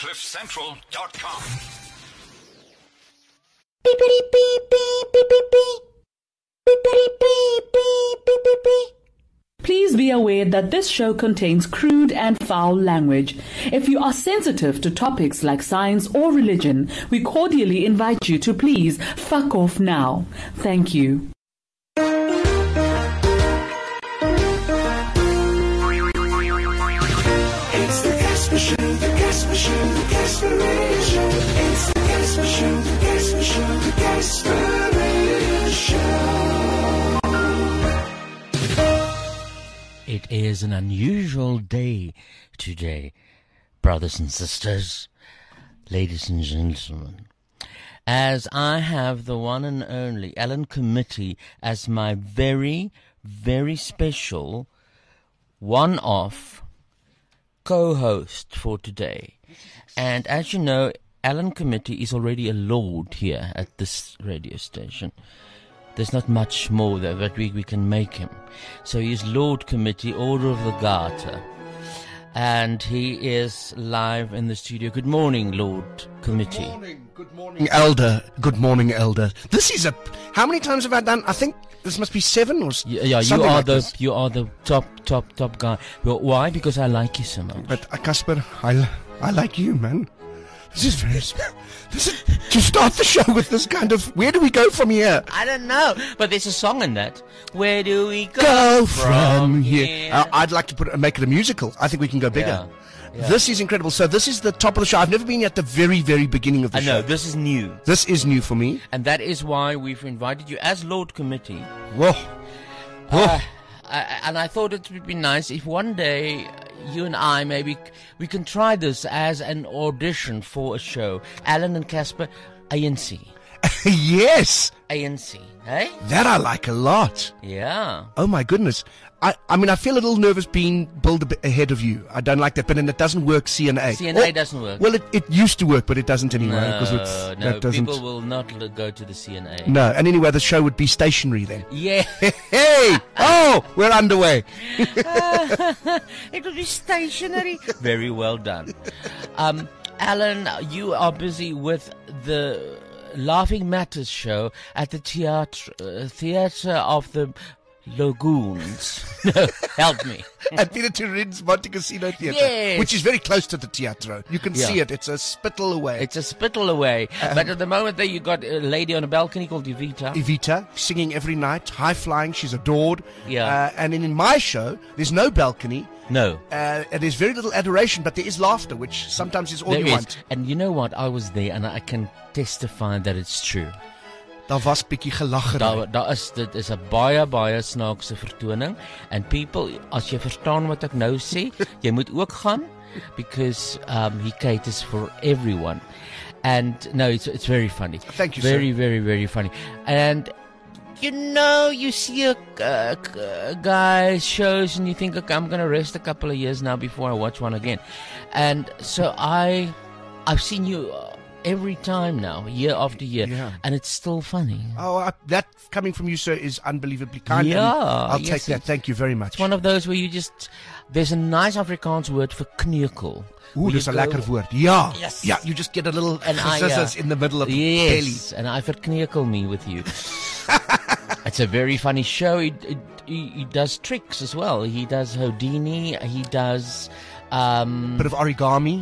CliffCentral.com. Beepity beep beep beep beep beep. Beepity beep beep beep beep beep. Please be aware that this show contains crude and foul language. If you are sensitive to topics like science or religion, we cordially invite you to please fuck off now. Thank you. It's the Casper Show, the Casper Show, the Casperation. It's the Casper Show, the Casper Show, the Casperation. It is an unusual day today, brothers and sisters, ladies and gentlemen, as I have the one and only Alan Committee as my very, very special one-off co-host for today. And as you know, Alan Committee is already a lord here at this radio station. There's not much more that we can make him. So he is Lord Committee, Order of the Garter. And he is live in the studio. Good morning, Lord Committee. Good morning, Elder. Good morning, Elder. This is how many times have I done? I think this must be 7 or yeah. You are the top guy. Well, why? Because I like you so much. But Casper, I like you, man. This is very. To start the show with this kind of. Where do we go from here? I don't know, but there's a song in that. Where do we go from here? I'd like to make it a musical. I think we can go bigger. Yeah. This is incredible. So this is the top of the show. I've never been at the very, very beginning of the show. I know, this is new. This is new for me. And that is why we've invited you as Lord Committee. Whoa. And I thought it would be nice if one day you and I, maybe we can try this as an audition for a show. Alan and Casper, ANC. Yes. ANC, hey? That I like a lot. Yeah. Oh my goodness. I mean, I feel a little nervous being billed a bit ahead of you. I don't like that, but then it doesn't work, CNA. CNA doesn't work. Well, it used to work, but it doesn't anymore. No, people will not go to the CNA. No, and anyway, the show would be stationary then. Yeah. Hey! Oh, we're underway. It will be stationary. Very well done. Alan, you are busy with the Laughing Matters show at the Theatre of the Lagoons. No, help me. At Peter Turin's Monte Cassino Theatre, yes. Which is very close to the Teatro. You can see it. It's a spittle away. But at the moment there you got a lady on a balcony called Evita. Evita, singing every night, high-flying. She's adored. Yeah. And in my show, there's no balcony. No. And there's very little adoration, but there is laughter, which sometimes is all you want. And you know what? I was there and I can testify that it's true. Daar was bietjie gelaggery. Dit is 'n baie snaakse vertoning and people, as jy verstaan wat ek nou sê, jy moet ook gaan because he caters for everyone. And no, it's very funny. Thank you, very, sir. very, very funny. And you know, you see a guy's shows and you think, okay, I'm going to rest a couple of years now before I watch one again. And so I've seen you every time now, year after year, and it's still funny. Oh, that coming from you, sir, is unbelievably kind. Yeah, I'll take that. Thank you very much. It's one of those where there's a nice Afrikaans word for kneukel. Ooh, dis 'n lekker woord. Ja. Yes. Yeah, you just get a little and scissors in the middle of the belly. Yes, and I verkneukel me with you. It's a very funny show. He does tricks as well. He does Houdini. He does bit of origami.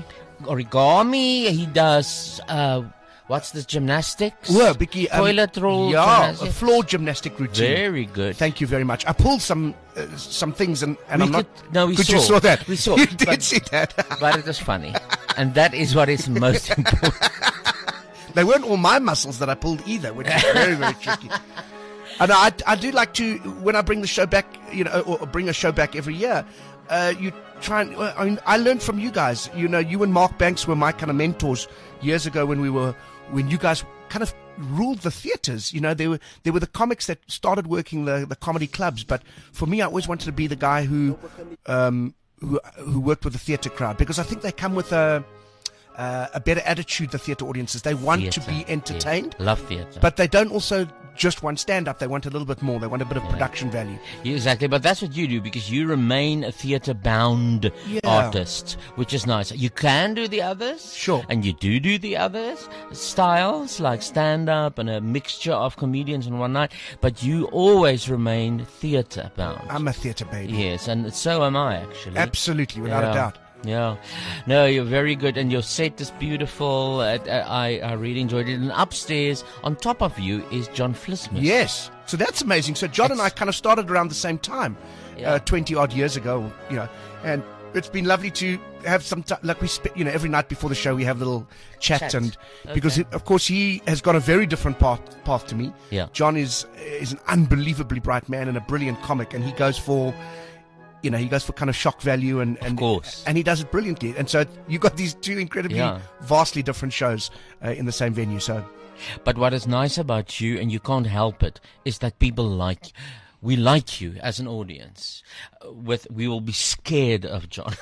He does what's the gymnastics? Oh, bietjie toilet roll. Yeah, a floor gymnastic routine. Very good. Thank you very much. I pulled some things and I'm not. No, we could saw. You saw that? We saw. You did see that. But it was funny, and that is what is most important. They weren't all my muscles that I pulled either, which is very, very tricky. And I do like to, when I bring the show back, or bring a show back every year, you try and, I learned from you guys. You and Mark Banks were my kind of mentors years ago when you guys kind of ruled the theaters. They were the comics that started working the comedy clubs. But for me, I always wanted to be the guy who worked with the theater crowd, because I think they come with a better attitude, the theatre audiences. They want to be entertained, Love theatre. but they don't also just want stand-up. They want a little bit more. They want a bit of production value. Yeah, exactly, but that's what you do because you remain a theatre-bound artist, which is nice. You can do the others, Sure. and you do the others styles like stand-up and a mixture of comedians in one night, but you always remain theatre-bound. I'm a theatre baby. Yes, and so am I actually. Absolutely, without a doubt. Yeah, no, you're very good, and your set is beautiful. I really enjoyed it. And upstairs, on top of you, is John Flismus. Yes. So that's amazing. So John and I kind of started around the same time, Yeah. 20 odd years ago, and it's been lovely to have some time, like every night before the show we have a little chat. And because of course he has got a very different path to me. Yeah. John is an unbelievably bright man and a brilliant comic, and he goes for kind of shock value and Of course. and he does it brilliantly. And so you got these two incredibly vastly different shows in the same venue. So But what is nice about you, and you can't help it, is that we like you as an audience. We will be scared of John.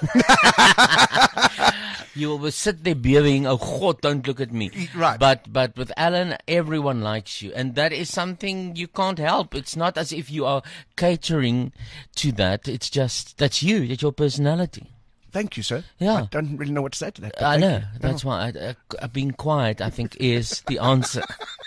You will sit there being, oh God, don't look at me. Right. But with Alan, everyone likes you, and that is something you can't help. It's not as if you are catering to that. It's just that's you. That's your personality. thank you, sir. Yeah. I don't really know what to say to that. but I thank know. you. That's why being quiet, I think, is the answer.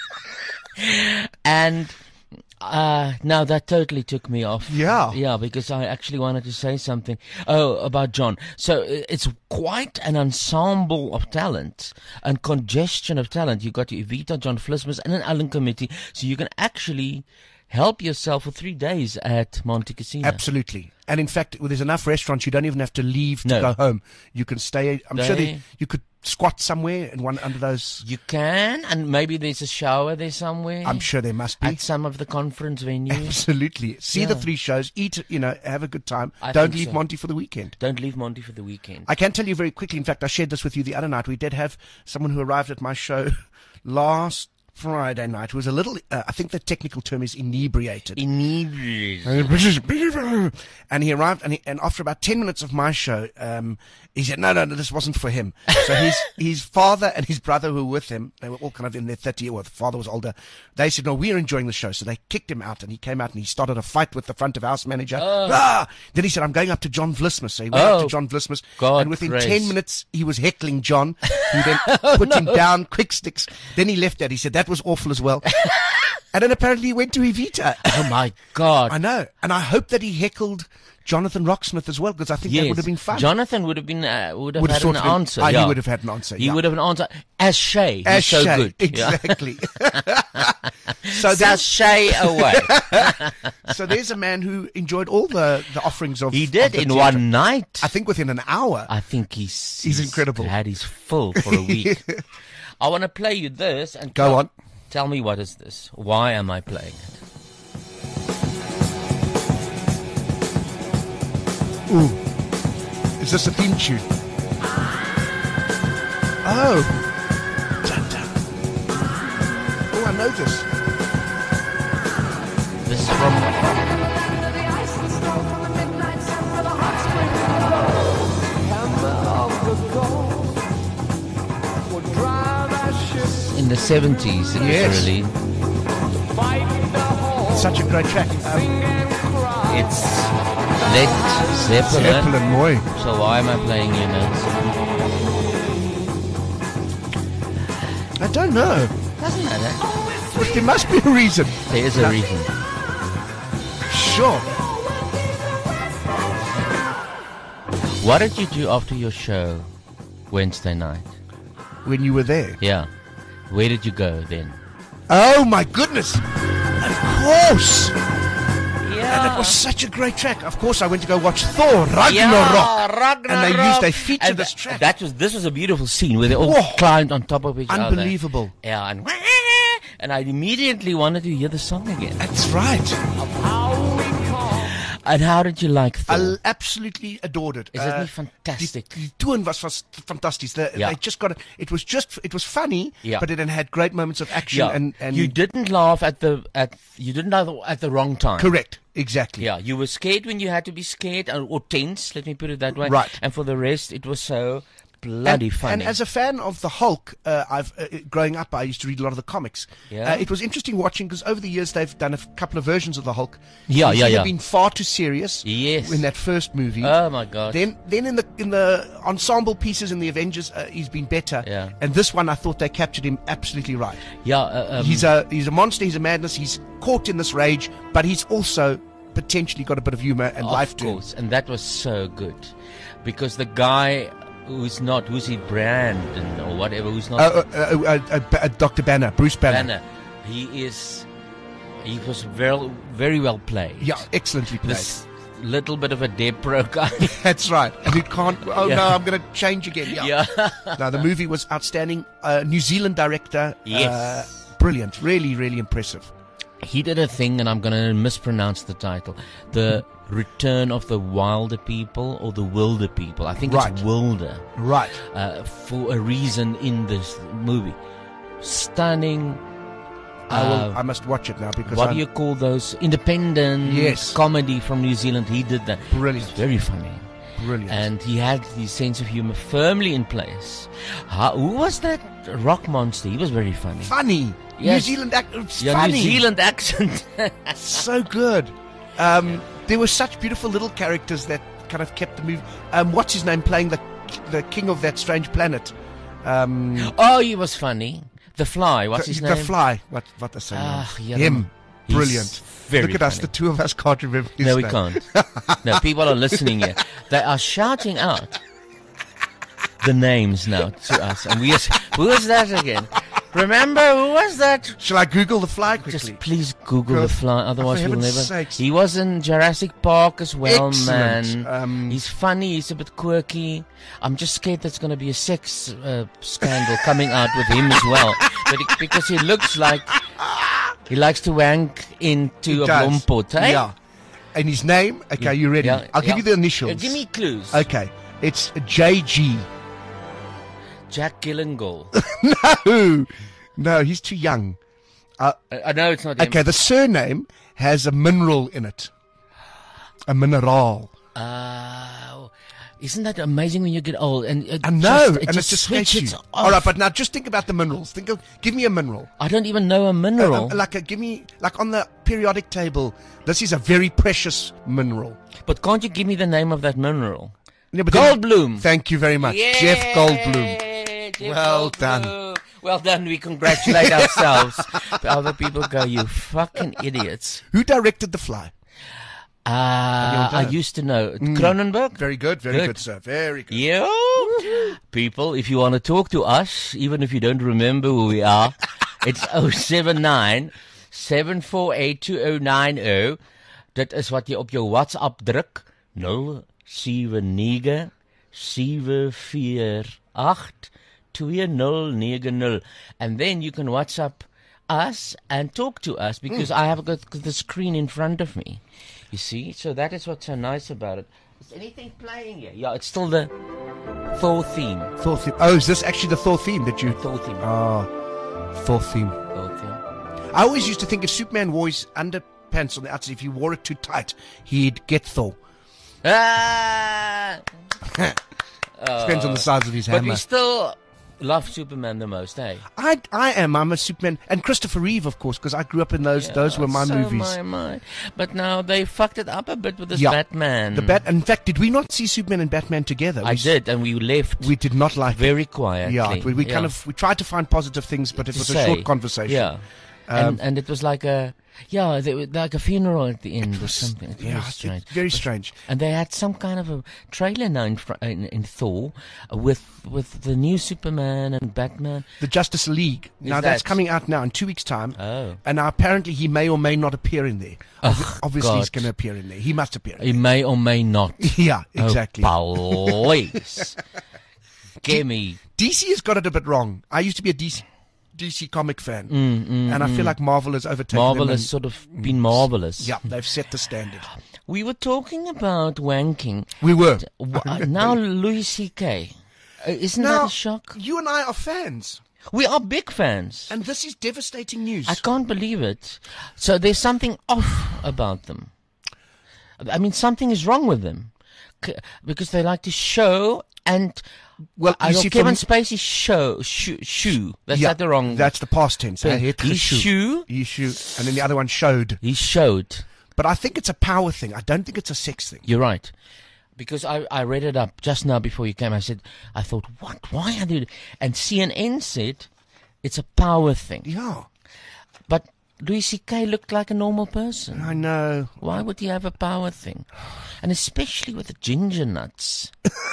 And now that totally took me off. Yeah. Yeah, because I actually wanted to say something. Oh, about John. So it's quite an ensemble of talent and congestion of talent. You got your Evita, John Flismus, and an Alan Committee. So you can actually help yourself for 3 days at Monte Cassino. Absolutely. And in fact, there's enough restaurants you don't even have to leave to No. go home. You can stay. I'm sure Stay. you could squat somewhere in one under those. You can, and maybe there's a shower there somewhere. I'm sure there must be. At some of the conference venues. Absolutely. See the Yeah. 3 shows, eat, have a good time. I Don't think leave so. Monty for the weekend. Don't leave Monty for the weekend. I can tell you very quickly, in fact, I shared this with you the other night. We did have someone who arrived at my show last Friday night who was a little, I think the technical term is inebriated. Inebriated. And he arrived, and after about 10 minutes of my show, he said, no, this wasn't for him. So his father and his brother who were with him, they were all kind of in their 30s, or the father was older. They said, no, we're enjoying the show. So they kicked him out, and he came out and he started a fight with the front of house manager. Then he said, I'm going up to John Vlismus. So he went up to John Vlismus, God and within praise. 10 minutes, he was heckling John, who then put him down, quick sticks. Then he left that. He said, that was awful as well. And then apparently he went to Evita. Oh my God. I know. And I hope that he heckled Jonathan Rocksmith as well, because I think that would have been fun. Jonathan would have been would have Would have had an sorted it. answer. He yeah. would have had an answer. He yeah. would have an answer. As Shay. He's As so Shay, good. exactly. So there's, Shay away. so there's a man who enjoyed all the offerings of. He did of the in theatre. one night. I think within an hour. I think he's incredible. Had his full for a week. I want to play you this and Go on. Tell me, what is this? Why am I playing it? Ooh. Is this a theme tune? Oh. Dun, dun. Oh, I know this. This is from in the 70s. It Yes. was released. Such a great track. It's Led Zeppelin. Zeppelin, boy. So why am I playing you now? I don't know. Doesn't matter. But there must be a reason. There is a reason. Sure. What did you do after your show Wednesday night? When you were there. Yeah. Where did you go then? Oh, my goodness. Of course. Yeah. And it was such a great track. Of course, I went to go watch Thor Ragnarok. Ragnarok. And they featured And this track. This was a beautiful scene where they all Whoa. climbed on top of each other. Unbelievable. Yeah, and I immediately wanted to hear the song again. That's right. And how did you like Thor? I absolutely adored it. Isn't it fantastic? Die toon was fantastic. Yeah. They just got it. It was funny, Yeah. but it had great moments of action. Yeah, And you didn't laugh at the wrong time. correct, exactly. Yeah, you were scared when you had to be scared or tense. Let me put it that way. Right. And for the rest, it was so bloody funny. And as a fan of the Hulk, I've growing up, I used to read a lot of the comics. Yeah. It was interesting watching because over the years they've done a couple of versions of the Hulk. Yeah, He's yeah, either yeah. been far too serious. Yes. In that first movie. Oh my God. Then in the ensemble pieces in the Avengers, he's been better. Yeah. And this one, I thought they captured him absolutely right. Yeah. He's a monster. He's a madness. He's caught in this rage, but he's also potentially got a bit of humor and life to him. Of course, and that was so good, because the guy who's he, Brandon or whatever, who's not Dr. Banner, Bruce Banner. he was very, very well played. Yeah, excellently played. This little bit of a Depro guy. That's right. And you can't. Oh Yeah. no, I'm going to change again. Yeah. No, the movie was outstanding. New Zealand director. Yes. Brilliant. Really, really impressive. He did a thing, and I'm going to mispronounce the title. The Return of the Wilder People, or the Wilder People. I think Right. it's Wilder. Right. For a reason in this movie. Stunning. I must watch it now because What do you call those? Independent Yes. comedy from New Zealand. He did that. Brilliant. It's very funny. Brilliant. And he had his sense of humor firmly in place. Who was that rock monster? He was very funny. funny. Yes. New Zealand it's Yeah, funny. New Zealand accent. So good. There were such beautiful little characters that kind of kept the movie. What's his name playing the king of that strange planet? Oh, he was funny. The Fly. What's his name? The Fly. What the same? Yeah, Him. he's Brilliant. very Look at us. funny. The two of us can't remember his No, we name. can't. No, people are listening here. They are shouting out the names now to us. And who is that again? Remember, who was that? Shall I Google the Fly quickly? Just please Google the Fly, otherwise for you'll heaven's never. sakes. He was in Jurassic Park as well, Excellent. man. He's funny. He's a bit quirky. I'm just scared there's going to be a sex scandal coming out with him as well, because he looks like he likes to wank into a does. blompot. Eh? Yeah. And his name? Okay, you ready? Yeah, I'll give yeah. you the initials. Give me clues. Okay. It's JG. Jack Gyllenhaal. No, he's too young. I know it's not him. Okay, the surname has a mineral in it. A mineral. Isn't that amazing when you get old? And I know, it and it just makes switches you. off. All right, but now just think about the minerals. Give me a mineral. I don't even know a mineral. Give me on the periodic table. This is a very precious mineral. But can't you give me the name of that mineral? Yeah, but then- Goldblum. Thank you very much, Jeff Goldblum. Jeff Well Goldblum. done. Well done. We congratulate ourselves. The other people go, you fucking idiots. Who directed The Fly? I used to know. Cronenberg? Very good, very good, sir. Very good. Yeah. People, if you want to talk to us, even if you don't remember who we are, it's 079 748 2090. Dit is wat jy op jou WhatsApp druk. 079 748 2090. And then you can WhatsApp us and talk to us, because I have got the screen in front of me. You see? So that is what's so nice about it. Is anything playing here? Yeah, it's still the Thor theme. Thor theme. Oh, is this actually the Thor theme that you... Thor theme. Thor theme. Thor theme. I always used to think if Superman wore his underpants on the outside, if he wore it too tight, he'd get Thor. Ah! Depends on the size of his But hammer. we still love Superman the most, eh? I'm a Superman. And Christopher Reeve, of course, because I grew up in those. Those were my so movies. My. But now they fucked it up a bit with this Yeah. Batman. In fact, did we not see Superman and Batman together? I did, and we left We did not like it. very quietly. Yeah, we kind of tried to find positive things, but it was a short conversation. Yeah. And it was like a like a funeral at the end or something. It's very strange. Very strange. And they had some kind of a trailer now in Thor with the new Superman and Batman. The Justice League. Now that's coming out now in 2 weeks' time. Oh. And now apparently he may or may not appear in there. Obviously he's God. going to appear in there. He must appear. He may or may not. Yeah, exactly. Oh, please. Gimme. DC has got it a bit wrong. I used to be a DC comic fan, and I feel like Marvel has overtaken Marvel them. has sort of been marvelous. Yeah, they've set the standard. We were talking about wanking. We were. Now Louis C.K. Isn't Now, that a shock? you and I are fans, We are big fans. and this is devastating news. I can't believe it. So there's something off about them. I mean, something is wrong with them. Because they like to show, and Well, I you know see, Kevin from, Spacey's shoe. That's not the wrong. That's the past tense. thing. Het His geshoe. shoe. His shoe. And then the other one showed. He showed. But I think it's a power thing. I don't think it's a sex thing. You're right. Because I read it up just now before you came. I thought, what? Why are they? And CNN said it's a power thing. Yeah, But Louis C.K. looked like a normal person. I know. Why would he have a power thing? And especially with the ginger nuts.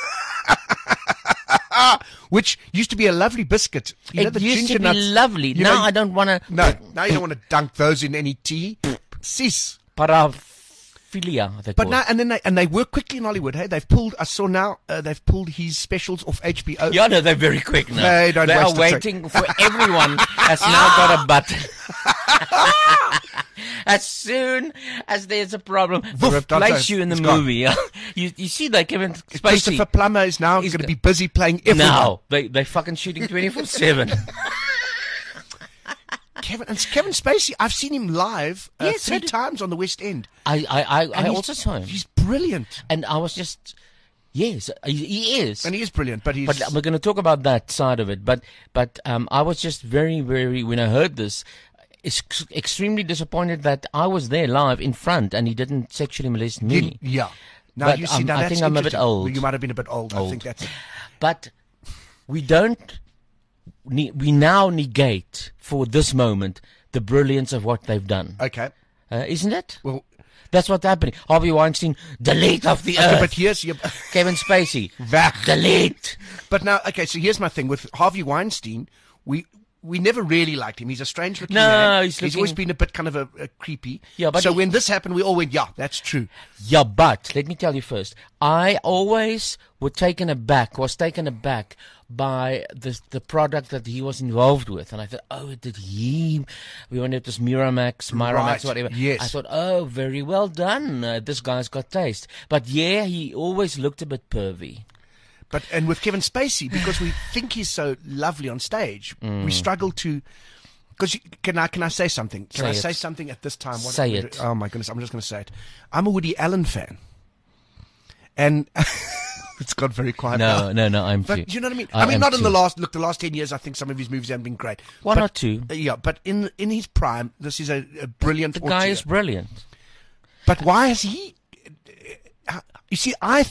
Which used to be a lovely biscuit. You know, It the used ginger to be nuts. lovely. You Now know, I don't want to. No, now you don't want to dunk those in any tea. Sis. Paraphilia. They But call now, it. and then they work quickly in Hollywood. Hey, they've pulled. I saw now they've pulled his specials off HBO. Yeah, no, they're very quick now. They don't They are waste a sec. waiting for everyone has now got a button. As soon as there's a problem, they Woof, replace that's you in the it's gone. movie. you see that Kevin Christopher Spacey. Plummer is now He's going to go- be busy playing everyone. Now they fucking shooting 24/7. Kevin Spacey. I've seen him live Yes, so 3 did- times on the West End. I And he's- also saw him, He's brilliant, and I was just yes, he is. and he is brilliant. But he's But we're going to talk about that side of it. But I was just very, very, when I heard this, extremely disappointed that I was there live in front and he didn't sexually molest me. yeah. Now But, you see, now I that's think I'm a bit interesting. old. Well, you might have been a bit old. I think that's it. But we don't. We now negate for this moment the brilliance of what they've done, Okay. isn't it? Well, That's what's happening. Harvey Weinstein, delete off the okay, earth. but here's your. Kevin Spacey, Weg. delete. But now, okay, so here's my thing with Harvey Weinstein. We never really liked him. He's a strange looking No, man. he's always looking- been a bit kind of a creepy. Yeah, but so he- when this happened, we all went, yeah, that's true. Yeah, but let me tell you first. I always was taken aback by the product that he was involved with, and I thought, oh, did he? We wanted this Miramax, Right, whatever. yes. I thought, oh, very well done. This guy's got taste. But yeah, he always looked a bit pervy. And with Kevin Spacey, because we think he's so lovely on stage, we struggle to. Because can I say something? Can I Say say it. something at this time? Say it. Oh my goodness! I'm just going to say it. I'm a Woody Allen fan, and it's got very quiet. now. No, I'm too. But you know what I mean? I I mean, am not in too. the last 10 years. I think some of his movies haven't been great. One But- or two. Yeah, but in his prime, this is a brilliant. The guy auteur. is brilliant. But why has he? You see, I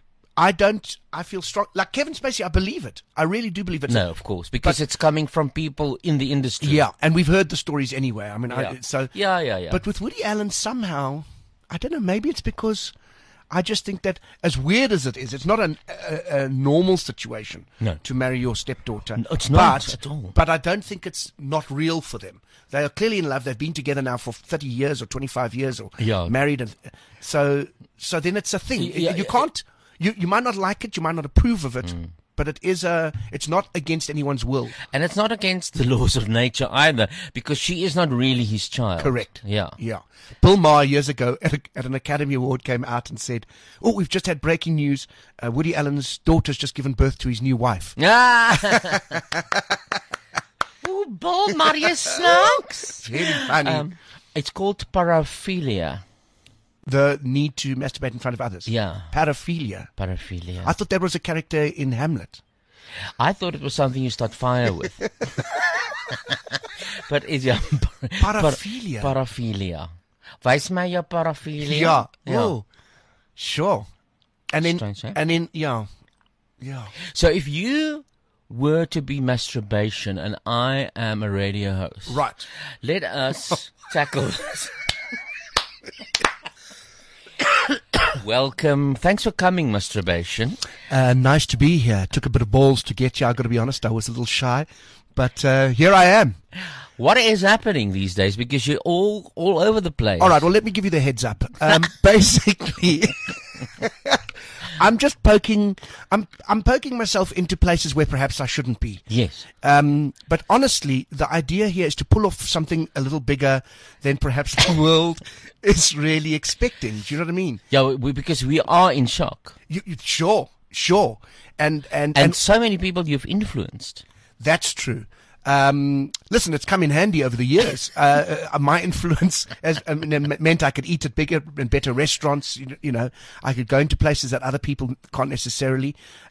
feel strong. Like Kevin Spacey, I believe it. I really do believe it. No, of course, because it's coming from people in the industry. Yeah, and we've heard the stories anyway. I mean, Yeah. Yeah. But with Woody Allen, somehow, I don't know. Maybe it's because I just think that, as weird as it is, it's not a normal situation No. to marry your stepdaughter. No, it's not but, at all. But I don't think it's not real for them. They are clearly in love. They've been together now for 30 years or 25 years or Yeah. married. And so then it's a thing. Yeah, you can't. You might not like it. You might not approve of it. But it's not against anyone's will. And it's not against the laws of nature either, because she is not really his child. Correct. Yeah. Yeah. Bill Maher years ago at an Academy Award came out and said, "Oh, we've just had breaking news. Woody Allen's daughter's just given birth to his new wife." Ah! Ooh, Bill Marius Snacks. Very funny. It's called paraphilia. The need to masturbate in front of others. Yeah. Paraphilia. Paraphilia. I thought that was a character in Hamlet. I thought it was something you start fire with. But it's yeah. Paraphilia. Paraphilia. Wys my jou paraphilia? Yeah. Oh, sure. And then, Strange, eh? yeah. So if you were to be masturbation and I am a radio host. Right. Let us tackle this. Welcome. Thanks for coming, masturbation. Nice to be here. Took a bit of balls to get you. I got to be honest. I was a little shy, but here I am. What is happening these days? Because you're all over the place. All right. Well, let me give you the heads up. Basically, I'm just poking. I'm poking myself into places where perhaps I shouldn't be. Yes. But honestly, the idea here is to pull off something a little bigger than perhaps the world is really expecting. Do you know what I mean? Yeah, because we are in shock. Sure. And And so many people you've influenced. that's true. Listen, it's come in handy over the years. My influence meant I could eat at bigger and better restaurants. You know, I could go into places that other people can't necessarily.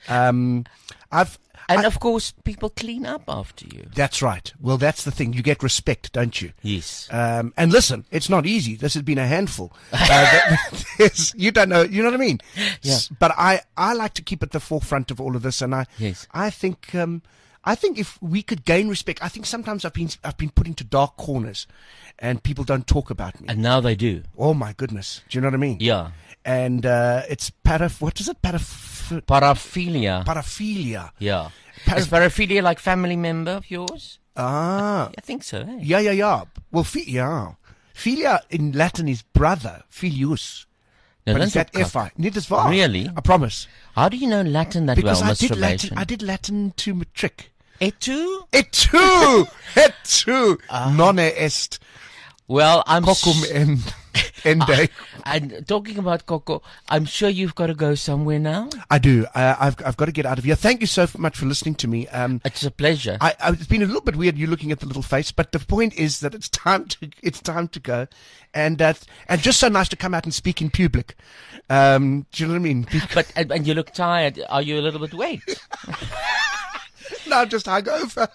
Of course, people clean up after you. That's right. Well, that's the thing. You get respect, don't you? Yes. And listen, it's not easy. This has been a handful. You don't know. You know what I mean? Yeah. But I like to keep at the forefront of all of this, and I think if we could gain respect, I think sometimes I've been put into dark corners, and people don't talk about me. And now they do. Oh my goodness! Do you know what I mean? Yeah. And it's what is it? Paraphilia. Paraphilia. Yeah. Is paraphilia like family member of yours? Ah. I think so. Eh? Yeah. Well, Philia in Latin is brother. Filius. No, But don't is that talk F-I? Niet is waar. Really? I promise. How do you know Latin that Because well, I Mr. did Latin. Mason? I did Latin to matric. Et tu? Et tu! Et tu! Nonne est Well, I'm cocum ende. And talking about Coco, I'm sure you've got to go somewhere now. I do. I've got to get out of here. Thank you so much for listening to me. It's a pleasure. It's been a little bit weird you looking at the little face, but the point is that it's time to go, and just so nice to come out and speak in public. Do you know what I mean? But and you look tired. Are you a little bit wet? No, just hungover.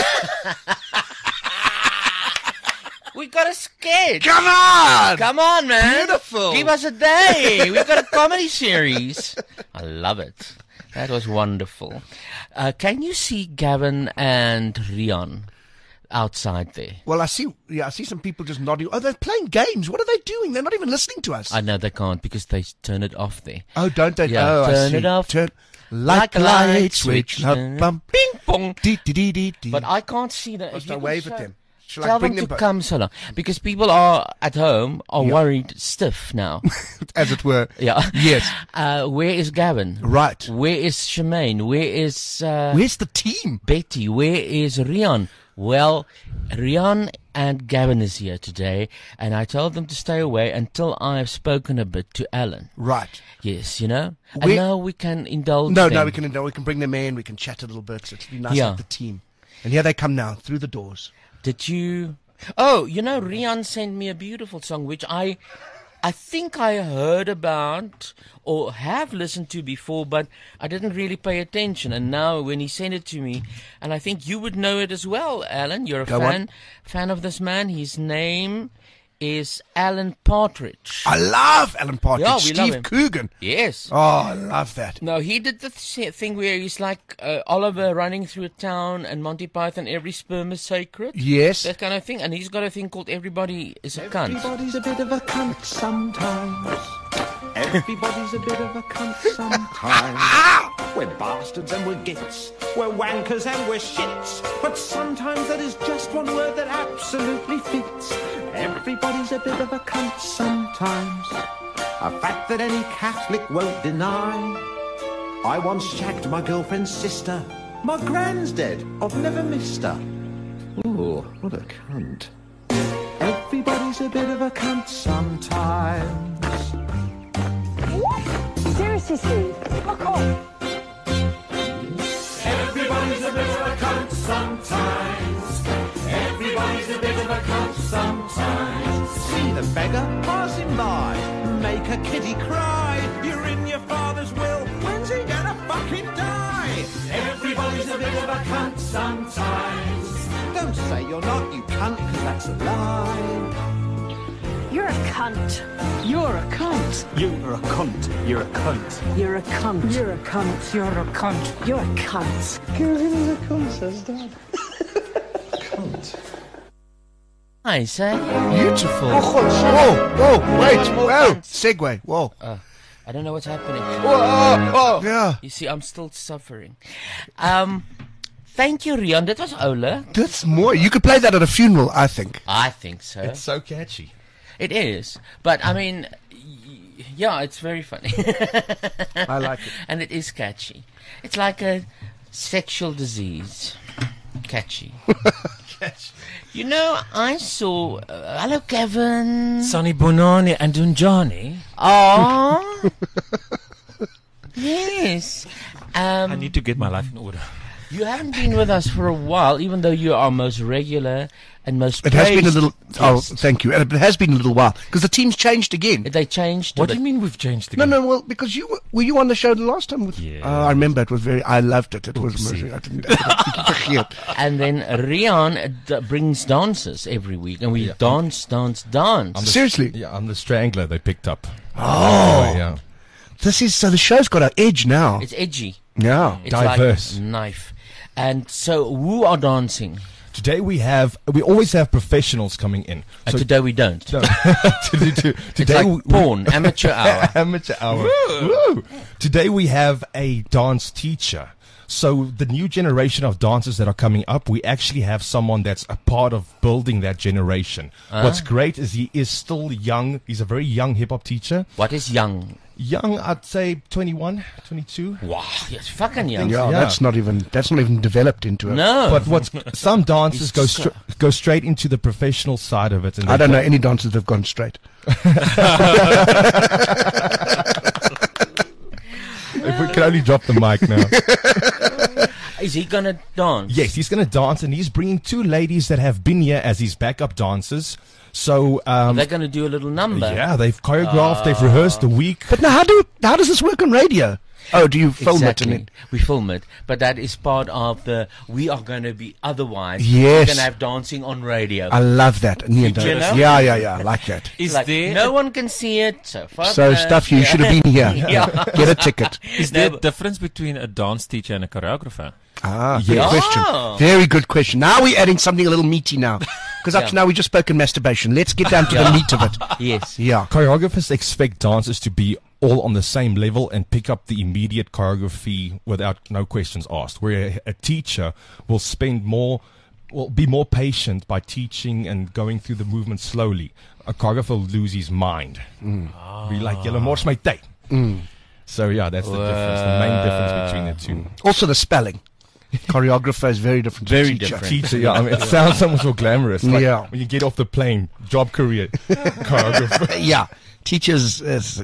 We got a sketch. Come on! Come on, man. Beautiful. Give us a day. We've got a comedy series. I love it. That was wonderful. Can you see Gavin and Rian outside there? Well, I see some people just nodding. Oh, they're playing games. What are they doing? They're not even listening to us. I know they can't because they turn it off there. Oh, don't they? Yeah, oh, turn I see. it off. Turn like a light switch. Bing bong. Dee, dee, dee, dee, dee. But I can't see that. Must If I you wave can at show- them? Shall I Tell bring them to them come, Sola, because people are at home are worried stiff now. as it were? Yeah. Yes. Where is Gavin? Right. Where is Shemaine? Where is Where's the team? Betty? Where is Rian? Well, Rian and Gavin is here today, and I told them to stay away until I have spoken a bit to Alan. Right. Yes, you know. And We- now we can indulge No, them. we can bring them in. We can chat a little bit. So it'll be nice Yeah. like the team. And here they come now through the doors. Did you? Oh, you know, Rian sent me a beautiful song, which I think I heard about or have listened to before, but I didn't really pay attention. And now when he sent it to me, and I think you would know it as well, Alan. You're a Go fan of this man. His name is Alan Partridge. I love Alan Partridge. Yeah, we love Steve him. Coogan. Yes. Oh, I love that. No, he did the thing where he's like Oliver running through a town and Monty Python, every sperm is sacred. Yes. That kind of thing. And he's got a thing called Everybody is a Cunt. Everybody's a bit of a cunt sometimes. Everybody's a bit of a cunt sometimes. We're bastards and we're gits. We're wankers and we're shits. But sometimes that is just one word that absolutely fits. Everybody's a bit of a cunt sometimes. A fact that any Catholic won't deny. I once shagged my girlfriend's sister. My gran's dead. I've never missed her. Ooh, what a cunt. Everybody's a bit of a cunt sometimes. Seriously, Steve, fuck off. Everybody's a bit of a cunt sometimes. Everybody's a bit of a cunt sometimes. See the beggar passing by, make a kitty cry. You're in your father's will, when's he gonna fucking die? Everybody's a bit of a cunt sometimes. Don't say you're not, you cunt, cause that's a lie. You're a cunt. You're a cunt. You're a cunt. You're a cunt. You're a cunt. You're a cunt. You're a cunt. You're a cunt. I say. Beautiful. Whoa, wait. Whoa. Segway. Whoa. I don't know what's happening. Yeah. You see, I'm still suffering. Thank you, Rian. That was Ola. That's more. You could play that at a funeral, I think. I think so. It's so catchy. It is. But, I mean, yeah, it's very funny. I like it. And it is catchy. It's like a sexual disease. Catchy. You know, I saw... hello, Kevin. Sonny Bonani and Dunjani. Oh. Yes. I need to get my life in order. You haven't been with us for a while, even though you are most regular and most It has been a praised little. Oh, guest. thank you. And it has been a little while because the team's changed again. They changed. What a do you bit. mean we've changed No, again? no. Well, because were you on the show the last time? Yeah. I remember it was very. I loved it. It was Oopsie. amazing. I didn't. And then Rian brings dancers every week, and we dance. Seriously. Yeah, I'm the strangler they picked up. Oh, yeah. this is so. The show's got an edge now. It's edgy. Yeah. It's Diverse. like knife. And so, who are dancing? Today we always have professionals coming in. And today we don't. No. It's Today like porn, amateur hour. Amateur hour. Woo. Today we have a dance teacher. So the new generation of dancers that are coming up, we actually have someone that's a part of building that generation. What's great is he is still young. He's a very young hip-hop teacher. What is young? Young, I'd say 21, 22. Wow, it's fucking young. Yeah, Yeah. that's not even developed into it. No. But what's some dancers It's go straight into the professional side of it. And I they don't know go- any dancers that have gone straight. If we can only drop the mic now. Is he gonna dance? Yes, he's going to dance, and he's bringing two ladies that have been here as his backup dancers. So, They're gonna do a little number. yeah, they've choreographed, they've rehearsed a week. But now, how does this work on radio? Oh, do you film Exactly. it? We film it, but that is part of the. We are going to be otherwise. Yes. We're going to have dancing on radio. I love that. you know? Yeah, I like that. Is like, there no one can see it. So, fuck So that. stuff you should have been here. Yeah. Get a ticket. is No, there a but- difference between a dance teacher and a choreographer? Ah, good Yes. question. Oh. Very good question. Now we're adding something a little meaty now. Because up to now we just spoken masturbation. Let's get down to the meat of it. Yes. Yeah. Choreographers expect dancers to be all on the same level and pick up the immediate choreography without no questions asked. Where a teacher will be more patient by teaching and going through the movement slowly. A choreographer will lose his mind. Be like, "Julle mors my tyd." So yeah, that's the difference. The main difference between the two. Also the spelling. Choreographer is very different to Very teacher. different. Teacher, yeah, I mean, it sounds so much more glamorous. Like Yeah. when you get off the plane, job career, choreographer. Yeah. Teachers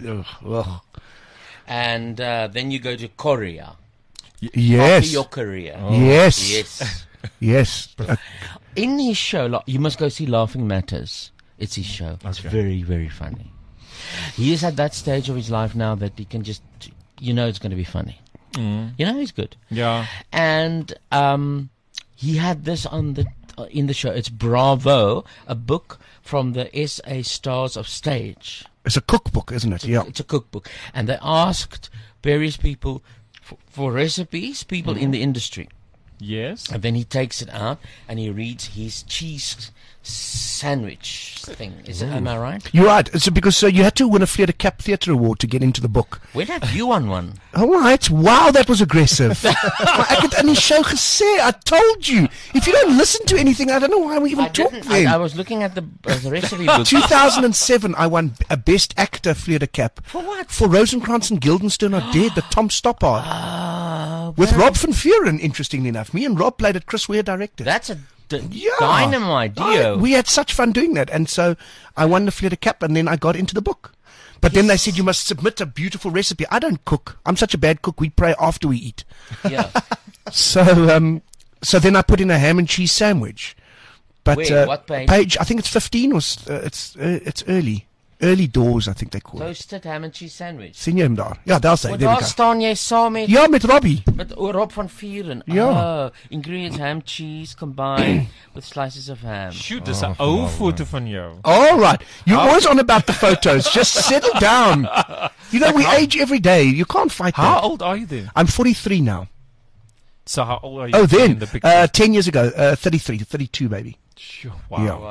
And then you go to Korea. After yes. your career. Yes. Yes. Yes. In his show, you must go see Laughing Matters. It's his show. It's very, very funny. He is at that stage of his life now that he can just, it's going to be funny. He's good. Yeah. And he had this in the show. It's Bravo, a book from the SA Stars of Stage. It's a cookbook, isn't it? Yeah. It's a cookbook. And they asked various people for recipes, people in the industry. Yes. And then he takes it out and he reads his cheese sandwich thing. Am I right? You're right. It's because you had to win a Theatre Cap Theatre Award to get into the book. When have you won one? All right. Wow, that was aggressive. I could only show gesê. I told you. If you don't listen to anything, I don't know why we even talk didn't. then. I was looking at the recipe book. 2007, I won a Best Actor Theatre Cap. For what? For Rosencrantz and Guildenstern Are Dead, the Tom Stoppard. With Rob van Vuuren, interestingly enough. Me and Rob played it. Chris Ware directed. That's a Yeah. dynamite deal. We had such fun doing that. And so I won the Theatre Cap and then I got into the book. But then they said you must submit a beautiful recipe. I don't cook. I'm such a bad cook. We pray after we eat. Yeah. So then I put in a ham and cheese sandwich. But Where? What page? I think it's 15 or it's early doors, I think they call it. Toasted ham and cheese sandwich. Sien jy hom daar? Ja, daar sê. Maar There we daar go. staan jy saam met Ja, met Robbie. Rob van Vuuren. Ja. Oh, ingredients ham, cheese combined with slices of ham. Shoot, dis 'n ou foto van jou. All right. You're always on about the photos. Just settle down. You know, we age every day. You can't fight How that. old are you then? I'm 43 now. So how old are you Oh, in then, the picture? 10 years ago, 33, 32 maybe. Sure, wow. Yeah.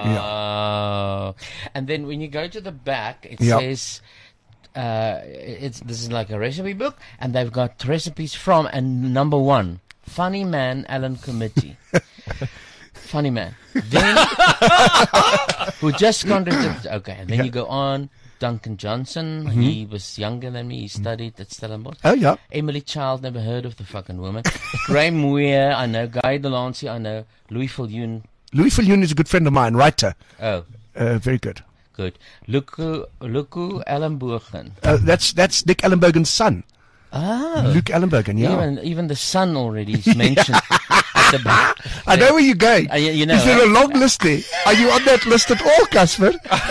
Wow. And then when you go to the back, it Yeah. says this is like a recipe book, and they've got recipes from and number one, Funny Man Alan Committee. Funny man. Then who just contradicted. Okay, and then you go on. Duncan Johnson, he was younger than me. He studied at Stellenbosch. Oh, yeah. Emily Child, never heard of the fucking woman. Graham Weir, I know. Guy Delancey, I know. Louis Viljoen. Louis Viljoen is a good friend of mine, writer. Oh, Very good. good. Luku Ellenbogen. That's Nick Ellenbogen's son. Oh. Luke Ellenbergen, yeah. Even the son already is mentioned at the back. I know where you're going. You know, is there a long list there? Are you on that list at all, Casper?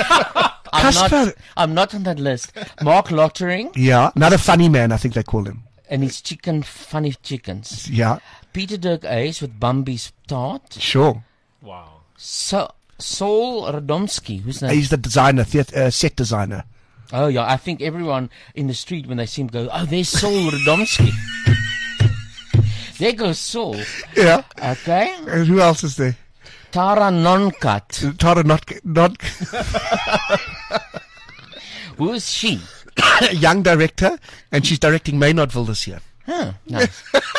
I'm not on that list. Mark Lottering. Yeah, another funny man, I think they call him. And his funny chickens. Yeah. Peter Dirk Ace with Bambi's tart. Sure. Wow. So Saul Radomski, who's that? He's the designer, set designer. Oh yeah, I think everyone in the street when they see him go, oh, there's Saul Radomski. There goes Saul. Yeah. Okay. And who else is there? Tara Nonkat. Tara not Who is she? a young director, and she's directing Maynardville this year. Huh, nice.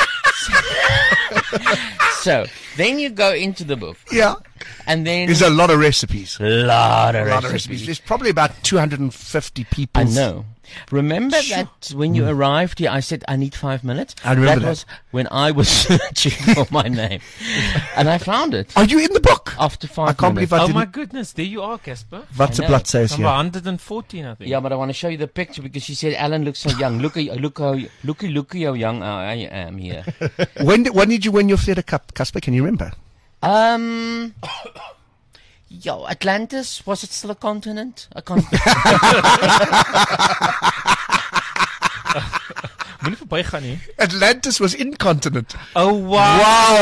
So, then you go into the book. Yeah. And then... There's a lot of recipes. Lot of A lot of recipes. recipes. There's probably about 250 people. I know. Remember that when you arrived here, I said, I need 5 minutes? I remember that. Was when I was searching for my name. And I found it. Are you in the book? After 5 minutes. I can't believe I Oh didn't. my goodness, there you are, Casper. What's the I know. blood says Number here? 114, I think. Yeah, but I want to show you the picture because she said Alan looks so young. Look how young I am here. When did you win your theatre cup, Casper? Can you remember? Yo, Atlantis, was it still a continent? I can't. Moenie verbygaan nie. Atlantis was incontinent. Oh wow.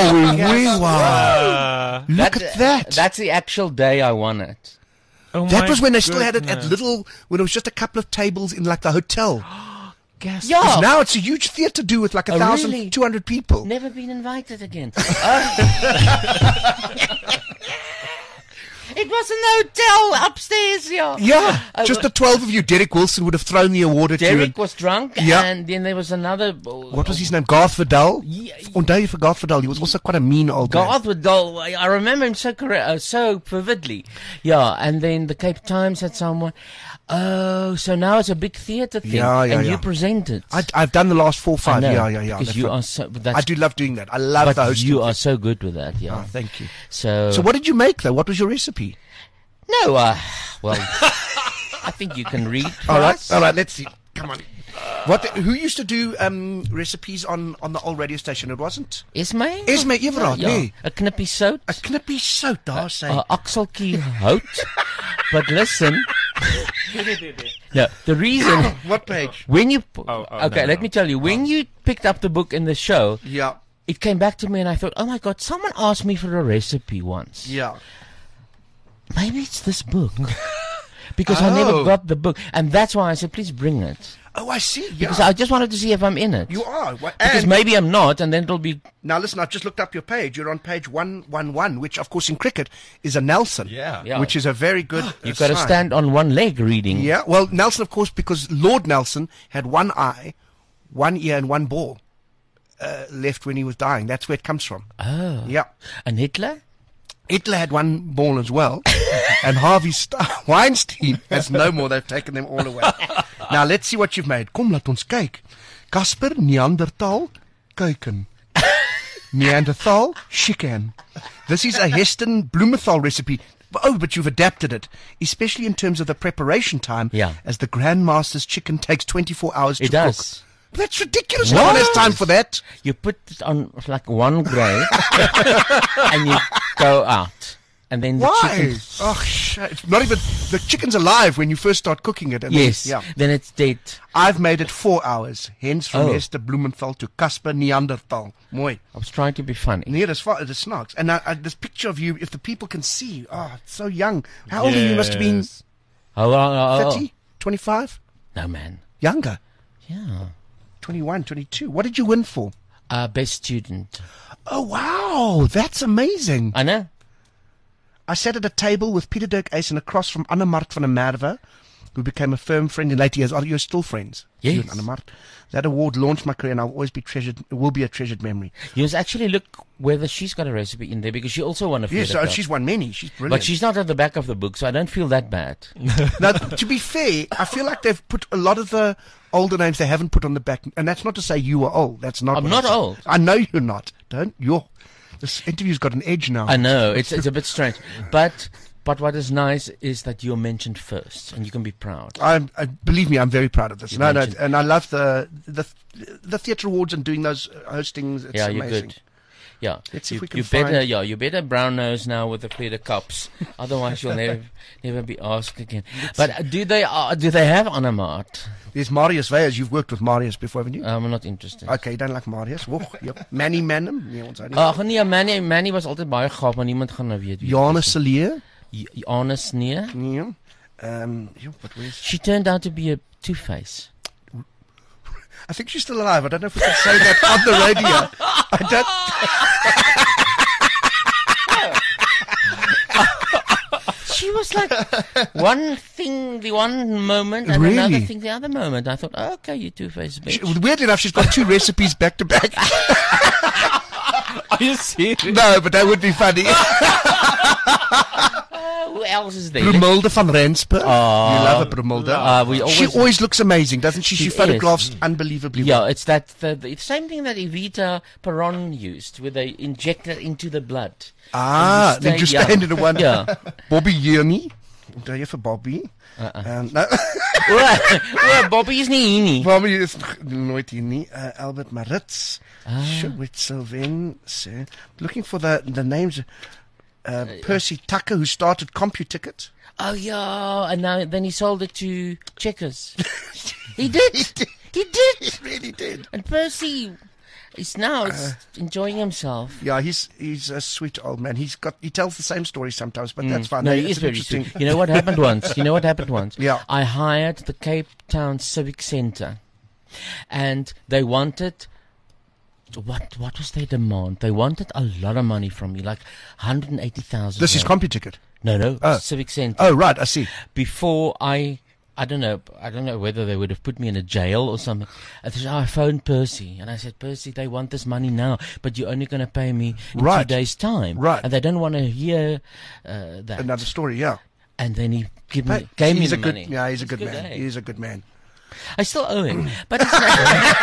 Wow. Look at that. That's the actual day I won it. Oh That my was when they still had it at goodness. when it was just a couple of tables in like the hotel. Casper. Yeah. 'Cause now it's a huge theatre do with like Oh, 1,200 people. Never been invited again. It was an hotel upstairs, yeah. Yeah, I just wa- the 12 of you. Derek Wilson would have thrown the award at you. Derek and- was drunk, Yeah. and then there was another. What was his name? Garth Vidal? Yeah. Onthou you for Garth Vidal? He was also quite a mean old man. Garth Vidal. I remember him so vividly. Yeah, and then the Cape Times had someone. Oh, so now it's a big theatre thing, Yeah, and yeah. you present it. I've done the last 4 or 5. I know, Yeah. Because That's you right. are so. That's, I do love doing that. I love the but hosting. you are so good with that. Yeah. Oh, thank you. So. So what did you make though? What was your recipe? No. Well, I think you can read. for All us. right. Let's see. Come on. Who used to do recipes on the old radio station? It wasn't Esme Everard. Ja, Nee. 'n knippie sout. A knippie sout, daar sê. Akseltjie hout. But listen. No, the reason What page? when you Oh, okay, no, let no. me tell you, when you picked up the book in the show, Yeah. it came back to me and I thought, oh my God, someone asked me for a recipe once. Yeah. Maybe it's this book. Because I never Oh. got the book. And that's why I said, please bring it. Oh, I see. Yeah. Because I just wanted to see if I'm in it. You are. Because And maybe I'm not, and then it'll be... now listen, I've just looked up your page. You're on page 111, which of course in cricket is a Nelson. Yeah. Yeah. Which is a very good You've got to sign. stand on one leg reading. Yeah, well, Nelson, of course, because Lord Nelson had one eye, one ear, and one ball left when he was dying. That's where it comes from. Oh. Yeah. And Hitler? Hitler had one ball as well, and Harvey Weinstein has no more. They've taken them all away. Now, let's see what you've made. Kom, laat ons kyk. Casper, Neanderthal, kuiken. Neanderthal, chicken. This is a Heston Blumenthal recipe. Oh, but you've adapted it, especially in terms of the preparation time. Yeah. As the Grandmaster's chicken takes 24 hours to It does. cook. That's ridiculous. No one has time for that. You put it on like one grade, and you go out. And then the Why? chicken... Oh, it's not even the chicken's alive when you first start cooking it. And Yes, then, yeah. then it's dead. I've made it 4 hours. Hence from Oh. Hester Blumenthal to Casper Neanderthal. Mooi. I was trying to be funny. Near the snarks. And this picture of you, if the people can see, it's so young. How old are you? You must have been Yes. How long? 30, 25? No, man. Younger. Yeah. 21, 22. What did you win for? Best student. Oh, wow. That's amazing. I know. I sat at a table with Peter Dirk Eisen across from Anna Mart van der Merwe, who became a firm friend in later years. Are you still friends? Yes. You and Anna Mart. That award launched my career, and I'll always be treasured. It will be a treasured memory. You must actually look whether she's got a recipe in there because she also won a few. Yes, she's won many. She's brilliant. But she's not at the back of the book, so I don't feel that bad. Now, to be fair, I feel like they've put a lot of the older names they haven't put on the back, and that's not to say you are old. That's not. I'm what not saying. old. I know you're not. This interview's got an edge now. I know it's a bit strange, but But what is nice is that you're mentioned first, and you can be proud. Believe me, I'm very proud of this. You No, mentioned- and I love the theatre awards and doing those hostings. It's yeah, amazing. you're good. Yeah, Let's see if we can you find- better. Yeah, you better brown nose now with the clear cups. Otherwise, you'll never be asked again. But do they have Anamart? There's Marius Weyers. You've worked with Marius before, haven't you? I'm not interested. Okay, you don't like Marius? Oh, yep. Manny Manham? Nee, ons hou nie. Ag nee, Manny was altyd baie gaaf, maar niemand gaan nou weet wie. Janus Celier? Janus nee. Nee. What was? She turned out to be a two-face. I think she's still alive. I don't know if we can say that on the radio. I don't. She was like one thing the one moment and Really? another thing the other moment. I thought, oh, okay, you two-faced bitch. Weird enough, she's got 2 recipes back to back. Are you serious? No, but that would be funny. Who else is there? Brumilde van Rensburg. You love a Brumilde. She always- always looks amazing, doesn't she? She She photographs is. unbelievably Yeah, well. it's that the same thing that Evita Peron used, where they inject it into the blood. Then you young. stand in the one. Yeah. Bobby Jearney. Onthou jy vir Bobby? No. Well, Bobby is nie hier nie. Bobby is nooit hier nie. Albert Maritz. With Sylvain. Looking for the names. Percy Tucker, who started CompuTicket. Oh yeah, and then he sold it to Checkers. He did. He did. He really did. And Percy is now enjoying himself. Yeah, he's a sweet old man. He tells the same story sometimes, but that's fine. No, It's he is an very interesting. sweet. You know what happened once? Yeah. I hired the Cape Town Civic Centre, and they wanted. What was their demand? They wanted a lot of money from me, like 180,000. This is CompuTicket. No, Oh. Civic Centre. Oh, right, I see. Before I don't know whether they would have put me in a jail or something. I phoned Percy and I said, Percy, they want this money now, but you're only going to pay me in 2 days' time. Right. And they don't want to hear that. Another story, yeah. And then he gave But me he's the a good, money. yeah, he's a good man. eh? He's a good man. I still owe him, but it's not.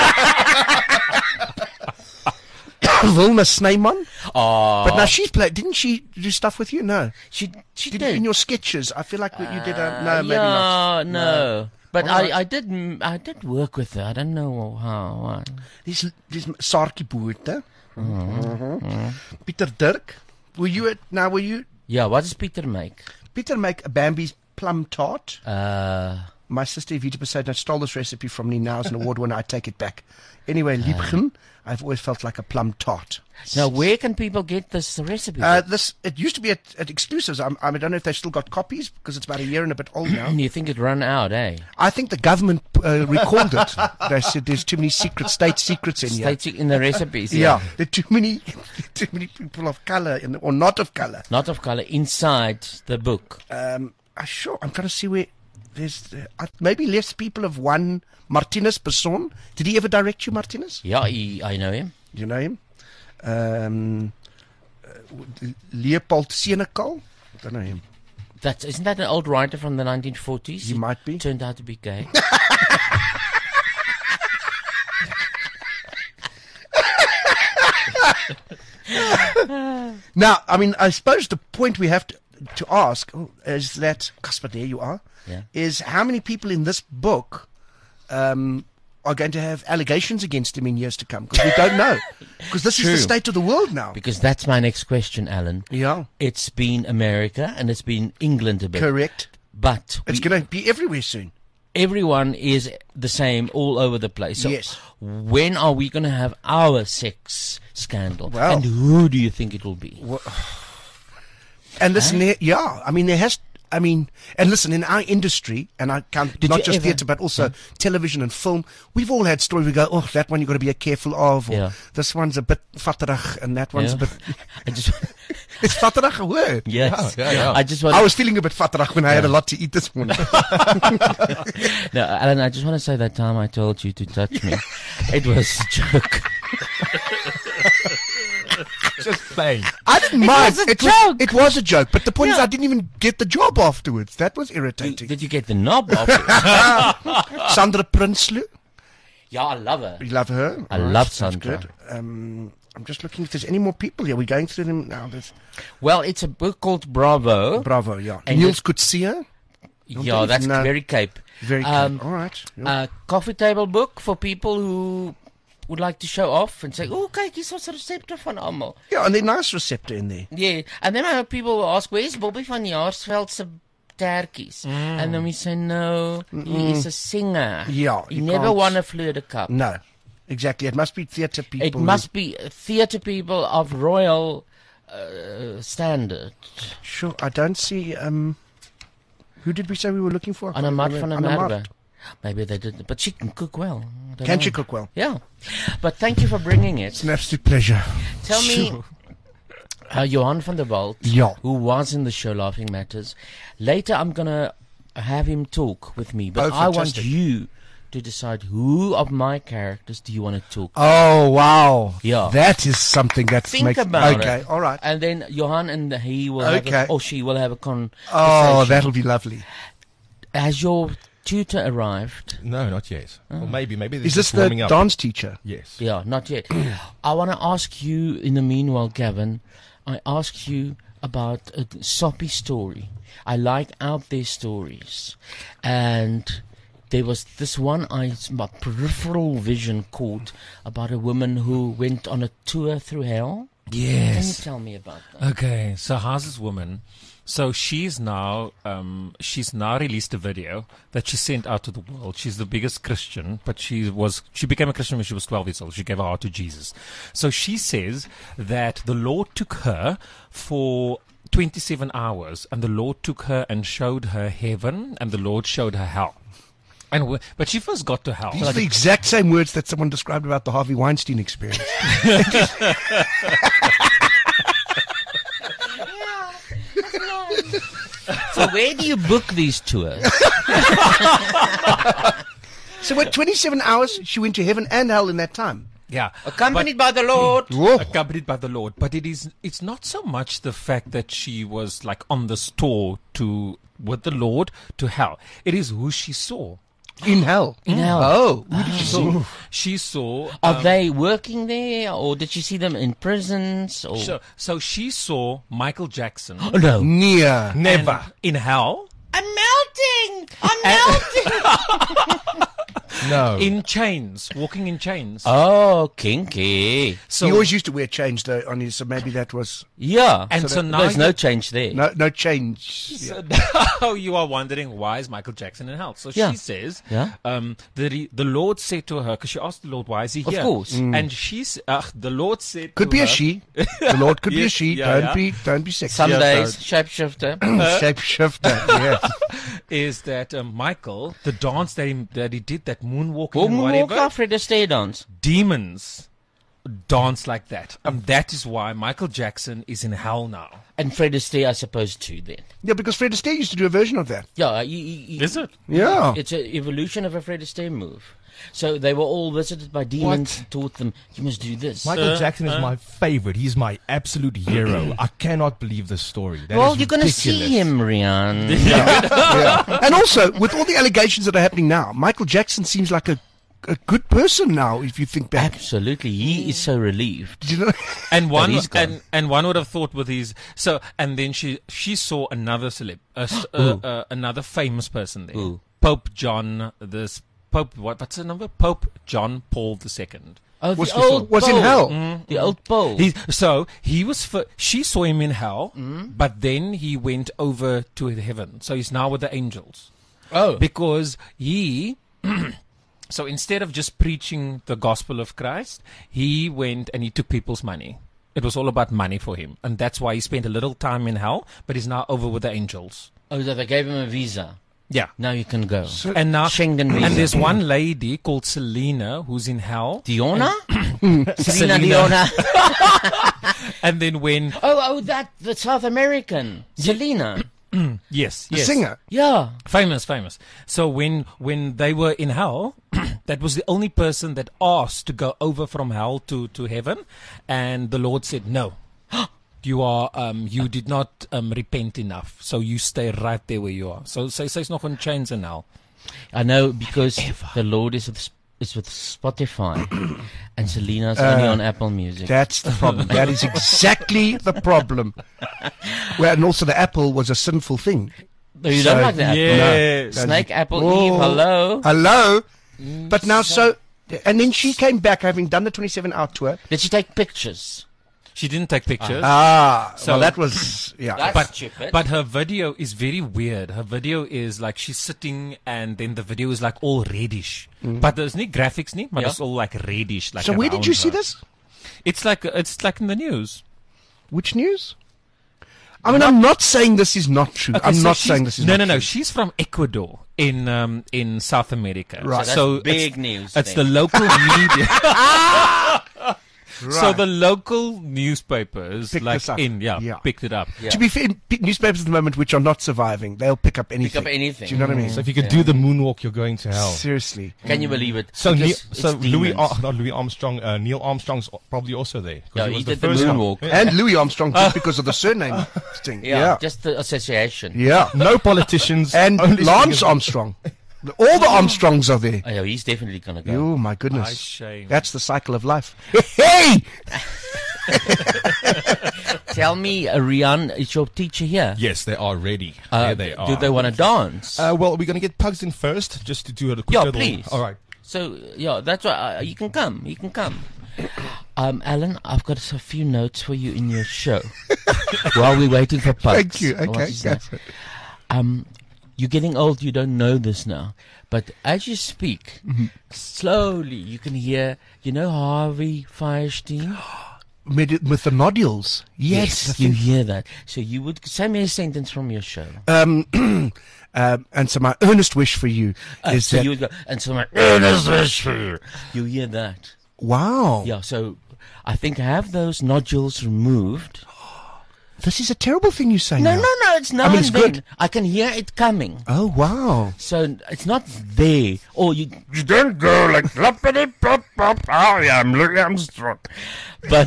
Wilma Snyman. Oh, But now she's played. Didn't she do stuff with you? No. she Did did. in your sketches? I feel like you did a no, maybe not. No. But All right. I did work with her. I don't know how. Dis Saartjie Botha. Pieter Dirk. Were you? Yeah, what does Peter make? Pieter make a Bambi's plum tart. My sister Evita Poseidon stole this recipe from me. Now as an award winner, I take it back. Anyway, Liebchen, I've always felt like a plum tart. Now, where can people get this recipe? It used to be at Exclusives. I don't know if they've still got copies because it's about a year and a bit old now. You think it run out, eh? I think the government recalled it. They said there's too many state secrets in here. States in the recipes. Yeah, there are too many people of color or not of color. Not of color inside the book. I'm trying to see where there's maybe less people of one. Martinez Besson. Did he ever direct you, Martinez? Yeah, I know him. Do you know him? Leopold Senekal. Don't know him. Isn't that an old writer from the 1940s? He might be. Turned out to be gay. Now, I mean, I suppose the point we have to ask is that, Casper, there you are, is how many people in this book are going to have allegations against him in years to come? Because we don't know. Because this is the state of the world now. Because that's my next question, Alan. Yeah. It's been America and it's been England a bit. Correct. But It's going to be everywhere soon. everyone is the same all over the place. So Yes. when are we going to have our sex scandal? Well- And who do you think it will be? And listen, and listen, in our industry, and I count Did not you just ever- theatre, but also television and film, we've all had stories we go, oh, that one you've got to be careful of, or Yeah. this one's a bit fatterig, and that one's Yeah. a bit... I just, It's fatterig a word. yes. yeah. I just want. I was feeling a bit fatterig when I had a lot to eat this morning. No, Alan, I just want to say that time I told you to touch me, it was a joke. Just playing. I didn't mind. was a joke. It was a joke, but the point is Yeah. I didn't even get the job afterwards. That was irritating. Did you get the knob off it? Sandra Prinsloo, Yeah, I love her. you love her. I love That's Sandra. good. I'm just looking if there's any more people here. We're going through them now. There's Well, it's a book called Bravo. Bravo, yeah. And Niels Coetzee. Yeah, that's No. very Cape. Very Um, cool. All right. Yeah. Coffee table book for people who would like to show off and say, "Oh, kyk, hier's ons resepte van almal." Yeah, and they're nice receptor in there. Yeah, and then I have people will ask, "Where's Bobby van Jaarsveld se tertjies?" And then we say, "No, he is a singer. Yeah, he you never can't- won a Fleur Cup. No, exactly. It must be theatre people. It must be theatre people of royal standard." Sure, I don't see. Who did we say we were looking for? Anna-Mart van der Anna Mart. Merwe. Maybe they didn't, but she can cook well. I don't Can know. she cook well? Yeah. But thank you for bringing It's it. an absolute pleasure. Tell me, Johan van der Walt, Ja. who was in the show Laughing Matters, later I'm going to have him talk with me, but Oh, I want fantastic. you to decide who of my characters do you want to talk to. Oh wow! Yeah. that is something that Think makes about it. okay. All right. And then Johan and he will Okay. have or she will have a conversation. Oh, that'll be lovely. Has your tutor arrived? No, not yet. Or maybe they're Is this just the warming up. dance teacher? Yes. Yeah, not yet. I want to ask you, in the meanwhile, Gavin, I asked you about a soppy story. I like out there stories. And there was this one my peripheral vision caught about a woman who went on a tour through hell. Can you Yes. tell me about that? Okay, so how's this woman? So she's now released a video that she sent out to the world. She's the biggest Christian, but she became a Christian when she was 12 years old. She gave her heart to Jesus. So she says that the Lord took her for 27 hours, and the Lord took her and showed her heaven, and the Lord showed her hell. But she first got to hell. These are the exact same words that someone described about the Harvey Weinstein experience. So where do you book these tours? So, what? 27 hours? She went to heaven and hell in that time. Yeah. Accompanied by the Lord. Whoa. Accompanied by the Lord. But it's not so much the fact that she was like on this tour with the Lord to hell. It is who she saw. In hell. In hell. Oh, who did she see? She saw. Are they working there, or did you see them in prisons? Or So she saw Michael Jackson. oh, no, Near. Never. In hell. I'm melting. I'm melting. No. In chains. Walking in chains. Oh, kinky. So He always used to wear chains though on his, so maybe that was Yeah. And so now there's no you- change there. no change. So now you are wondering, why is Michael Jackson in hell? So Yeah. she says, Yeah. the Lord said to her, because she asked the Lord, why is he Of here? course. And the Lord said Could to be her, a she. The Lord could be a Yes, she. yeah, Don't be sexy. Some Yeah, days, shapeshifter. Shapeshifter. Yes. is that Michael, the dance that he did, that moonwalking and Walk whatever, off Fred Astaire dance. demons dance like that. And that is why Michael Jackson is in hell now. And Fred Astaire, I suppose, too, then. Yeah, because Fred Astaire used to do a version of that. Yeah. Is it? Yeah. It's an evolution of a Fred Astaire move. So they were all visited by demons and taught them, you must do this. Michael Jackson is my favorite. He's my absolute hero. I cannot believe this story. That Well, is you're going to see ridiculous. him, Rian. Yeah. And also, with all the allegations that are happening now, Michael Jackson seems like a good person now, if you think back. Absolutely. He is so relieved. Do you know? And one he's gone. and one would have thought with his and then she saw another another famous person there. Who? Pope John what's the number? Pope John Paul II. Oh, Was- the old was in Pole. hell. The old pole. She saw him in hell, but then he went over to heaven. So he's now with the angels. Oh. Because he so instead of just preaching the gospel of Christ, he went and he took people's money. It was all about money for him. And that's why he spent a little time in hell, but he's now over with the angels. Oh, so they gave him a visa. Yeah. Now you can go. And now Schengen visa. and there's one lady called Selena who's in hell. Diona? Selena Diona. And then when The South American. Selena. yes, The yes. singer. Yeah. Famous. So when they were in hell, that was the only person that asked to go over from hell to heaven, and the Lord said, "No, you did not repent enough, so you stay right there where you are." So it's not on chains in hell. I know, because the Lord is is with Spotify, and Selena's only on Apple Music. That's the problem. That is exactly the problem. Well, and also the apple was a sinful thing. No, you don't like the apple? Yes. No. Snake, apple, Oh. Eve, hello. Hello? But now, and then she came back having done the 27-hour tour. Did she take pictures? She didn't take pictures. So that was, yeah. That's stupid. But her video is very weird. Her video is like she's sitting and then the video is like all reddish. But there's no graphics, but Yeah. it's all like reddish. Like So where did you see around her. this? It's like in the news. Which news? I mean, I'm not saying this is not true. Okay, I'm so not she's- saying this is no, not no, true. no. She's from Ecuador in South America. Right. So that's it's- big news It's then. the local media. So Right. the local newspapers, Picked like this up. yeah, picked it up. Yeah. To be fair, newspapers at the moment which are not surviving, they'll pick up anything. anything. Do you know what I mean? So if you could do the moonwalk, you're going to hell. Seriously. Can you believe it? So, Because so it's Louis, demons. not Louis Armstrong, Neil Armstrong's probably also there. 'cause Yeah, was he did the first one. moonwalk. Yeah. And Louis Armstrong, just because of the surname thing. Yeah, just the association. Yeah. No politicians. And only Lance singers. Armstrong. All the Armstrongs are there. Oh, yeah, he's definitely gonna go. Oh, my Ay, goodness. shame. That's the cycle of life. Hey! Tell me, Rian, is your teacher here? Yes, they are ready. There they are. Do they want to dance? Well, we're going to get Pugs in first, just to do a quick Yeah, little... please. All right. So, yeah, that's why you can come. You can come. Alan, I've got a few notes for you in your show while we're waiting for Pugs. Thank you. What Okay, is go that? for it. You're getting old, you don't know this now. But as you speak, slowly you can hear, you know Harvey Firestein? With the nodules. Yes. the you thing. hear that. So you would say me a sentence from your show. And so my earnest wish for you is so that... you would go, and so my earnest wish for you. You hear that. Wow. Yeah, so I think have those nodules removed. This is a terrible thing you say No, now. no, it's not. it's good. I can hear it coming. Oh, wow. So it's not there. Or you don't go like floppity pop pop. I am Louis Armstrong. But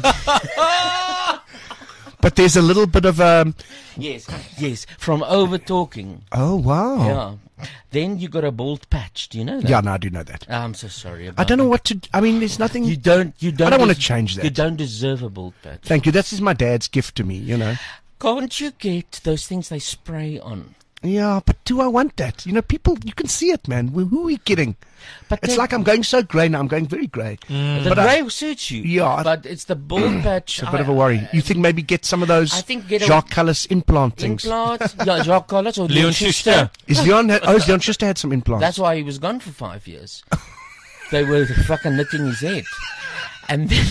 But there's a little bit of... yes, from over talking. Oh, wow. Yeah. Then you got a bald patch. Do you know that? Yeah, no, I do know that. I'm so sorry about I don't know that. what to... I mean, there's nothing... You don't. I don't want to change that. You don't deserve a bald patch. Thank you. This is my dad's gift to me, you know. Can't you get those things they spray on? Yeah, but do I want that? You know, people, you can see it, man. Who are we kidding? But It's then- like I'm going so grey now. I'm going very grey. The But grey suits you. Yeah. But it's the bald patch. It's a bit of a worry. You think maybe get some of those I think get a- Jacques Callis implant things? Implants. Yeah, Jacques Collins or Leon Schuster. Is Leon... has Leon Schuster had some implants? That's why he was gone for 5 years. They were fucking knitting his head. And then...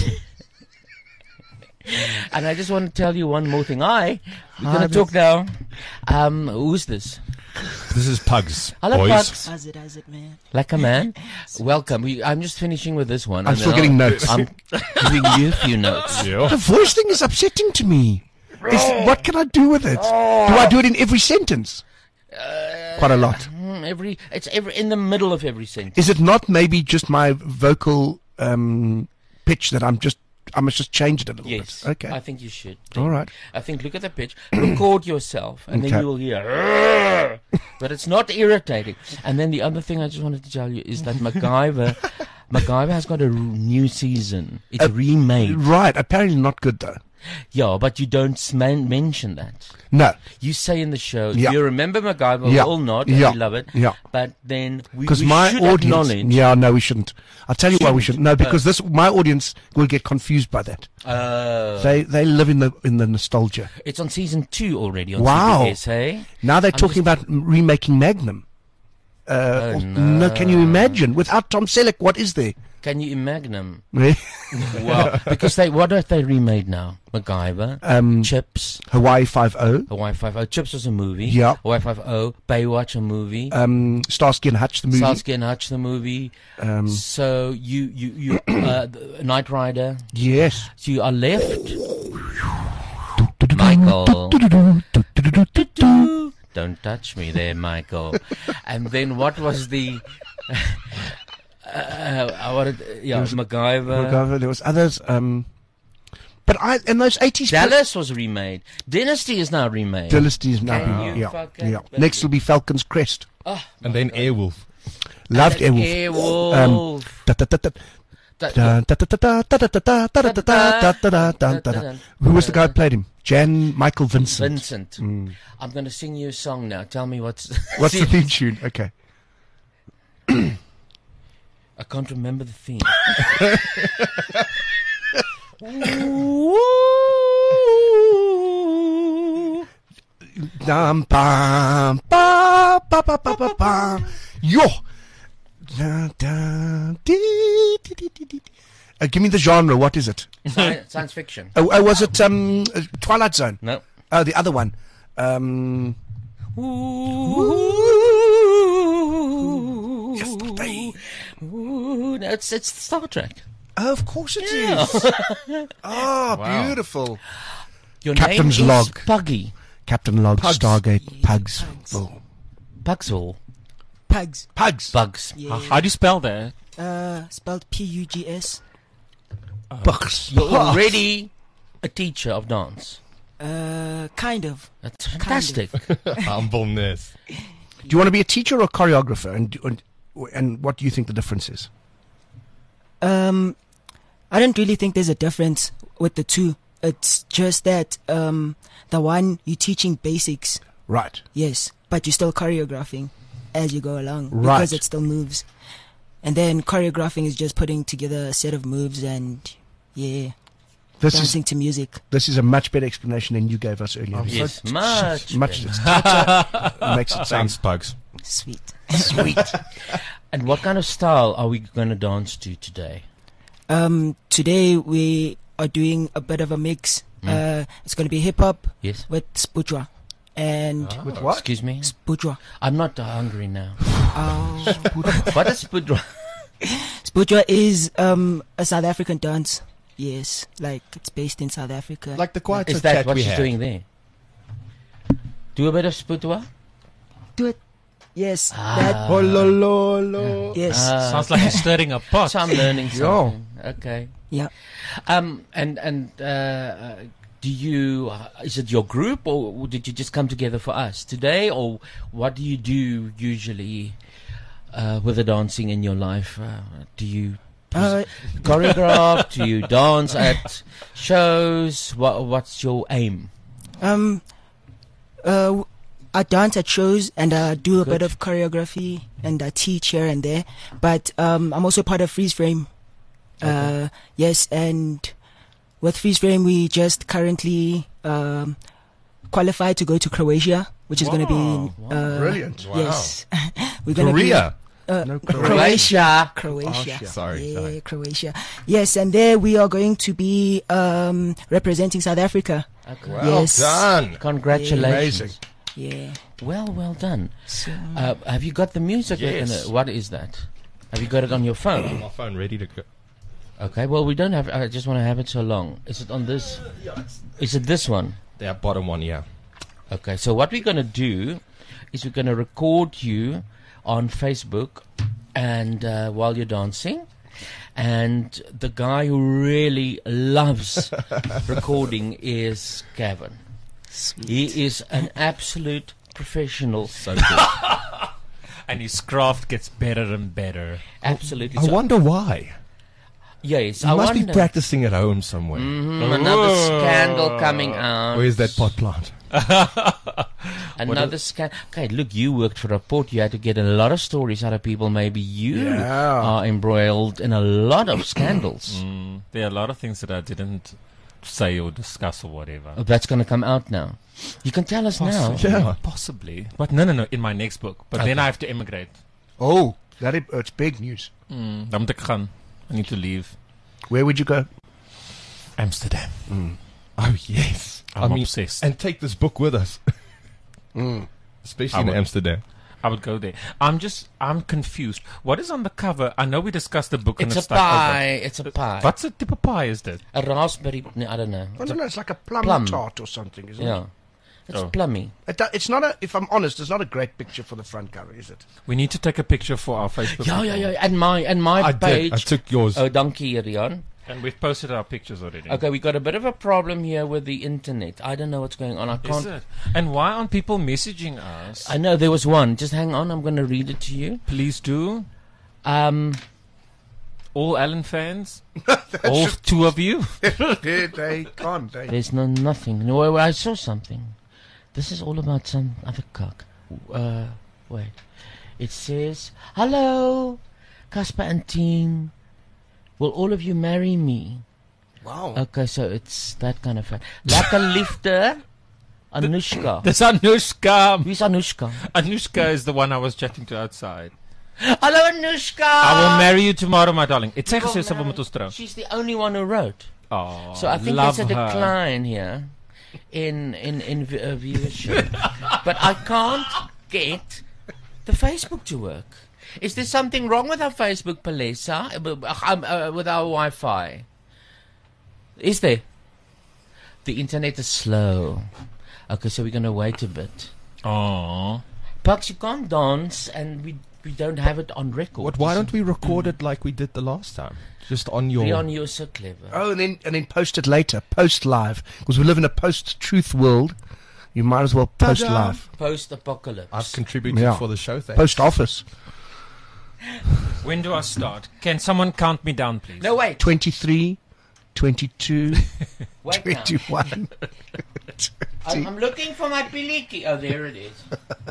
and I just want to tell you one more thing. We're going to talk now. Who's this? This is Pugs, Hello, boys. Pugs. How's it, man? Like a man. Welcome. I'm just finishing with this one. I'm and still then getting notes. I'm giving you a few notes. Yeah. The voice thing is upsetting to me. What can I do with it? Do I do it in every sentence? Quite a lot. It's in the middle of every sentence. Is it not maybe just my vocal pitch that I must just change it a little Yes. bit? Okay. I think you should. All right. I think look at the pitch, record yourself, and then Okay. you will hear. "Arrgh!" But it's not irritating. And then the other thing I just wanted to tell you is that MacGyver has got a new season. It's remade. Right. Apparently not good though. Yeah, but you don't mention that. No. You say in the show, Yeah. you remember MacGyver, Yeah. we all nod, and Yeah. we love it. Yeah. But then we Because should my audience... acknowledge. Yeah, no, we shouldn't. I'll tell you why we shouldn't. No, because my audience will get confused by that. They live in the nostalgia. It's on season 2 already on Wow. CBS, hey? Now they're I'm talking about remaking Magnum. No, can you imagine? Without Tom Selleck, what is there? Can you imagine? Eh? Wow. Because what have they remade now? MacGyver, Chips, Hawaii 5-0, Hawaii 5-0. Chips was a movie. Yeah. Hawaii 5-0, Baywatch a movie. Starsky and Hutch the movie. Starsky and Hutch the movie. So you Knight Rider. Yes. So you are left. Michael. Don't touch me there, Michael. And then what was the... I wanted... Yeah, MacGyver. There was others. But in those 80s... Dallas was remade. Dynasty is now remade. Dynasty is now... Can you Yeah. fucking Yeah. believe Next will be Falcon's Crest. Oh, And then Airwolf. Loved Airwolf. Airwolf. Da, da, da, da. Dun, da, da, da, da, da, da, da, da, da, da, da, da, da, da. Who was the guy who played him? Jan Michael Vincent. Vincent. I'm going to sing you a song now. Tell me what's the theme tune? Okay. I can't remember the theme. Dum, bum, ba, ba, ba, ba, ba, ba. Yo. Da, da, dee, dee, dee, dee, dee. Give me the genre. What is it? Science fiction. Was it Twilight Zone? No. Oh, the other one. Yesterday. Ooh, no, it's Star Trek. Oh, of course it is. Oh, Wow. beautiful. Your Captain's name log. is Puggy. Captain Log, Pugs. Stargate, Pugs. Oh. Pugsville. Pugs. Pugs. Bugs. Yeah. How do you spell that? Spelled Pugs. Pugs. You're already a teacher of dance. Kind of. That's fantastic. Humbleness. Do you want to be a teacher or a choreographer? And what do you think the difference is? I don't really think there's a difference with the two. It's just that the one you're teaching basics, Right. yes, but you're still choreographing as you go along Right. because it still moves. And then choreographing is just putting together a set of moves and dancing to music. This is a much better explanation than you gave us earlier. Yes, much. Much. It's tighter. Makes it sound Thanks, Pugs. Sweet. Sweet. And what kind of style are we going to dance to today? Today we are doing a bit of a mix. It's going to be hip hop Yes. with spudra and with what? Excuse me? spudra. I'm not hungry now. Oh. What is Spudra? Spudra is a South African dance. Yes, like it's based in South Africa. Like the quiet Is that chat what we she's had. doing there? Do a bit of Spudra? do it. Yes, Oh, lo, lo, lo. that. Yes. Sounds like you're stirring a pot. So I'm learning something. Okay. Yeah. Do you? Is it your group, or did you just come together for us today, or what do you do usually with the dancing in your life? Do you choreograph? Do you dance at shows? What's your aim? I dance at shows and I do a Good. bit of choreography and I teach here and there. But I'm also part of Freeze Frame. Yes, and with Freeze Frame we just currently qualified to go to Croatia, which is going to be Brilliant. yes. We're going to Korea. No, Croatia. Sorry. Yeah, Croatia. Yes, and there we are going to be representing South Africa. Okay. Well Yes. done. Congratulations. Amazing. Yeah. Well done. So, Have you got the music? Yes. What is that? Have you got it on your phone? My phone ready to go. Okay, well, we don't have. I just want to have it so long. Is it on this? Is it this one? That bottom one, yeah. Okay, so what we're going to do is we're going to record you on Facebook and while you're dancing. And the guy who really loves recording is Gavin. He is an absolute professional. So good. And his craft gets better and better. Absolutely. I wonder why. Yes, You I must wonder. be practicing at home somewhere. Another scandal coming out. Where's that pot plant? Another scandal. Okay, look, you worked for Rapport. You had to get a lot of stories out of people. Maybe you Yeah. are embroiled in a lot of scandals. There are a lot of things that I didn't say or discuss or whatever. Oh, that's going to come out now. You can tell us now. Yeah. Possibly. But no, in my next book. But then I have to emigrate. Oh, it's big news. Dan moet ek gaan. I need to leave Where would you go? Amsterdam. Oh, yes. I'm obsessed. And take this book with us. Especially I in would. Amsterdam. I would go there. I'm confused. What is on the cover? I know we discussed the book It's and a it's like pie. It's a pie. What's a type of pie is that? A raspberry. No, I don't know. I don't know. It's like a plum, Plum. tart or something, isn't Yeah. It's Oh. plummy. it? It's not a. If I'm honest, it's not a great picture for the front cover, is it? We need to take a picture for our Facebook. Yeah. And my I page. did. I took yours. Oh, donkey, Rian. And we've posted our pictures already. Okay, we got a bit of a problem here with the internet. I don't know what's going on. I Is can't. it? And why aren't people messaging us? I know there was one. Just hang on. I'm going to read it to you. Please do. All Alan fans? All two of you? They can't. There's nothing. No, I saw something. This is all about some other cock. Wait. It says, "Hello, Casper and team. Will all of you marry me?" Wow. Okay, so it's that kind of fun. Lekker liefde, Anushka. There's Anushka. Who's Anushka? Anushka is the one I was chatting to outside. Hello, Anushka. I will marry you tomorrow, my darling. Het sê gesê sy wil met ons trou. She's the only one who wrote. Oh, So I think love there's a her. decline here in viewership. But I can't get the Facebook to work. Is there something wrong with our Facebook, Palesa? With our Wi-Fi? Is there? The internet is slow. Okay, so we're going to wait a bit. Oh. Pucks, you can't dance and we don't have it on record. Why don't we record it like we did the last time? Just on your... Leon, you're so clever. Oh, and then post it later. Post live. Because we live in a post-truth world. You might as well post live. Post-apocalypse. I've contributed for the show, thanks. Post office. When do I start? Can someone count me down, please? No, wait. 23, 22, Wait now. 21. I'm looking for my piliki. Oh, there it is.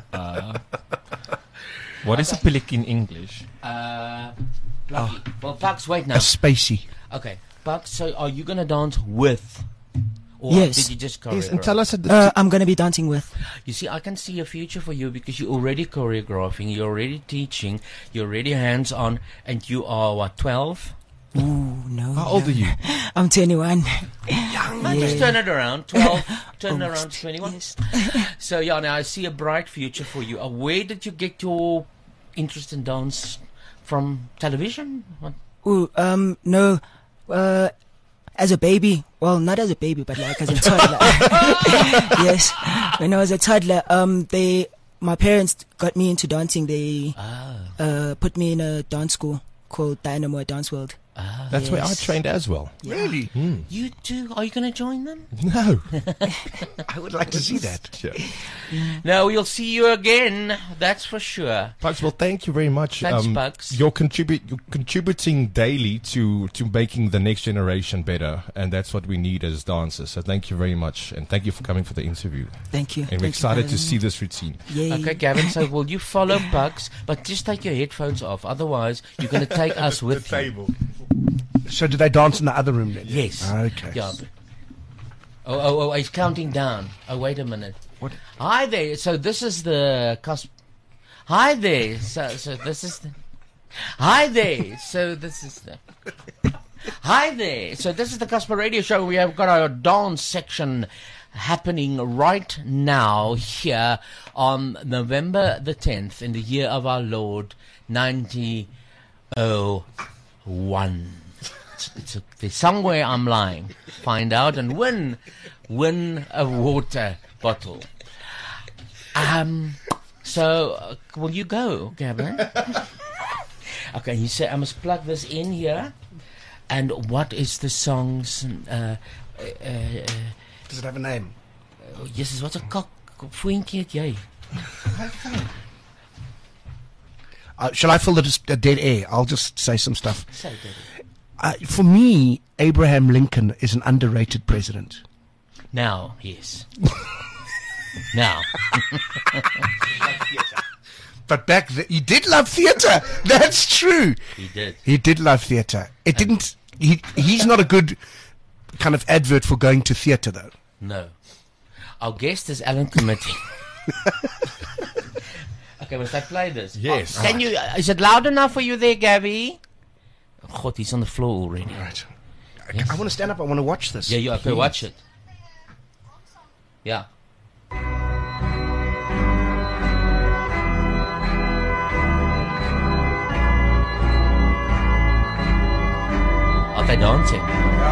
What is a pilik in English? Lucky. Well, Pucks, wait now. A spacey. Okay, Pucks, so are you going to dance with? Or Yes. did you just choreograph? Yes, and tell us... I'm going to be dancing with. You see, I can see a future for you because you're already choreographing, you're already teaching, you're already hands-on, and you are, what, 12? Ooh, no. How old are you? I'm 21. No, just turn it around. 12, turn it around to 21. Yes. So, yeah, now I see a bright future for you. Where did you get your interest in dance from? Television? What? Ooh, no. As a baby, well, not as a baby, but like as a toddler. Yes, when I was a toddler, my parents got me into dancing. They put me in a dance school called Dynamo at Dance World. That's where I trained as well. Really? You too? Are you going to join them? No. I would like to see that. Yeah. No, we'll see you again. That's for sure. Pugs, well, thank you very much. Thanks, Pugs. You're contributing daily to making the next generation better, and that's what we need as dancers. So thank you very much, and thank you for coming for the interview. Thank you. And we're Thank you excited for to having see me. this routine. Yay. Okay, Gavin, so will you follow Pugs? But just take your headphones off. Otherwise, you're going to take us with you. So did they dance in the other room then? Yes. Okay. Yeah. Oh, he's counting down. Oh, wait a minute. What? Hi there. So this is the Hi there. So this is the. Hi there. So this is the. Hi there. So this is the Casper Radio Show. We have got our dance section happening right now here on November the 10th in the year of our Lord 1901. There's somewhere I'm lying. Find out and win a water bottle. So will you go, Gavin? Okay, you say I must plug this in here. And what is the song's? Does it have a name? Yes, wat 'n kak voentjie het jy? Shall I fill the dead air? I'll just say some stuff. Say dit. For me, Abraham Lincoln is an underrated president. Now, yes. Now. But back then, he did love theatre. That's true. He did. He did love theatre. It didn't. He's not a good kind of advert for going to theatre, though. No. Our guest is Alan Committee. Okay, must I play this? Yes. Can you? Is it loud enough for you there, Gabby? God, he's on the floor already. Right. Yes. I want to stand up. I want to watch this. Yeah, you okay? Watch it. Yeah. Are they dancing?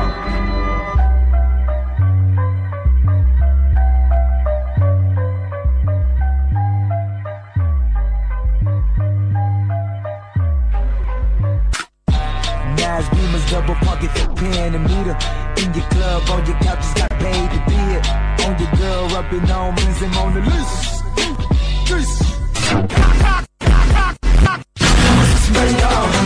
Nas Beamers, double pocket for pen and meter. In your club, on your couch, just got paid to be it. On your girl, rubbing on me, and on the list. Smell it all.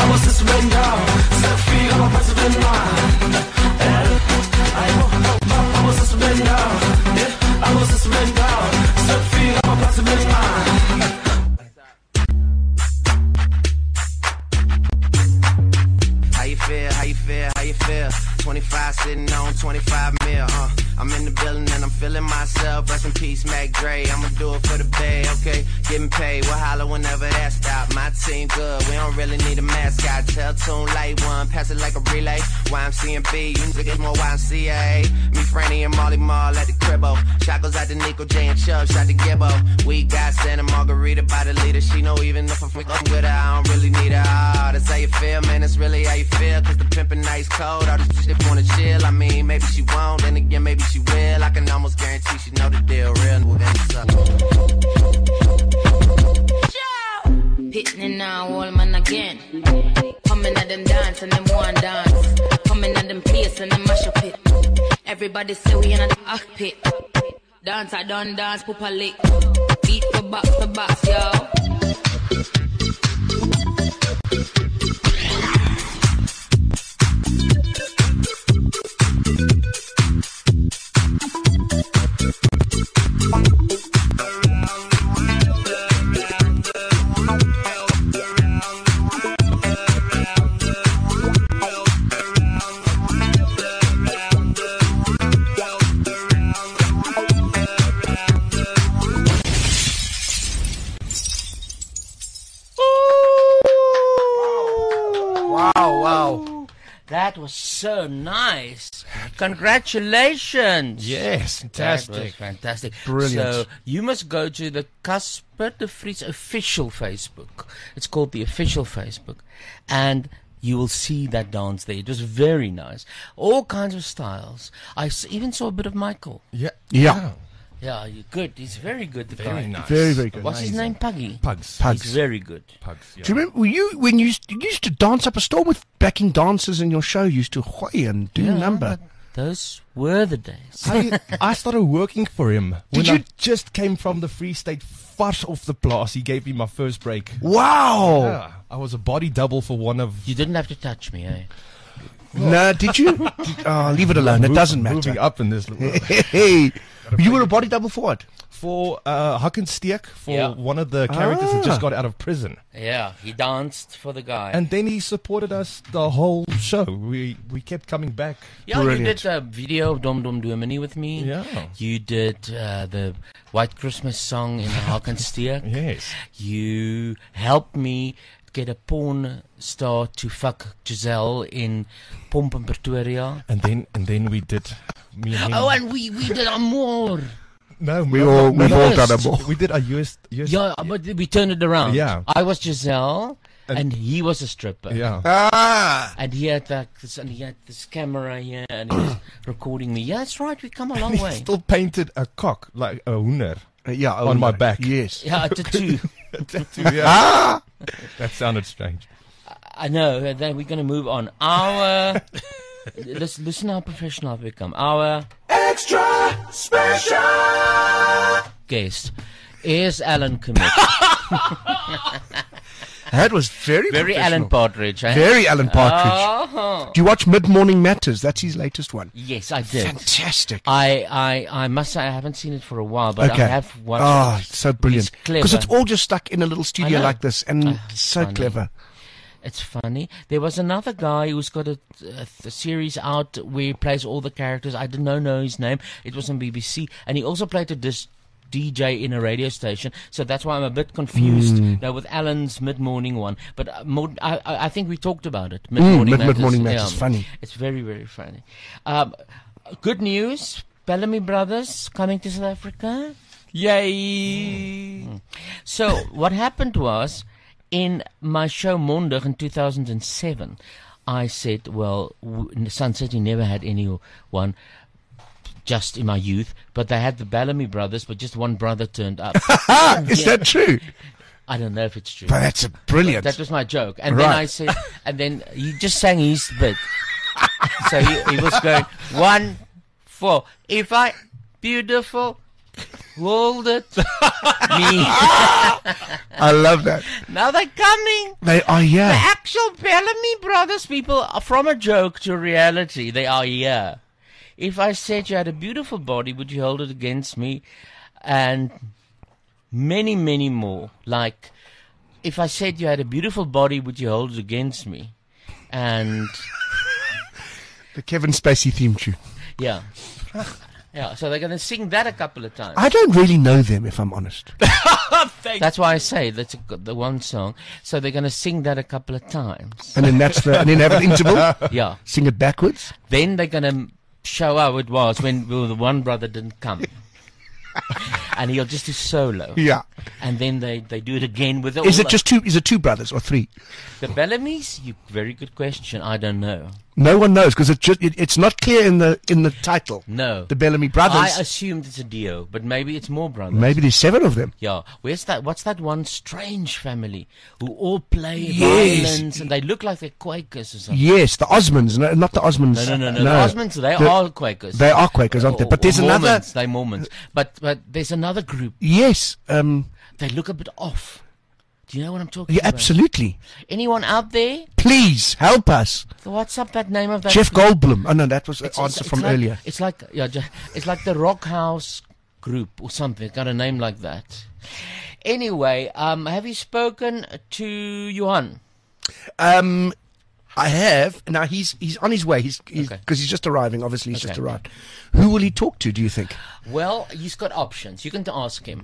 How you feel? How you feel? How you feel? 25 sitting on 25 mil. I'm in the building and I'm feeling myself. Rest in peace, Mac Dre. I'ma do it for the bay, okay? Getting paid, we'll holler whenever that stop. My team good, we don't really need a mascot. Tell Tune Light One, pass it like a relay. YMCMB, you niggas get more YMCA. Me, Franny, and Molly Mall at the cribbo. Shot goes out to Nico J and Chubb, shot to Gibbo. We got Santa Margarita by the leader. She know even if I'm with her, I don't really need her. Oh, that's how you feel, man. That's really how you feel. Cause the pimpin' nice cold. All this shit wanna chill. I mean, maybe she won't, then again, maybe she will. I can almost guarantee she know the deal. Real, well, then it's up. Pitting now, all man again. Coming at them dance and them one dance. Coming at them place and them mash up it. Everybody say we in a pit. Dance, I done dance, poop a lick. Beat for box, yo. That was so nice. Congratulations. Yes, fantastic. That was fantastic. Brilliant. So you must go to the Casper de Vries official Facebook. It's called the official Facebook. And you will see that dance there. It was very nice. All kinds of styles. I even saw a bit of Michael. Yeah. Yeah. Yeah, you're good. He's very good, the Very guy. nice. Very, very good. What's his name? Puggy? Pugs. He's very good. Pugs, yeah. Do you remember when you used to dance up a storm with backing dancers in your show? You used to hoy and do number. but those were the days. I started working for him when Did you- I just came from the Free State, fars off the place. He gave me my first break. Wow. Yeah, I was a body double for one of. You didn't have to touch me, eh? No, did you? Leave it alone. It doesn't Moving matter. up in this little Hey, you were a body double for what? for Hackensteek for Yeah. one of the characters that just got out of prison. Yeah, he danced for the guy. And then he supported us the whole show. We kept coming back. yeah, Brilliant. you did a video of Dom Dom Dominee with me. Yeah. You did the White Christmas song in Hackensteek. Yes. You helped me get a porn star to fuck Giselle in Pomp in Pretoria. And then we did. Me and him. Oh, and we did a more. no, We've all done it more. We did a US Yeah, but we turned it around. Yeah. I was Giselle, And- and he was a stripper. Yeah. Ah. And he had this camera here, and he was recording me. Yeah, that's right. We come a long He way. still painted a cock, like a hooner, Yeah, on my back. Yes. Yeah, a tattoo. Yeah. That sounded strange. I know. And then we're going to move on. Our listen how professional I've become. Our Extra special. guest is Alan Commit. That was very Very professional. Alan Partridge. Eh? Very Alan Partridge. Oh. Do you watch Mid Morning Matters? That's his latest one. Yes, I did. Fantastic. I must say I haven't seen it for a while, but Okay. I have watched Oh, it. it's so brilliant. It's clever. Because it's all just stuck in a little studio know. like this, and Ah, it's so funny. clever. It's funny. There was another guy who's got a series out where he plays all the characters. I did not know his name. It was on BBC, and he also played a DJ in a radio station. So that's why I'm a bit confused now with Alan's mid-morning one. But I think we talked about it. Mid-morning Matters. Mid-Morning Matters, funny. It's very, very funny. Good news. Bellamy Brothers coming to South Africa. Yay! So what happened was, in my show Mondag in 2007, I said, well, Sun City never had anyone just in my youth, but they had the Bellamy Brothers, but just one brother turned up. Is that true? I don't know if it's true. But that's a brilliant. That was my joke. And then Right. I said, and then he just sang his bit. So he was going, 1, 4, if I, beautiful, Hold it. Me. I love that. Now they're coming. They are here. The actual Bellamy Brothers people are from a joke to reality. They are here. If I said you had a beautiful body, would you hold it against me? And many, many more. Like, if I said you had a beautiful body, would you hold it against me? And the Kevin Spacey theme tune. yeah. Yeah, so they're going to sing that a couple of times. I don't really know them, if I'm honest. That's why I say that's the one song. So they're going to sing that a couple of times. And then and then have an interval. Yeah. Sing it backwards. Then they're going to show how it was when the one brother didn't come. And he'll just do solo. Yeah. And then they do it again with Is it two brothers or three? The Bellamy's? Very good question. I don't know. No one knows because it's not clear in the title. No. The Bellamy Brothers. I assumed it's a duo, but maybe it's more brothers. Maybe there's 7 of them. Yeah. What's that one strange family who all play Yes. violins and they look like they're Quakers or something? Yes, the Osmonds. No, not the Osmonds. No. The Osmonds, they are Quakers. They are Quakers, aren't they? But there's another. They're Mormons. But there's another group. Yes. They look a bit off. Do you know what I'm talking Yeah, about? absolutely. Anyone out there? Please help us. So what's up that name of that? Jeff Goldblum. Oh no, that was the It's answer from like, earlier. It's like it's like the Rock House group or something. Got a name like that. Anyway, have you spoken to Johan? I have. Now he's on his way. He's Okay. because he's just arriving. Obviously, he's just Okay. arrived. Who will he talk to? Do you think? Well, he's got options. You can ask him.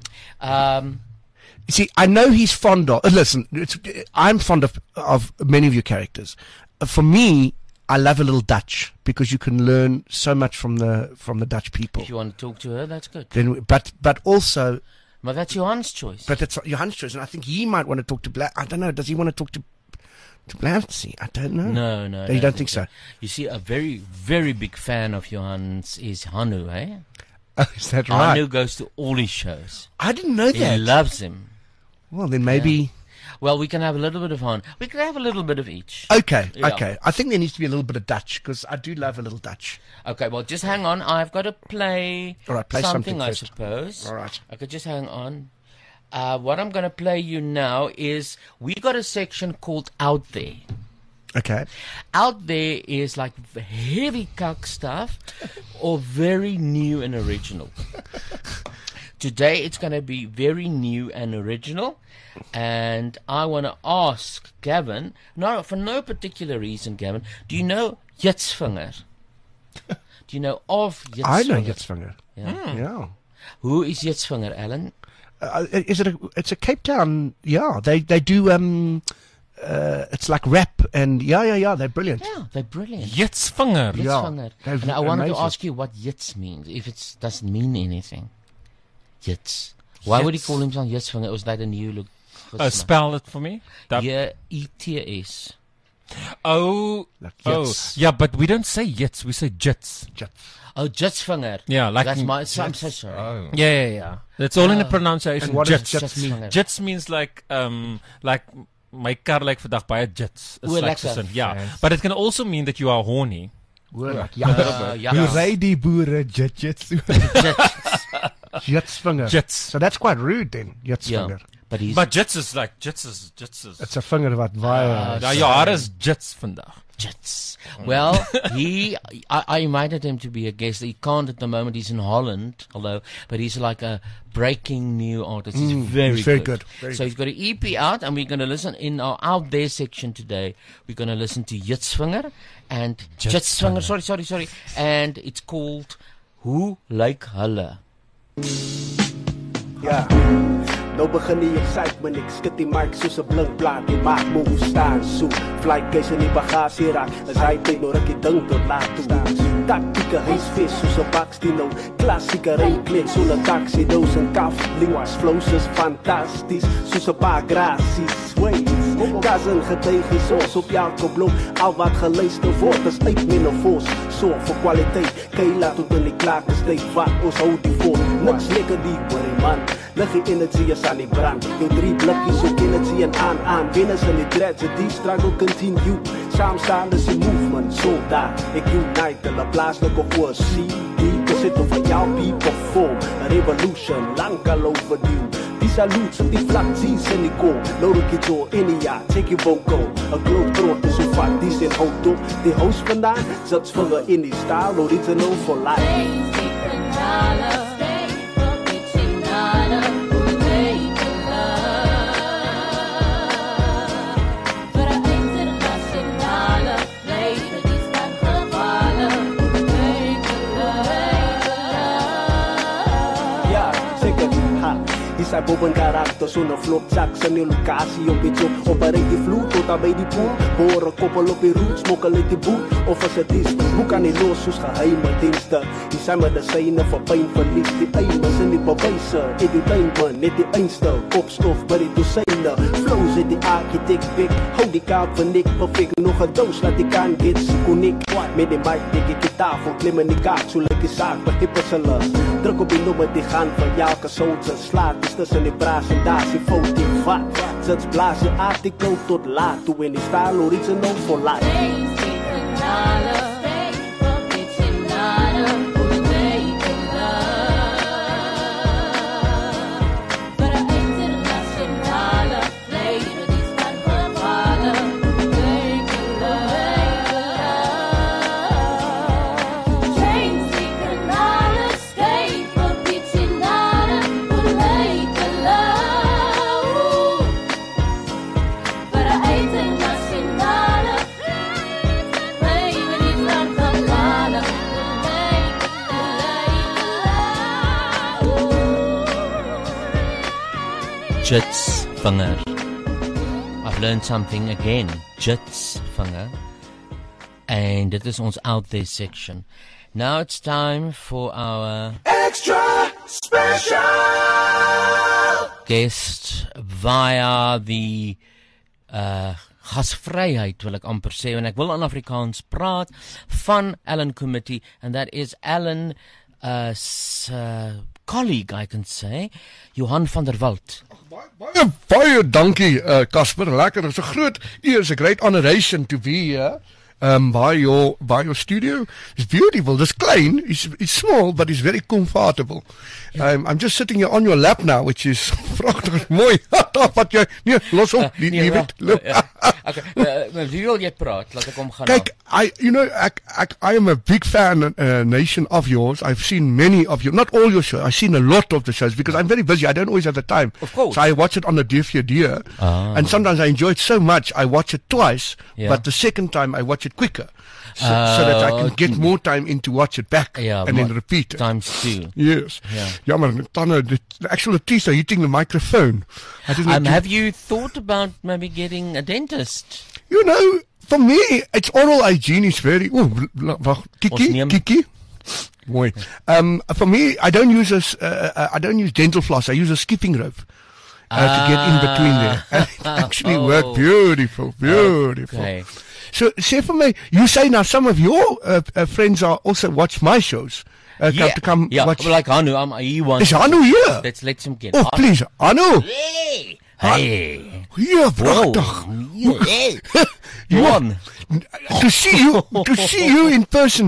You see, I know he's fond of. Listen, I'm fond of many of your characters. For me, I love a little Dutch because you can learn so much from the Dutch people. If you want to talk to her, that's good. Then, but also. But that's Johan's choice. But that's Johan's choice, and I think he might want to talk to I don't know. Does he want to talk to Blancy? I don't know. No. You don't think so? You see, a very, very big fan of Johan's is Hanu, eh? Oh, is that right? Hanu goes to all his shows. I didn't know He that. loves him. Well, then maybe. Yeah. Well, we can have a little bit of Han. We can have a little bit of each. Okay, Yeah. okay. I think there needs to be a little bit of Dutch because I do love a little Dutch. Okay, well, just hang on. I've got to play, All right, play something I first. suppose. All right. Okay, just hang on. What I'm going to play you now is we got a section called Out There. Okay. Out There is like heavy cuck stuff or very new and original. Today it's going to be very new and original. And I want to ask Gavin, for no particular reason, Gavin, do you know Jitsvinger? Do you know of Jitsvinger? I know Jitsvinger. Yeah. Yeah. Who is Jitsvinger, Alan? It's a Cape Town. Yeah, they do. It's like rap and yeah. They're brilliant. Yeah, they're brilliant. Jitsvinger. Jitsvinger. They're And I wanted to amazing. ask you what Jits means, if it doesn't mean anything. Jits. Why would he call himself Jitsvinger? Was that a new look? Spell it for me. Yeah, ETS. Oh, Jits. yeah, but we don't say Jits, we say Jits. Oh, Jitsvinger. Yeah, like That's in- my. So I'm so sorry. Oh. Yeah. It's all in the pronunciation. And what does Jits. Jits mean? Jits means like my car like vandag baie jits. It's Oeh, like lekker. soos in- yeah, but it can also mean that you are horny. Ja. Hoe ry die boere jits? Jitsvinger. Jits. So that's quite rude then. Jitsvinger. But he's. Maar jits is like jits is. It's a vinger wat waai. Ja, jou hare is jits vandag. Jits. Well, I invited him to be a guest. He can't at the moment. He's in Holland, but he's like a breaking new artist. He's very good. So he's got an EP out, and we're going to listen in our Out There section today. We're going to listen to Jitsvinger and Jitsvinger. Sorry. And it's called Hoe Lyk Hulle. Ja, nou begin die excitement. Ek skit die mic soos 'n blinkplaat. Die maak me hoe staan so. Flight case in die bagasie raak. As hy tyd nou ruk die ding tot laat toe. Tactieke huisvis soos 'n bakstino. Klassieke rijkleed sonder taxi doos en kaflinks. Flows is fantasties soos 'n paar grassies. Wait, cousin getuigies ons op Jacob Blom. Al wat geluister word is uit menopause. Zorg vir kwaliteit. Kyk laat tot in die klaarste tyd wat ons hou die voor. Niks lekker die hoor man. lig die energie is aan die brand. Jou 3 blikkies ook energie en aan. Winners in die dreads, die struggle continue. Saamstaan is die movement, so daar. Ek unite, hulle plaas nog op voor CD. Sit of van jou people form. A revolution, lang al overdue. Die salutes op die vlakties in die kool. Nodig je door in die jaar, take je vocal. Een groot brood is zo vaak, die zin houdt op. Die host vandaan, zat voor in die style. Original for life. Sy boven karakter, so'n vlotzak sy die lokasie op die job. Operate die vloed tot aan by die poel. Boren koppel op die roet, smokkel uit die boet. Of as het is, hoe kan die los soos geheime dienste? Die sy medisyne vir pijn verlies. Die eines in die bewijse, entertainment, net die einste. Kopstof by die dosyne, flows uit die architect big. Hou die kaap van nik, perfect. Nog een doos, laat die kan get konik. Met die mic, dik ek die tafel, klim in die kaart. So lyk die saak, behippers hulle. Druk op die nummer, die gaan van elke soldier. Slaat is tussen die presentatie, fout die vat. Zet blaas je artikel tot laat. Toe in die style original for life. Jits vinger. I've learned something again. Jits vinger. And dit is ons out there section. Now it's time for our Extra Special guest via the gasvryheid wil ek amper sê, en ek wil in Afrikaans praat van Alan Committee, and that is Alan colleague, I can say, Johan van der Walt. Baie dankie, Casper. Lekker. It's a groot eer. It's a great honoration to be here. By your studio. It's beautiful. It's klein. It's small, but it's very comfortable. I'm just sitting here on your lap now, which is prachtig mooi. Wat jy nee, los op. Leave it. Okay, wie wil jy praat? Laat ek hom gaan. Kyk, I am a big fan, Nation, of yours. I've seen many of you, not all your shows. I've seen a lot of the shows because I'm very busy. I don't always have the time. Of course. So I watch it on the DVD. And sometimes I enjoy it so much, I watch it twice, but the second time I watch it quicker. So that I can get more time in to watch it back and then repeat it. Times 2. Yes. Jammer, the actual teaser hitting the microphone. Have you thought about maybe getting a dentist? You know, for me, it's oral hygiene is very... Kiki. Mooi. For me, I don't use dental floss. I use a skipping rope. To get in between there. And it actually worked beautiful. Okay. So, say for me, you say now some of your friends are also watch my shows. To come watch. Like Anu, he wants. Is Anu here? Let's him get. Oh, please, Anu. Hey. Hier, prachtig. Johan. To see you in person.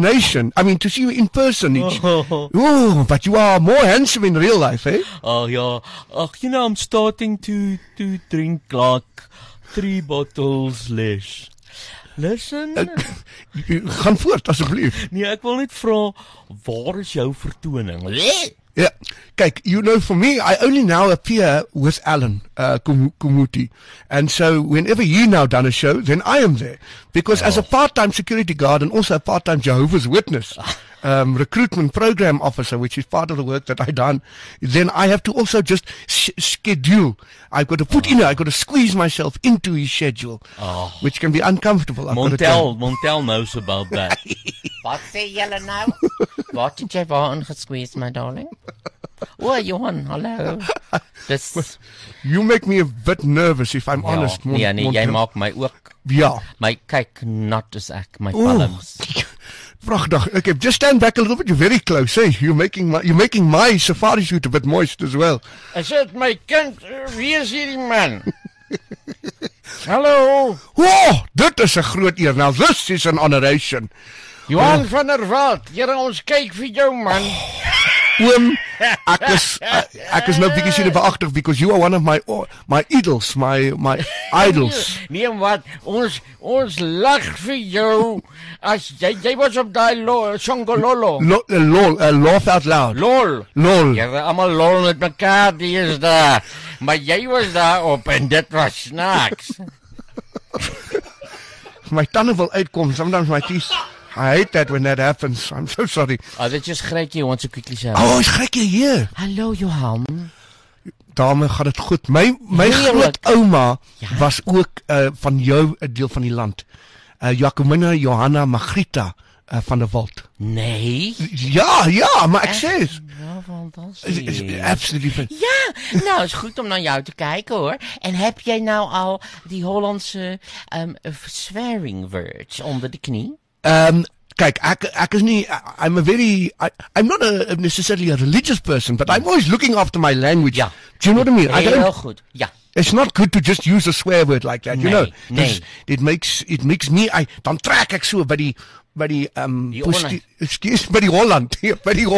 But you are more handsome in real life, eh? Oh, yeah. You know, I'm starting to drink like 3 bottles less. Listen. Gaan voort, asseblief. Nee, ek wil net vra, waar is jou vertoning? Yeah, kijk, you know, for me, I only now appear with Alan Kumuti. And so whenever he now done a show, then I am there. Because as a part-time security guard and also a part-time Jehovah's Witness recruitment program officer, which is part of the work that I done, then I have to also just schedule. I've got to put I've got to squeeze myself into his schedule, which can be uncomfortable. Montel knows about that. Wat sê julle nou? Wat het jy waar ingesqueeze, my darling? Oh, Johan, hallo. You make me a bit nervous, if I'm honest. Nee, jy maak my ook. Ja. My kyk nat is ek, my palms. Pragtig. Okay, just stand back a little bit. You're very close. Hey, you're making my safari suit a bit moist as well. Is dit my kind? Wie is hierdie man? Hallo. Oh, dit is 'n groot eer. Now this is an honoration. Johan van der Walt, jare ons kyk vir jou man. Oom, ek is nou bietjie senuweeagtig because you are one of my idols, my idols. Nee, wat? Ons lag vir jou as jy was op daai Songololo. Laugh out loud. Lol. Jare almal lol met mekaar, die is daar. Maar jy was daar op en dit was snaaks. My tande wil uitkom. Sometimes my teeth. I hate that when that happens. I'm so sorry. Oh, dit is Grekkie, want so quickly say. Oh, is Grekkie hier? Hallo Johan. Dame, gaan dit goed? My grootouma was ook van jou 'n deel van die land. Jacomina Johanna Margrita van der Walt. Nee. Ja, maar ek sê. Ja, fantastisch. Absoluut. Ja, nou is goed om naar jou te kijken hoor. En heb jij nou al die Hollandse swearing words onder de knie? Kyk, ek is nie, I'm not necessarily a religious person, but I'm always looking after my language. Ja. Do you know what I mean? Heel goed, ja. It's not good to just use a swear word like that, you know. Nee. It makes me, dan trek ek so by die by die Holland, by die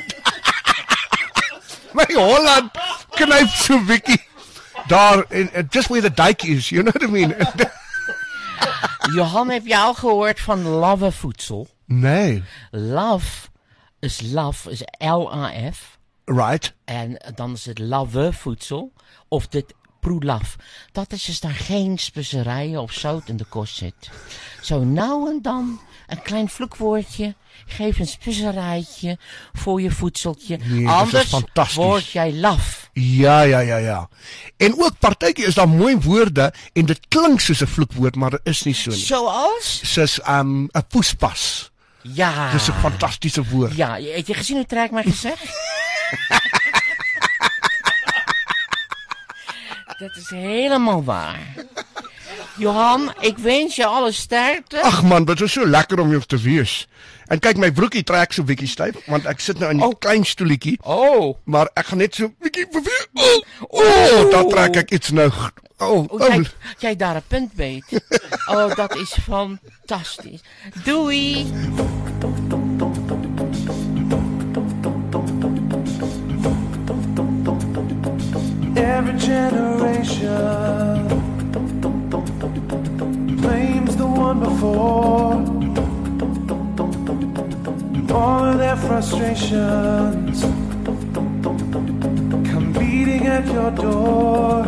Holland, knyp so bietjie daar, just where the dike is, you know what I mean? Johan, heb je al gehoord van lavevoedsel? Nee. Love is L-A-F. Right. En dan is het lavevoedsel, of dit proelaf. Dat is dus daar geen specerijen of zout in de kost zit. Zo nou en dan een klein vloekwoordje. Geef een specerijtje voor je voedseltje. Nee, anders word jij laf. Ja. En ook partytjie is daar mooi woorde en dit klink soos 'n vloekwoord, maar dit is nie so nie. Zoals? Soos 'n poespas. Ja. Dis 'n fantastiese woord. Ja, het je gezien hoe Trek mij gezegd? Dat is helemaal waar. Johan, ik wens je alle sterkte. Ag man, dit is so lekker om jou te wees. En kyk, my broekie trek so bietjie styf, want ek sit nou in 'n klein stoeltjie. Oh. Maar ek gaan net so bietjie beweeg. Dan trek ek iets nou. Jij daar een punt weet. Oh, dat is fantastisch. Doei. Every generation blames the one before. All of their frustrations come beating at your door.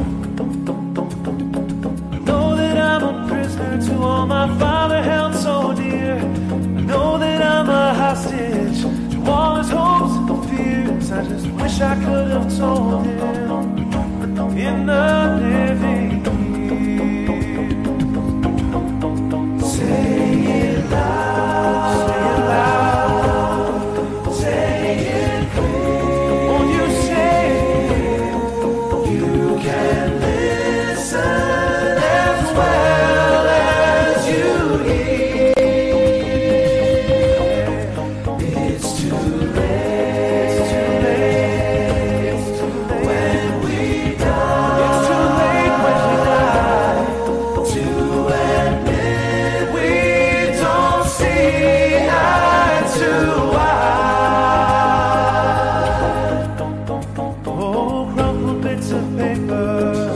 I know that I'm a prisoner to all my father held so dear. I know that I'm a hostage to all his hopes and fears. I just wish I could have told him in the living years. Say it loud, say it loud, say it clear. Won't you say it? You can listen as well as you hear. It's too late, it's too late, it's too late when we die. It's too late when we die to admit we don't see eye to eye. Oh, crumpled bits of paper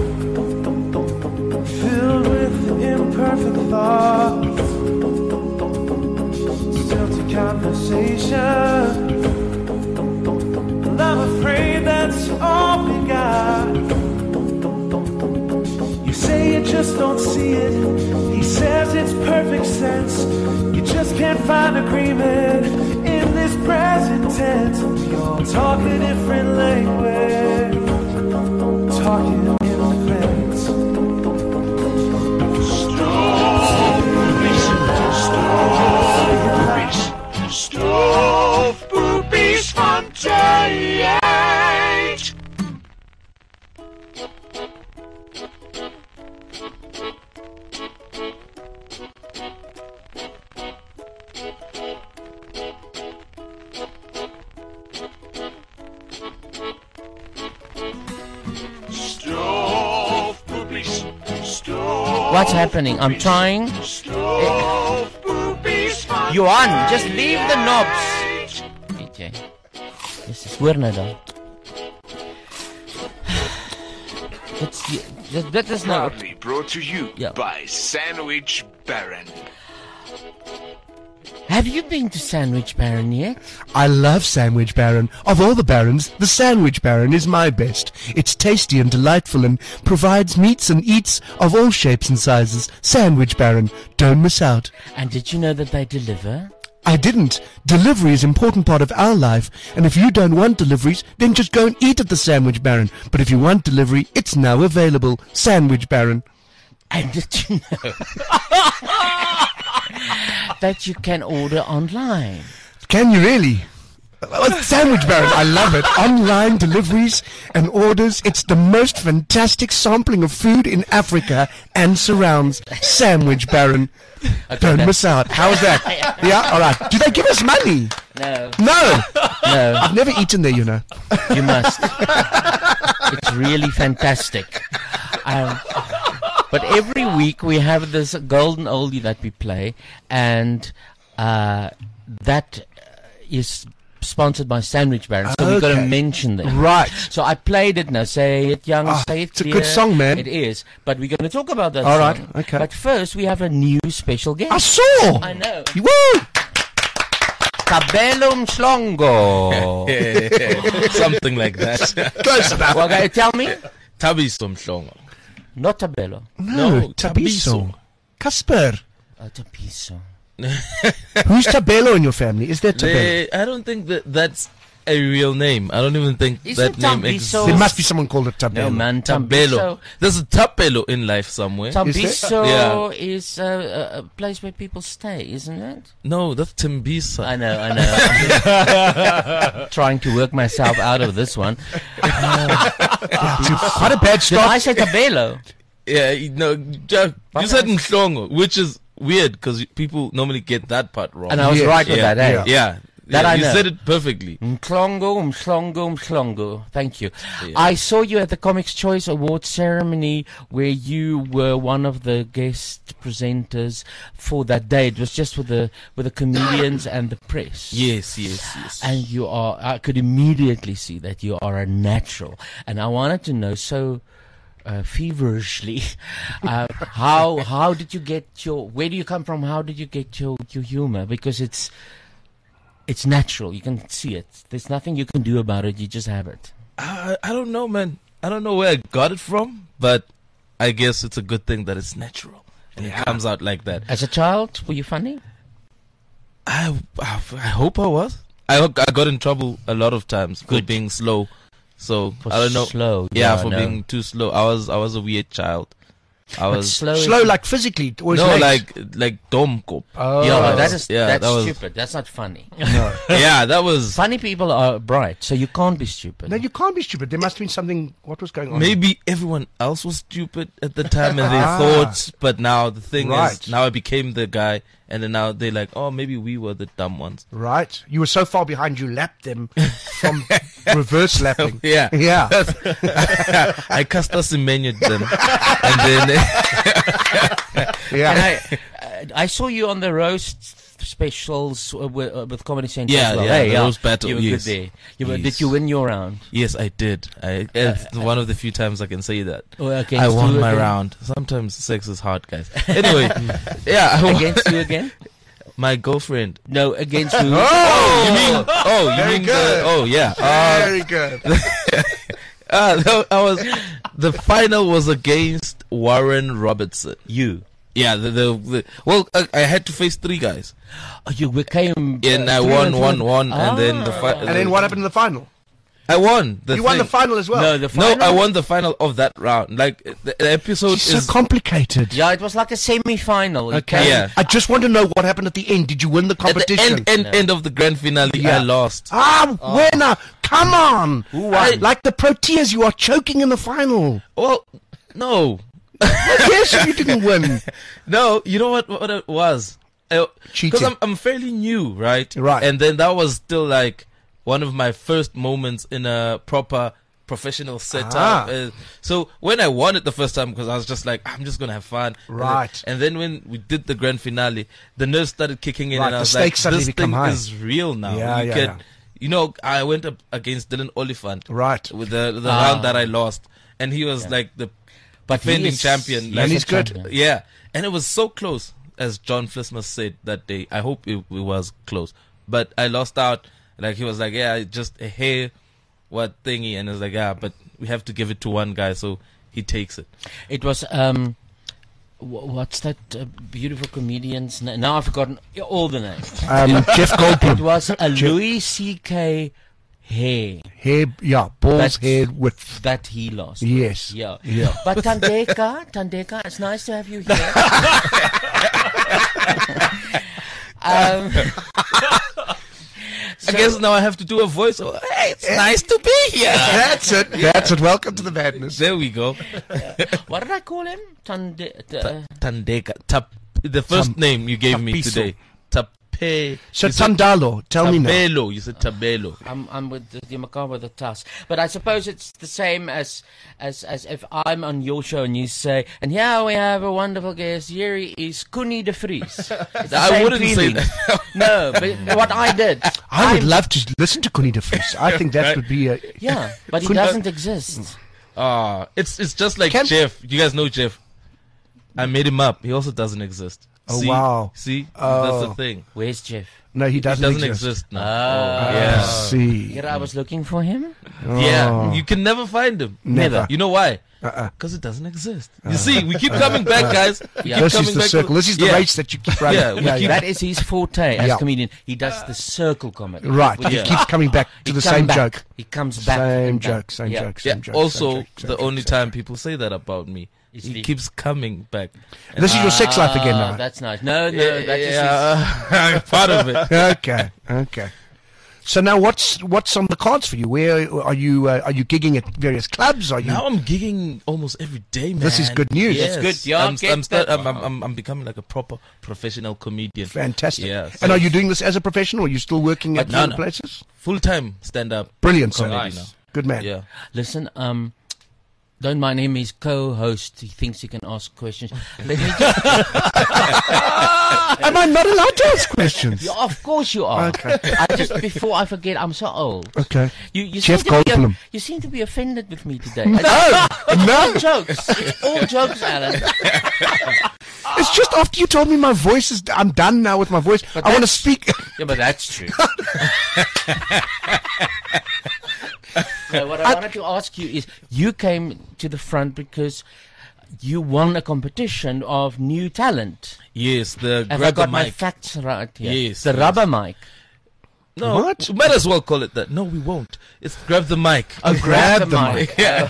filled with imperfect thoughts, stilted conversation. And I'm afraid that's all we got. You say you just don't see it. He says it's perfect sense. You just can't find agreement in this present tense. We all talk a different language, talking in defense. Stop boobies van J.H. What's happening? I'm trying. Johan, just leave the knobs. Okay. This is Werner dan. That is not. Proudly brought to you by Sandwich Baron. Have you been to Sandwich Baron yet? I love Sandwich Baron. Of all the barons, the Sandwich Baron is my best. It's tasty and delightful and provides meats and eats of all shapes and sizes. Sandwich Baron. Don't miss out. And did you know that they deliver? I didn't. Delivery is an important part of our life, and if you don't want deliveries, then just go and eat at the Sandwich Baron. But if you want delivery, it's now available. Sandwich Baron. And did you know that you can order online? Can you really? Sandwich Baron, I love it. Online deliveries and orders. It's the most fantastic sampling of food in Africa and surrounds. Sandwich Baron. Okay, Don't miss out. How's that? Yeah, all right. Do they give us money? No. No. No. I've never eaten there, you know. You must. It's really fantastic. But every week we have this golden oldie that we play, and that is sponsored by Sandwich Baron, so we've got to mention them. Right. So I played it now. Say it young, say it it's clear. a good song, man. It is. But we're going to talk about that All song. right, okay. But first we have a new special guest. I saw! I know. Woo! Tabellum Schlongo. Something like that. Close enough. Well, guys, tell me. Tabiso Mhlongo. Not Tabello. No, Tabiso. Casper. Tabiso. Who's Tabello in your family? Is there Tabello? I don't think that's a real name. I don't even think Isn't that name Tambiso- exists. There must be someone called a Tabello. No, man. Tabello. There's a Tapelo in life somewhere. Tambiso is a place where people stay, isn't it? No, that's Timbisa. I know. I'm trying to work myself out of this one. Quite a bad Did start. I say Tabello? Yeah, you said Mhlongo, which is weird because people normally get that part wrong. And I was right with that, eh? Yeah. That I you know. said it perfectly. Mhlongo. Thank you. Yeah. I saw you at the Comics Choice Awards ceremony where you were one of the guest presenters for that day. It was just with the comedians and the press. Yes. And you are, I could immediately see that you are a natural. And I wanted to know feverishly, how did you get where do you come from? How did you get your humor? Because it's natural. You can see it. There's nothing you can do about it. You just have it. I don't know, man. I don't know where I got it from, but I guess it's a good thing that it's natural. And it comes out like that. As a child, were you funny? I hope I was. I got in trouble a lot of times for being slow. So For I don't know. slow, Yeah, yeah, for no. being too slow. I was a weird child. I But was Slow like physically? Or his no, legs? like domkop. Oh. Yeah, that's that was stupid. That's not funny. No. Yeah, that was Funny people are bright, so you can't be stupid. No, you can't be stupid. There must have been something. What was going on? maybe everyone else was stupid at the time and they Ah. thought, but now the thing Right. is, now I became the guy, and then now they're like, oh, maybe we were the dumb ones. Right. You were so far behind, you lapped them from reverse lapping. Yeah, Yeah. I Casta Semenya'd them, and then Yeah. And I saw you on the roast specials with Comedy Central. Yeah, as well. yeah, Hey, the roast battle, You were yes. good there. Did Yes. you win your round? yes, I did. It's one of the few times I can say that. Or against I won who my again? round. Sometimes sex is hard, guys. Anyway, yeah, I won. Against you again? My girlfriend. No, against who? You mean? Oh, you Very mean? good. Yeah. Very good. No, the final was against Warren Robertson. You. Yeah, well, I had to face 3 guys, Oh, you became. and I won, and then And then what happened in the final? I won. You won the final as well. No, the final. No, I won the final of that round. Like the episode It's is so complicated. Yeah, it was like a semi-final. Okay. Yeah. I just want to know what happened at the end. Did you win the at the competition? end of the grand finale. Yeah. I lost. Winner! Come on! Who won? Like the Proteas, you are choking in the final. Well, no, Yes, you didn't win. no. You know what it was? Cheating. Because I'm fairly new, right? Right. And then that was still like one of my first moments in a proper professional setup. So when I won it the first time, because I was just like, I'm just gonna have fun, Right. And then when we did the grand finale, the nerves started kicking in, Right, and I the was stakes like, suddenly this become thing high. is real now. Yeah, You yeah, can, yeah. you know, I went up against Dylan Oliphant, right, with the round that I lost, and he was like the defending champion, like, and he's good. Yeah, and it was so close, as John Flismer said that day. I hope it was close, but I lost out. Like he was like, yeah, just a hair, what thingy, and I was like, yeah, but we have to give it to one guy, so he takes it. It was what's that beautiful comedian's name? Now I've forgotten all the names. Jeff Goldblum. It was a Louis C.K. hair, yeah, balls, hair width that he lost. Yes, yeah. yeah. But Tandeka, it's nice to have you here. I guess now I have to do a voice. Oh, hey, it's nice to be here. That's it. That's it. Welcome to the madness. There we go. What did I call him? Tandeka. The first name you gave me Tapiso. today. Tape. So Tandalo. Tell me now. Tabelo. You said Tabelo. I'm with the Makar with the tas, but I suppose it's the same as if I'm on your show and you say, and here we have a wonderful guest. Here he is Connie de Vries. I wouldn't say that. No, but what I did, I would love to listen to Connie de Vries. I think that would be a but he doesn't exist. It's just like Jeff. You guys know Jeff. I made him up. He also doesn't exist. Oh, see? wow. See? That's the thing. Where's Jeff? No, he doesn't exist now. Yeah. See. Here I was looking for him. Yeah, you can never find him. Never. You know why? Because it doesn't exist. You see, we keep coming back, guys. This is the circle. This is the race that you keep running. That is his forte as a comedian. He does the circle comedy. Right. He keeps coming back to the same joke. He comes back. Same joke, same joke, same joke. Also, the only time people say that about me. He keeps coming back. And this is your sex life again now. That's nice. No, that's just part of it. Okay. So now, what's on the cards for you? Where are you? Are you gigging at various clubs? Are you? Now I'm gigging almost every day, man. This is good news. Yes. That's good. Yeah, I'm becoming like a proper professional comedian. Fantastic. Yeah. And are you doing this as a professional? Or are you still working at other places? Full time stand up. Brilliant. So comedy now. Good man. Yeah. Listen, don't mind him. He's co-host. He thinks he can ask questions. Let me just... Am I not allowed to ask questions? Yeah, of course you are. Okay. Before I forget, I'm so old. Okay. You Jeff seem to be Goldblum. you seem to be offended with me today. No. All jokes. It's all jokes, Alan. It's just after you told me my voice is. I'm done now with my voice. But I want to speak. Yeah, but that's true. So what I wanted to ask you is, you came to the front because you won a competition of new talent. Yes, the Have I grab the got my mic. facts right here? Yes, the rubber mic. No, What? we might as well call it that. No, we won't. It's grab the mic. Oh, grab the mic. Yeah.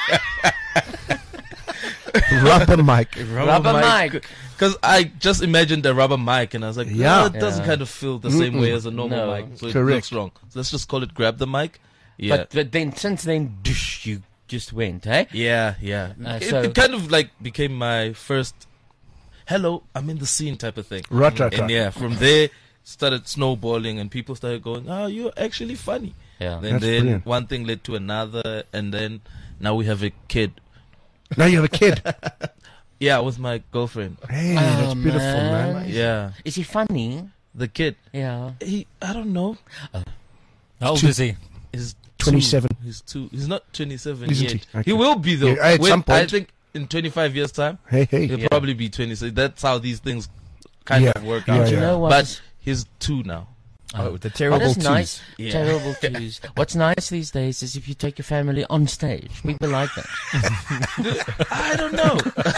Rubber mic. Rubber mic. Because I just imagined a rubber mic, and I was like, Yeah. it doesn't kind of feel the same way as a normal No. mic, so it Correct. looks wrong. So let's just call it grab the mic. Yeah. But then, since then, dush, you just went, eh? Yeah. So- it kind of like became my first hello, I'm in the scene type of thing. Right. And yeah, from there started snowballing, and people started going, "Oh, you're actually funny." Yeah. And That's then brilliant. one thing led to another, and then now we have a kid. Now you have a kid. Yeah, with my girlfriend. Hey, that's Oh, beautiful, man. man. Yeah, Is he funny? the kid. Yeah. I don't know. How old is he? He's 27. He's two. He's not 27 Isn't yet. he? Okay. He will be though. Yeah, at some point. I think in 25 years' time, Hey. he'll probably be 26. That's how these things kind of work Yeah, out. Do you know what? But he's 2 now. Oh, the What terrible is twos. nice? Yeah. Terrible twos. What's nice these days is if you take your family on stage. People like that. I don't know.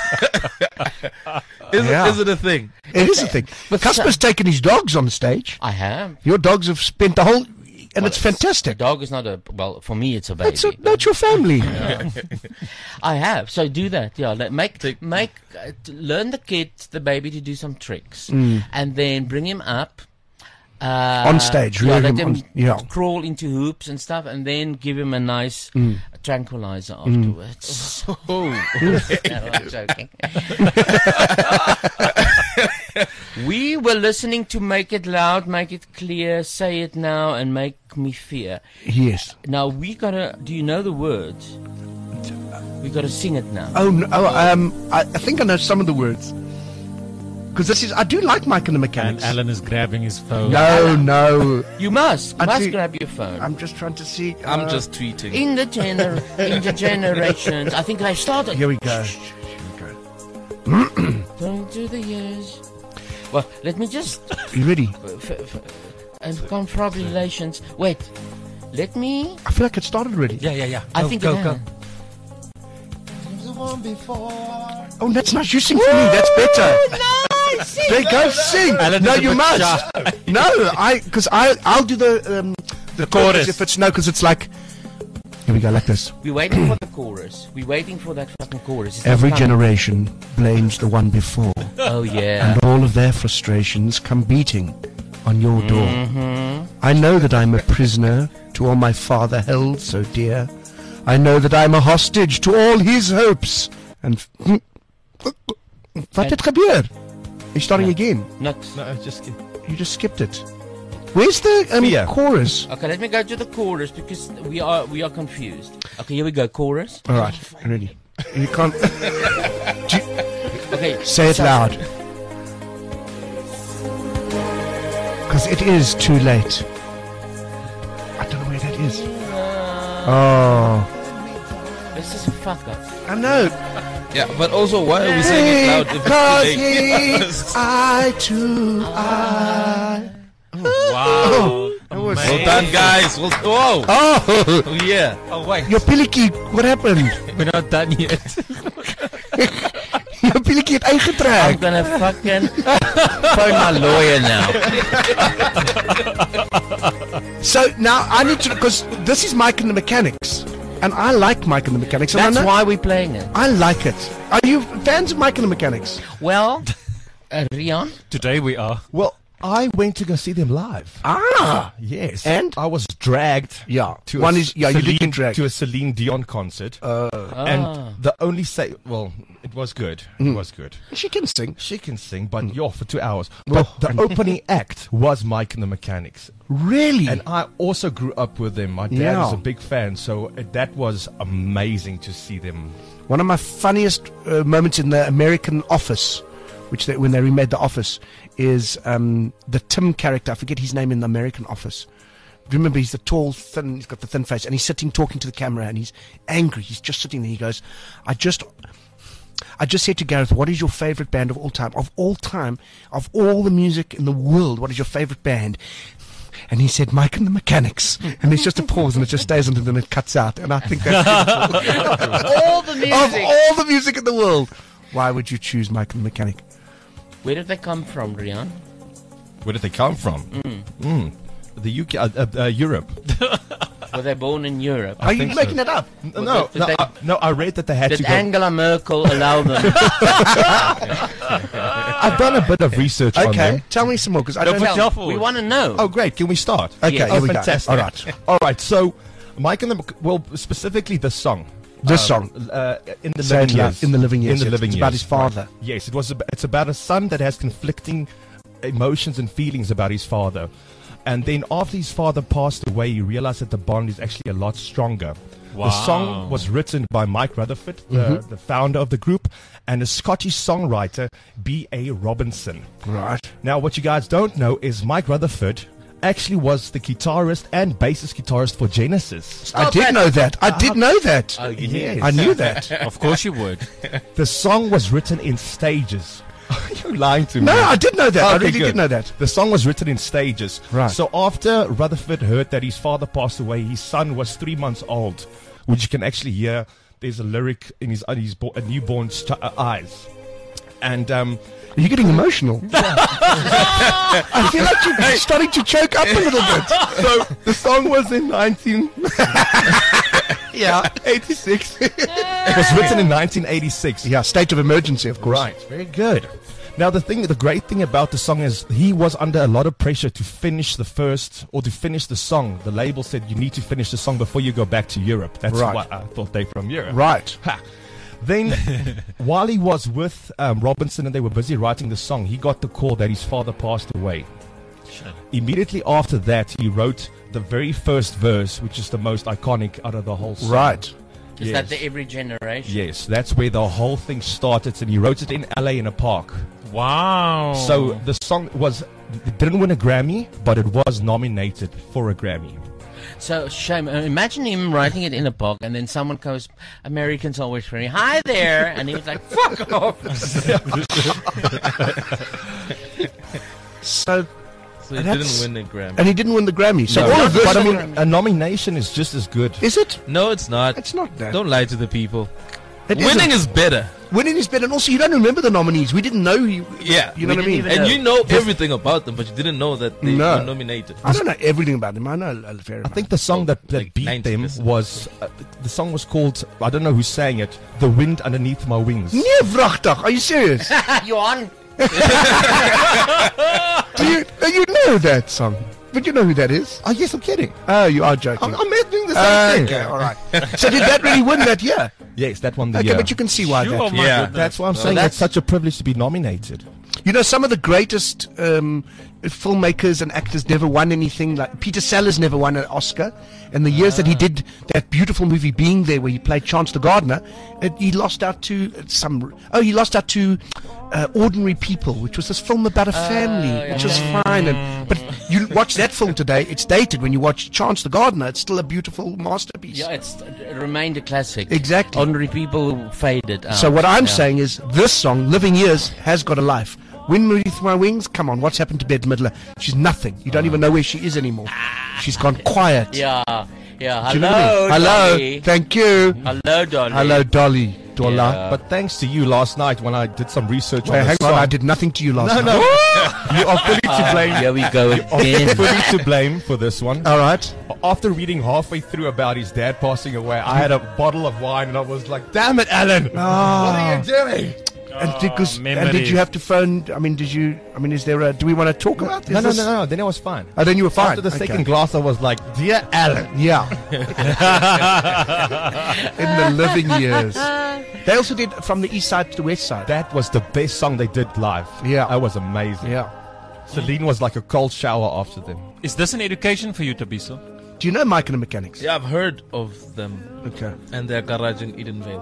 Yeah. Is it a thing? It is a thing. Casper's taken his dogs on stage. I have. Your dogs have spent the whole, and it's The fantastic. dog is not for me it's a baby. That's your family. I have. So do that. Yeah. Learn the kid, the baby, to do some tricks, and then bring him up. On stage, yeah, rear let him him on- yeah. crawl into hoops and stuff, and then give him a nice tranquilizer afterwards. Oh. No, I'm joking. We were listening to Make It Loud, Make It Clear, Say It Now, and Make Me Fear. Yes. Now we gotta. Do you know the words? We gotta sing it now. Oh, no, I think I know some of the words. Because I do like Mike and the Mechanics. And Alan is grabbing his phone. No. You must grab your phone. I'm just trying to see. I'm just tweeting. In the generations. I think I've started. Here we go. Going through the years. Well, let me just. You ready? And confabulations. Wait. Let me. I feel like it started already. Yeah. I think go. Oh, that's not you sing for me. That's better. Nice. There you go, sing. Alan No, is a you bit must. shy. No, because I'll do the chorus. if it's no, because it's like. Here we go, like this. We're waiting for the chorus. We're waiting for that fucking chorus. It's Every not coming. generation blames the one before. Oh yeah. And all of their frustrations come beating on your door. Mm-hmm. I know that I'm a prisoner to all my father held so dear. I know that I'm a hostage to all his hopes. And wat het gebeur? You're starting again. Not. No, just You just skipped it. Where's the chorus? Okay, let me go to the chorus because we are confused. Okay, here we go. Chorus. All right, ready. You can't. Okay. Say it loud. Because it is too late. I don't know where that is. Oh. This is a fuck up. I know. Yeah, but also, why are we saying it loud if it's too late? Eye to eye. Wow. Well done, guys. Whoa. Oh, yeah. Oh, wait. Your pillikie, what happened? We're not done yet. Your pillikie het I'm uitgetrek. gonna fucking phone my lawyer now. So now I need to, because this is Mike and the Mechanics. And I like Mike and the Mechanics. And That's I know, why we're playing it. I like it. Are you fans of Mike and the Mechanics? Well, Rian? Today we are. Well, I went to go see them live. Ah, yes. And I was dragged. Yeah. To One a is you did get dragged to a Celine Dion concert. And the only it was good. It was good. She can sing. She can sing, but for 2 hours. But the opening act was Mike and the Mechanics. Really? And I also grew up with them. My dad was a big fan, so that was amazing to see them. One of my funniest moments in the American Office, when they remade The Office, is the Tim character. I forget his name in the American Office. Remember, he's the tall, thin, he's got the thin face, and he's sitting talking to the camera, and he's angry. He's just sitting there. He goes, I just said to Gareth, what is your favorite band of all time? Of all time, of all the music in the world, what is your favorite band? And he said, Mike and the Mechanics. And there's just a pause, and it just stays on, and then it cuts out. And I think that's all the music. Of all the music in the world, why would you choose Mike and the Mechanic? Where did they come from, Rian? Where did they come from? The UK, Europe. Were they born in Europe? Are you making that up? No, I read that they had to Did go. Angela Merkel allow them? I've done a bit of research on them. Okay, tell me some more, because I don't know. We want to know. Oh, great. Can we start? Okay, Yes. here we go. Fantastic. All right. All right. So, Mike and the... Well, specifically this song. This song. In the Say it living loud. years. In the living years, In the yes. living It's years. about his father. Right. Yes, it's about a son that has conflicting emotions and feelings about his father. And then after his father passed away, he realized that the bond is actually a lot stronger. Wow. The song was written by Mike Rutherford, the founder of the group, and a Scottish songwriter, B.A. Robinson. Right. Now, what you guys don't know is Mike Rutherford actually was the guitarist and bassist guitarist for Genesis. I did know that. I did know that. Oh, you Yes. did? I knew that. Of course you would. The song was written in stages. You're lying to me. No, I did know that. I Okay, really good. did know that. The song was written in stages. Right. So after Rutherford heard that his father passed away, his son was 3 months old, which you can actually hear. There's a lyric in his newborn's eyes. And You're getting emotional. I feel like you're starting to choke up a little bit. so the song was in 86. It was written in 1986. Yeah, state of emergency, of course. Right, very good. Now the great thing about the song is he was under a lot of pressure to finish the song. The label said you need to finish the song before you go back to Europe. That's Right. what I thought they're from Europe. Right. Ha. Then, while he was with Robinson and they were busy writing the song, he got the call that his father passed away. Sure. Immediately after that, he wrote the very first verse, which is the most iconic out of the whole song. Right. Is that the Every Generation? Yes, that's where the whole thing started, and he wrote it in LA in a park. Wow. So the song it didn't win a Grammy, but it was nominated for a Grammy. So, shame. Imagine him writing it in a park, and then someone goes, Americans always very, hi there, and he was like, fuck off. So he didn't win the Grammy. And he didn't win the Grammy. So No, all of this, but I mean, a nomination is just as good. is it? No, it's not. It's not that. Don't lie to the people. It Winning isn't. is better. Winning is better, and also you don't remember the nominees. We didn't know you. Yeah. You know what I mean? And you know everything about them, but you didn't know that they were nominated. I don't know everything about them. I know a fair I amount. think the song that beat them was the song was called, I don't know who sang it, "The Wind Underneath My Wings." Nee, vrachtig. Are you serious? Johan. Do you know that song? But you know who that is? Oh, yes, I'm kidding. Oh, you are joking. I'm doing the same thing. Okay, all right. So did that really win that year? Yes, that won the Okay, year. but you can see why that. Yeah, that's why I'm saying it's such a privilege to be nominated. You know, some of the greatest filmmakers and actors never won anything. Like Peter Sellers never won an Oscar. And the years that he did that beautiful movie Being There, where he played Chance the Gardener, he lost out to Ordinary People, which was this film about a family, which was fine. But you watch that film today, it's dated. When you watch Chance the Gardener, it's still a beautiful masterpiece. Yeah, it remained a classic. Exactly. Ordinary People faded out. So what I'm saying is, this song, Living Years, has got a life. Wind Beneath My Wings, come on, what's happened to Bette Midler? She's nothing. You don't even know where she is anymore. She's gone quiet. Yeah. Do you know Hello, what I mean? Hello. Dolly. Thank you. Hello, Dolly. Hello, Dolly. Dollar. Yeah. But thanks to you last night when I did some research Wait, on the hang song. on, I did nothing to you last night. No. You are fully to blame. Here we go You're again. fully to blame for this one. All right. After reading halfway through about his dad passing away, I had a bottle of wine and I was like, damn it, Alan. What are you doing? And did you have to phone? Is there a? Do we want to talk about this? No. Then it was fine. Oh, then you were fine. After the second glass, I was like, dear Alan. Yeah. In the living years. They also did From the East Side to the West Side. That was the best song they did live. Yeah. That was amazing. Yeah. Celine was like a cold shower after them. Is this an education for you, Tabiso? Do you know Mike and the Mechanics? Yeah, I've heard of them. Okay. And their garage in Edenvale.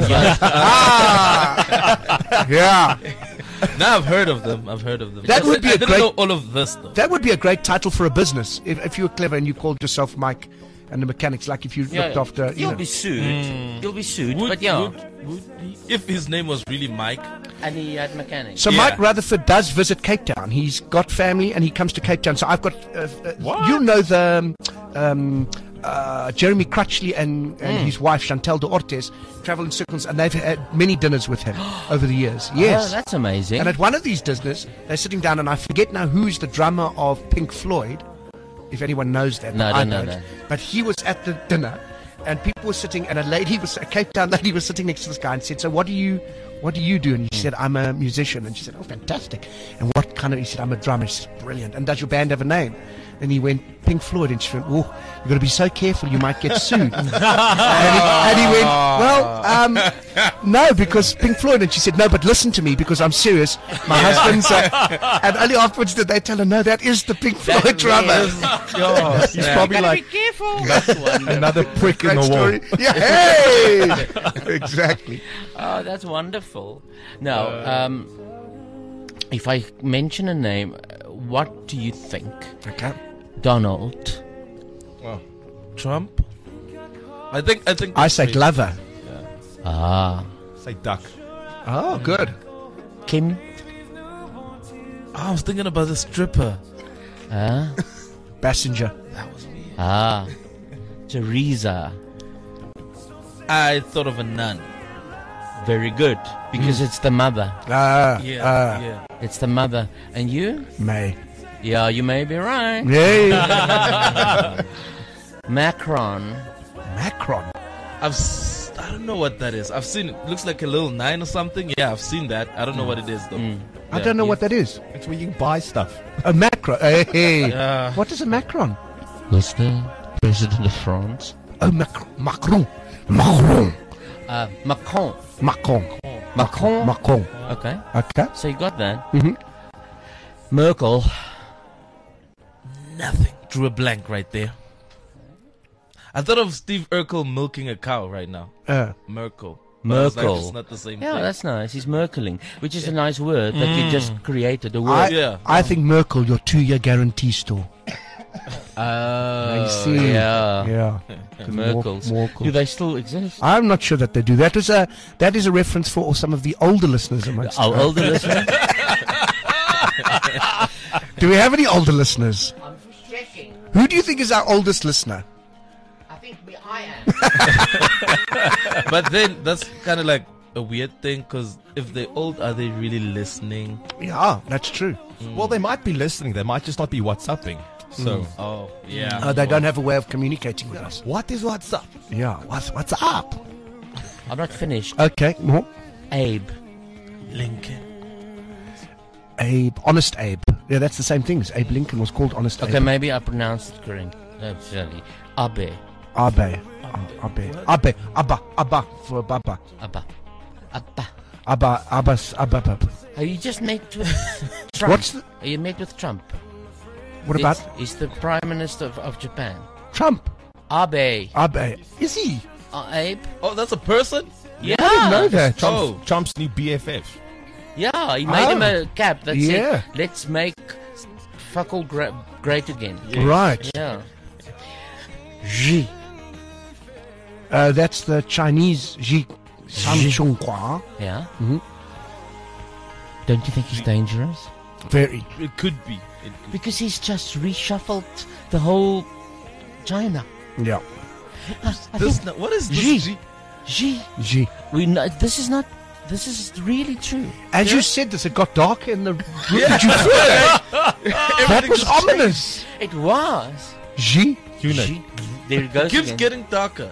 Yeah. Now I've heard of them. That would be I a didn't great. know all of this though. That would be a great title for a business if you were clever and you called yourself Mike and the Mechanics. Like if you looked after. You'll be sued. You'll be sued. But yeah. If his name was really Mike. And he had mechanics. So Mike Rutherford does visit Cape Town. He's got family and he comes to Cape Town. So I've got, you know, the Jeremy Crutchley and his wife Chantal de Ortiz travel in circles, and they've had many dinners with him over the years. Yes, Oh, that's amazing. And at one of these dinners, they're sitting down, and I forget now who's the drummer of Pink Floyd. If anyone knows that, No, I I don't know don't. that. But he was at the dinner, and people were sitting, and a Cape Town lady was sitting next to this guy and said, "So what do you do?" And he said, "I'm a musician." And she said, "Oh, fantastic. And what kind of?" He said, "I'm a drummer." She said, "Brilliant. And does your band have a name?" And he went, "Pink Floyd." And she went, "Oh, you've got to be so careful, you might get sued." and he went, "Well, no, because Pink Floyd." And she said, "No, but listen to me, because I'm serious. My husband's..." and only afterwards did they tell her, "No, that is the Pink Floyd drummer." He's probably like, be careful. another prick in the wall. Yeah, hey! Exactly. Oh, that's wonderful. Now, if I mention a name, what do you think? Okay. Donald. Trump? I think I say Glover. Say duck. Oh, good. Kim. I was thinking about the stripper. Passenger. Teresa. I thought of a nun. Very good, because it's the mother. Yeah. It's the mother. And you? May. Yeah, you may be right. Yay. Macron. Macron. I don't know what that is. I've seen it. Looks like a little 9 or something. Yeah, I've seen that. I don't know what it is though. I don't know what that is. It's where you can buy stuff. A macron. Hey. What is a macron? Who's the president of France? Oh, Macron. Macron. Macron. Macron. Macron. Macron. Okay. Okay. So you got that. Mm-hmm. Merkel. Nothing. Drew a blank right there. I thought of Steve Urkel milking a cow right now. Merkel. But I was like, Merkel. it's not the same Yeah, thing. that's nice. He's Merkeling, which is a nice word that you just created. The word. I think Merkel, your 2-year guarantee store. Oh, I see. yeah. Yeah. Merkels. Merkels. Do they still exist? I'm not sure that they do. That is a reference for some of the older listeners amongst Oh, older listeners? Do we have any older listeners? I'm just checking. Who do you think is our oldest listener? I think I am. But then that's kind of like a weird thing because if they're old, are they really listening? Yeah, that's true. Well, they might be listening. They might just not be WhatsApping. So. Oh, yeah. They don't have a way of communicating with us. What is WhatsApp? Yeah, what's up? I'm not finished. Okay, no. Abe. Lincoln. Abe, Honest Abe. Yeah, that's the same thing. Abe Lincoln was called Honest Abe. Okay, maybe I pronounced it correct. That's silly. Abe. Abe. Abe. Abba. For Baba. Abba. Abbas. Are you just met with Trump? What's the... Are you met with Trump? What about... He's the Prime Minister of Japan. Trump. Abe. Abe. Is he? Abe. Oh, that's a person? Yeah. I didn't know that. Trump's new BFF. Yeah, he made him a cap that Yeah. said, let's make fuck all great again. Right. Yeah. Xi. That's the Chinese Xi Jinping. Yeah. Mm-hmm. Don't you think he's dangerous? Very. It could be. Because he's just reshuffled the whole China. Yeah. What is this? Xi. Xi. Xi. We know, this is really true. As you said this, it got darker in the room. Did you feel that? That was ominous. It was. Xi. Xi. There it goes Keeps again. getting darker.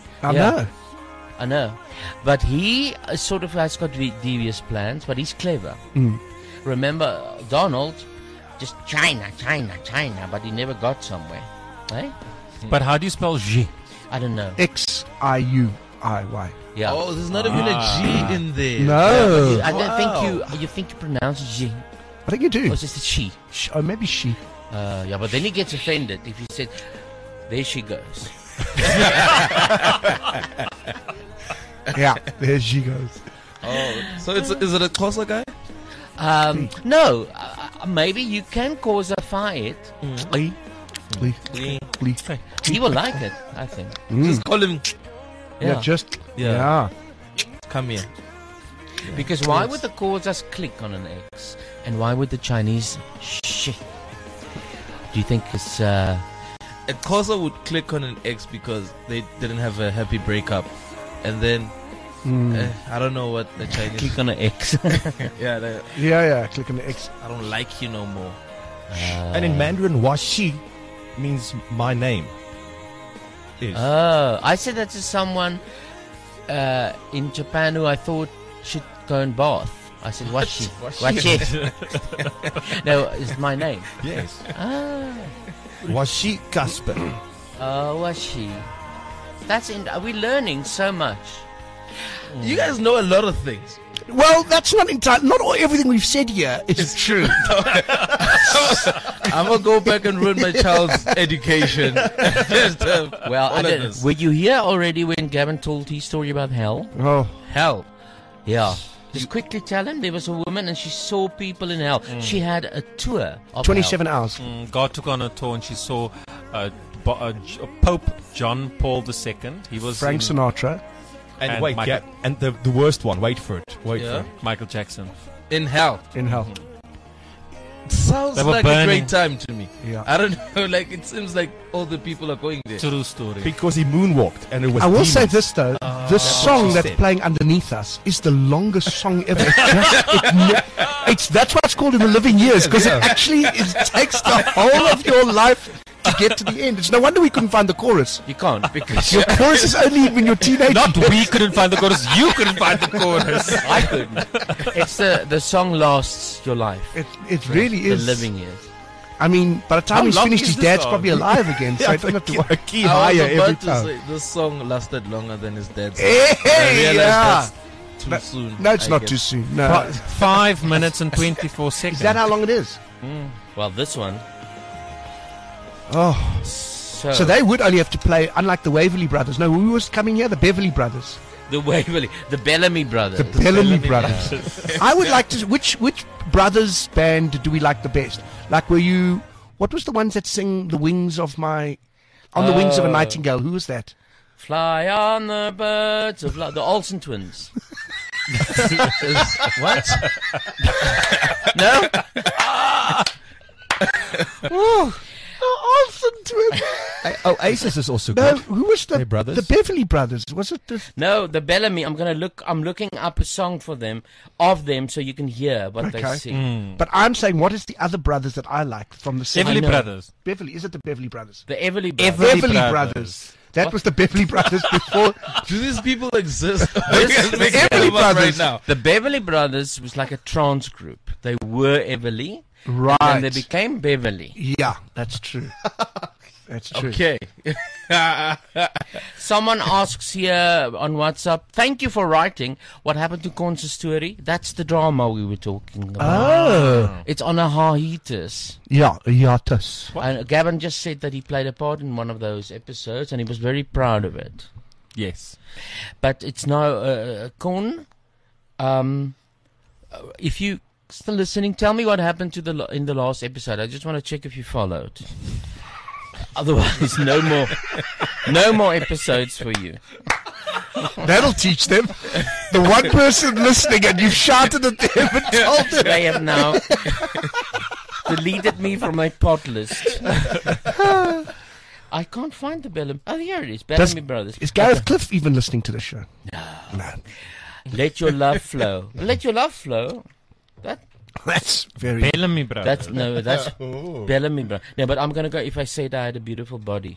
I know. But he sort of has got devious plans, but he's clever. Mm. Remember, Donald, just China, but he never got somewhere. Eh? But how do you spell Xi? I don't know. Xiuiy. Yeah. Oh, there's not even a G in there. No. I don't think you think you pronounce Xi. I think you do. Or is it she? Oh, maybe she. Yeah, but then he gets offended if you said, there she goes. Yeah, there she goes. Oh, so is it a Xhosa guy? No, maybe you can cause a fight. He will like it, I think. Just call him. Yeah, yeah. Come here. Because why would the Xhosas click on an X? And why would the Chinese shit? Do you think it's... A Xhosa would click on an X because they didn't have a happy breakup. And then, I don't know what the Chinese... Click on an X. Yeah, click on the X. I don't like you no more. And in Mandarin, Washi means my name. I said that to someone in Japan who I thought should go and bath. I said, Washi. No, it's my name. Yes. Washi Casper. Washi. We're learning so much. You guys know a lot of things. Well, that's not entirely. Not everything we've said here is true. I'm gonna go back and ruin my child's education. Were you here already when Gavin told his story about hell? Oh, hell. Yeah. Just quickly tell him there was a woman and she saw people in hell. She had a tour of 27 hell. hours. God took on a tour and she saw Pope John Paul II. He was Frank Sinatra. And wait, and the worst one. Wait for it. Wait for it. Michael Jackson. In hell. Sounds They were like burning. a great time to me. Yeah. I don't know, like it seems like all the people are going there. True story. Because he moonwalked and it was I will demons. say this though, the song she that's said. playing underneath us is the longest song ever. That's what's called in the living years because it takes the whole of your life to get to the end. It's no wonder we couldn't find the chorus. You can't because Your chorus is only when you're teenage. Not we couldn't find the chorus, you couldn't find the chorus. I couldn't. It's the song lasts your life. It really is. The living years. I mean, by the time How he's long finished, is his this dad's song? probably alive again. So I don't have to worry. A key I higher was every about to time. say this song lasted longer than his dad's. Hey, I realized yeah. that's too soon. No, it's I not guess. too soon. No. 5 minutes and 24 seconds. Is that how long it is? Well, this one. Oh. So they would only have to play, unlike the Waverley Brothers. No, who was coming here? The Beverly Brothers. The Waverley, the Bellamy Brothers. The Bellamy Brothers. I would like to. Which brothers band do we like the best? Like, were you? What was the ones that sing "The Wings of My"? On the wings of a nightingale. Who was that? Fly on the birds of love. The Olsen twins. What? No? Oh, the Olsen twins. Oasis is also No, good. who was the Hey, brothers? the Beverly Brothers? Was it the? No, the Bellamy. I'm looking up a song for them, of them, so you can hear what they sing. But I'm saying, what is the other brothers that I like from the same? Everly Brothers. Beverly, is it the Beverly Brothers? The Everly Brothers. Beverly Brothers. That was the Beverly Brothers before. Do these people exist? The Everly Brothers. right now. The Beverly Brothers was like a trance group. They were Everly. Right. And then they became Beverly. Yeah, that's true. That's true. Okay. Someone asks here on WhatsApp, thank you for writing. What happened to Consistory? That's the drama we were talking about. Oh. It's on a hiatus. Yeah, hiatus. And Gavin just said that he played a part in one of those episodes and he was very proud of it. Yes. But it's now, Con, if you still listening, tell me what happened to in the last episode. I just want to check if you followed. Otherwise, no more episodes for you. That'll teach them. The one person listening and you've shouted at them and told them. They have now deleted me from my pot list. I can't find the Bellamy. Oh, here it is. Bellamy Brothers. Is Gareth Cliff even listening to the show? No. Let your love flow. Let your love flow. That's very Bellamy Brothers. That's Bellamy Brothers. No, but I'm gonna go. If I said I had a beautiful body.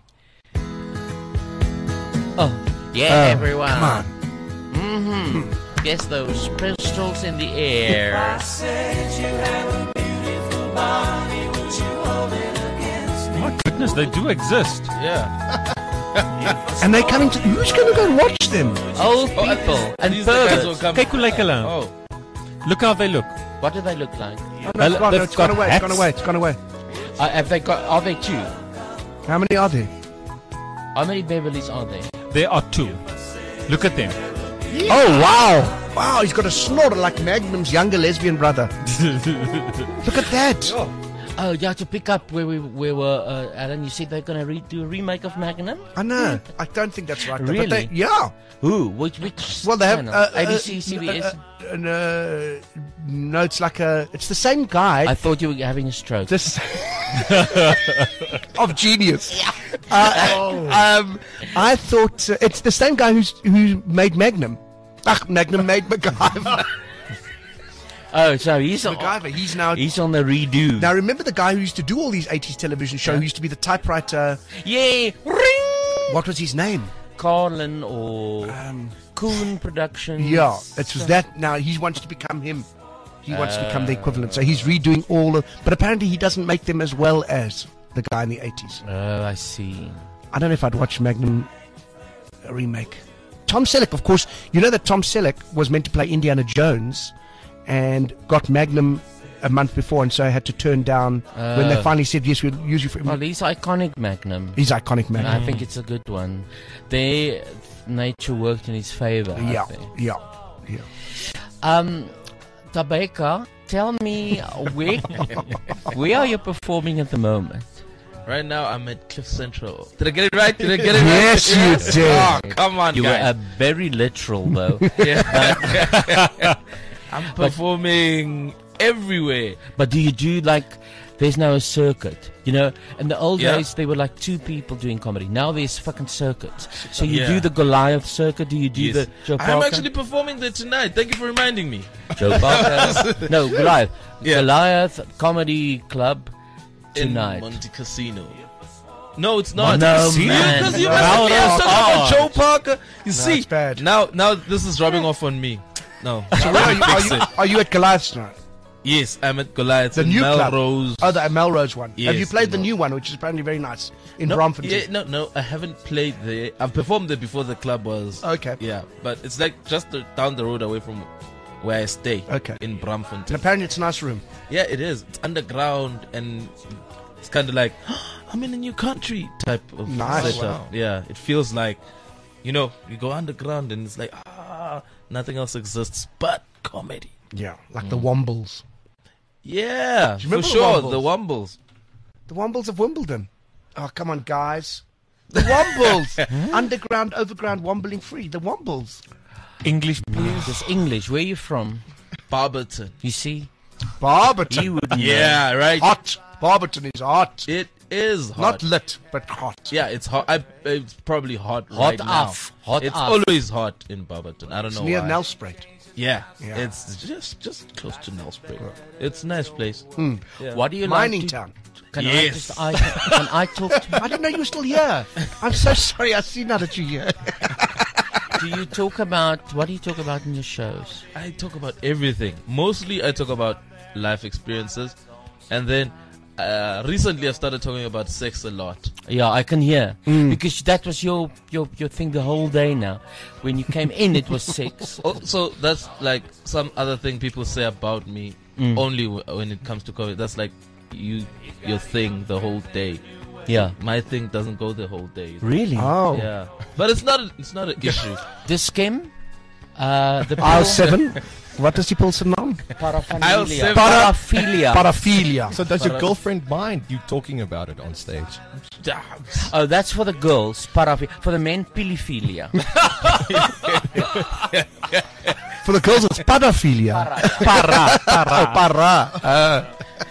Oh, yeah, everyone. Come on. Mm-hmm. Guess those pistols in the air. If I said you have a beautiful body, would you hold it against me? My goodness, they do exist. Yeah. And they're coming to. Who's going to go and watch them? Old people and these are the guys who perverts. come. Kyk hoe lyk hulle. Oh. Look how they look. What do they look like? Oh, no, it's gone, They've it's gone got away. It's hats. gone away. It's gone away. Have they got? Are they two? How many are there? How many Beverleys are there? There are two. Look at them. Oh wow! Wow, he's got a snorter like Magnum's younger lesbian brother. Look at that! Oh, yeah. To pick up where we were, Alan. You said they're gonna do a remake of Magnum. I know. I don't think that's right. though, Really? But yeah. Who? Which? Well, they have channel? ABC, CBS. No, it's like it's the same guy. I thought you were having a stroke. This of genius. I thought it's the same guy who made Magnum. Magnum made MacGyver. Oh, so he's MacGyver. He's on the redo. Now remember the guy who used to do all these 80s television shows, who used to be the typewriter. Yeah. Ring. What was his name? Carlin or Coon Productions. Yeah, it was that. Now he wants to become him. He wants to become the equivalent. So he's redoing all of. But apparently he doesn't make them as well as the guy in the 80s. Oh, I see. I don't know if I'd watch Magnum remake. Tom Selleck, of course. You know that Tom Selleck was meant to play Indiana Jones and got Magnum a month before, and so I had to turn down when they finally said, yes, we'll use you for him. Well, he's iconic Magnum. He's iconic Magnum. I think it's a good one. Nature worked in his favor. Yeah. Tabeka, tell me, where are you performing at the moment? Right now, I'm at Cliff Central. Did I get it right? Yes, you did. Oh, come on, You guys. were very literal, though. I'm performing everywhere. But do you do there's now a circuit? You know, in the old days, there were like two people doing comedy. Now there's fucking circuits. So you do the Goliath circuit? Do you do the Joe Parker? I'm actually performing there tonight. Thank you for reminding me. Joe Parker? No, Goliath. Goliath Comedy Club tonight. In Monte Casino. No, it's not. No, You man. must be talking about Joe Parker. You see, it's bad. now this is rubbing off on me. No. So where are you at Goliath tonight? Yes, I'm at Goliath. The in new club. Melrose. Oh, the Melrose one. Have you Yes, played the no. new one, which is apparently very nice in No, Bromfontein? yeah, no, I haven't played there. I've performed there before the club was. Okay. Yeah, but it's like just down the road away from where I stay. Okay. In Bromfontein. And apparently it's a nice room. Yeah, it is. It's underground and it's kind of like I'm in a new country type of Nice. setup. Wow. Yeah, it feels like, you know, you go underground and it's like nothing else exists but comedy. Yeah, like the Wombles. Yeah, Do you for remember sure, the the Wombles. The Wombles of Wimbledon. Oh, come on, guys. The Wombles. Underground, overground, wombling free. The Wombles. English, please. It's English. Where are you from? Barberton. You see? Barberton. You would know. Yeah, right. Hot. Barberton is hot. It is hot. Not lit, but hot. Yeah, it's hot. it's probably hot, Hot right off. now. Hot it's off. always hot in Barberton. I don't It's know near why. Nelspruit. Yeah, Yeah. it's just close to Nelspruit. It's a nice place. Yeah. What do you Mining like to, town. Can Yes. can I talk to I didn't know you were still here. I'm so sorry. I see now that you're here. do you talk about what do you talk about in your shows? I talk about everything. Mostly, I talk about life experiences, and then recently, I've started talking about sex a lot. Yeah, I can hear because that was your thing the whole day. Now, when you came in, it was sex. So that's like some other thing people say about me. Only when it comes to COVID, that's like your thing the whole day. Yeah, My thing doesn't go the whole day. really. Oh. Yeah, but it's not an issue. The skim, the Aisle 7. What is die pulse naam? Aisle paraphilia. 7. Paraphilia. Paraphilia. So does your girlfriend mind you talking about it on stage? Oh, that's for the girls. For the men, piliphilia. For the girls, it's paraphilia. Para.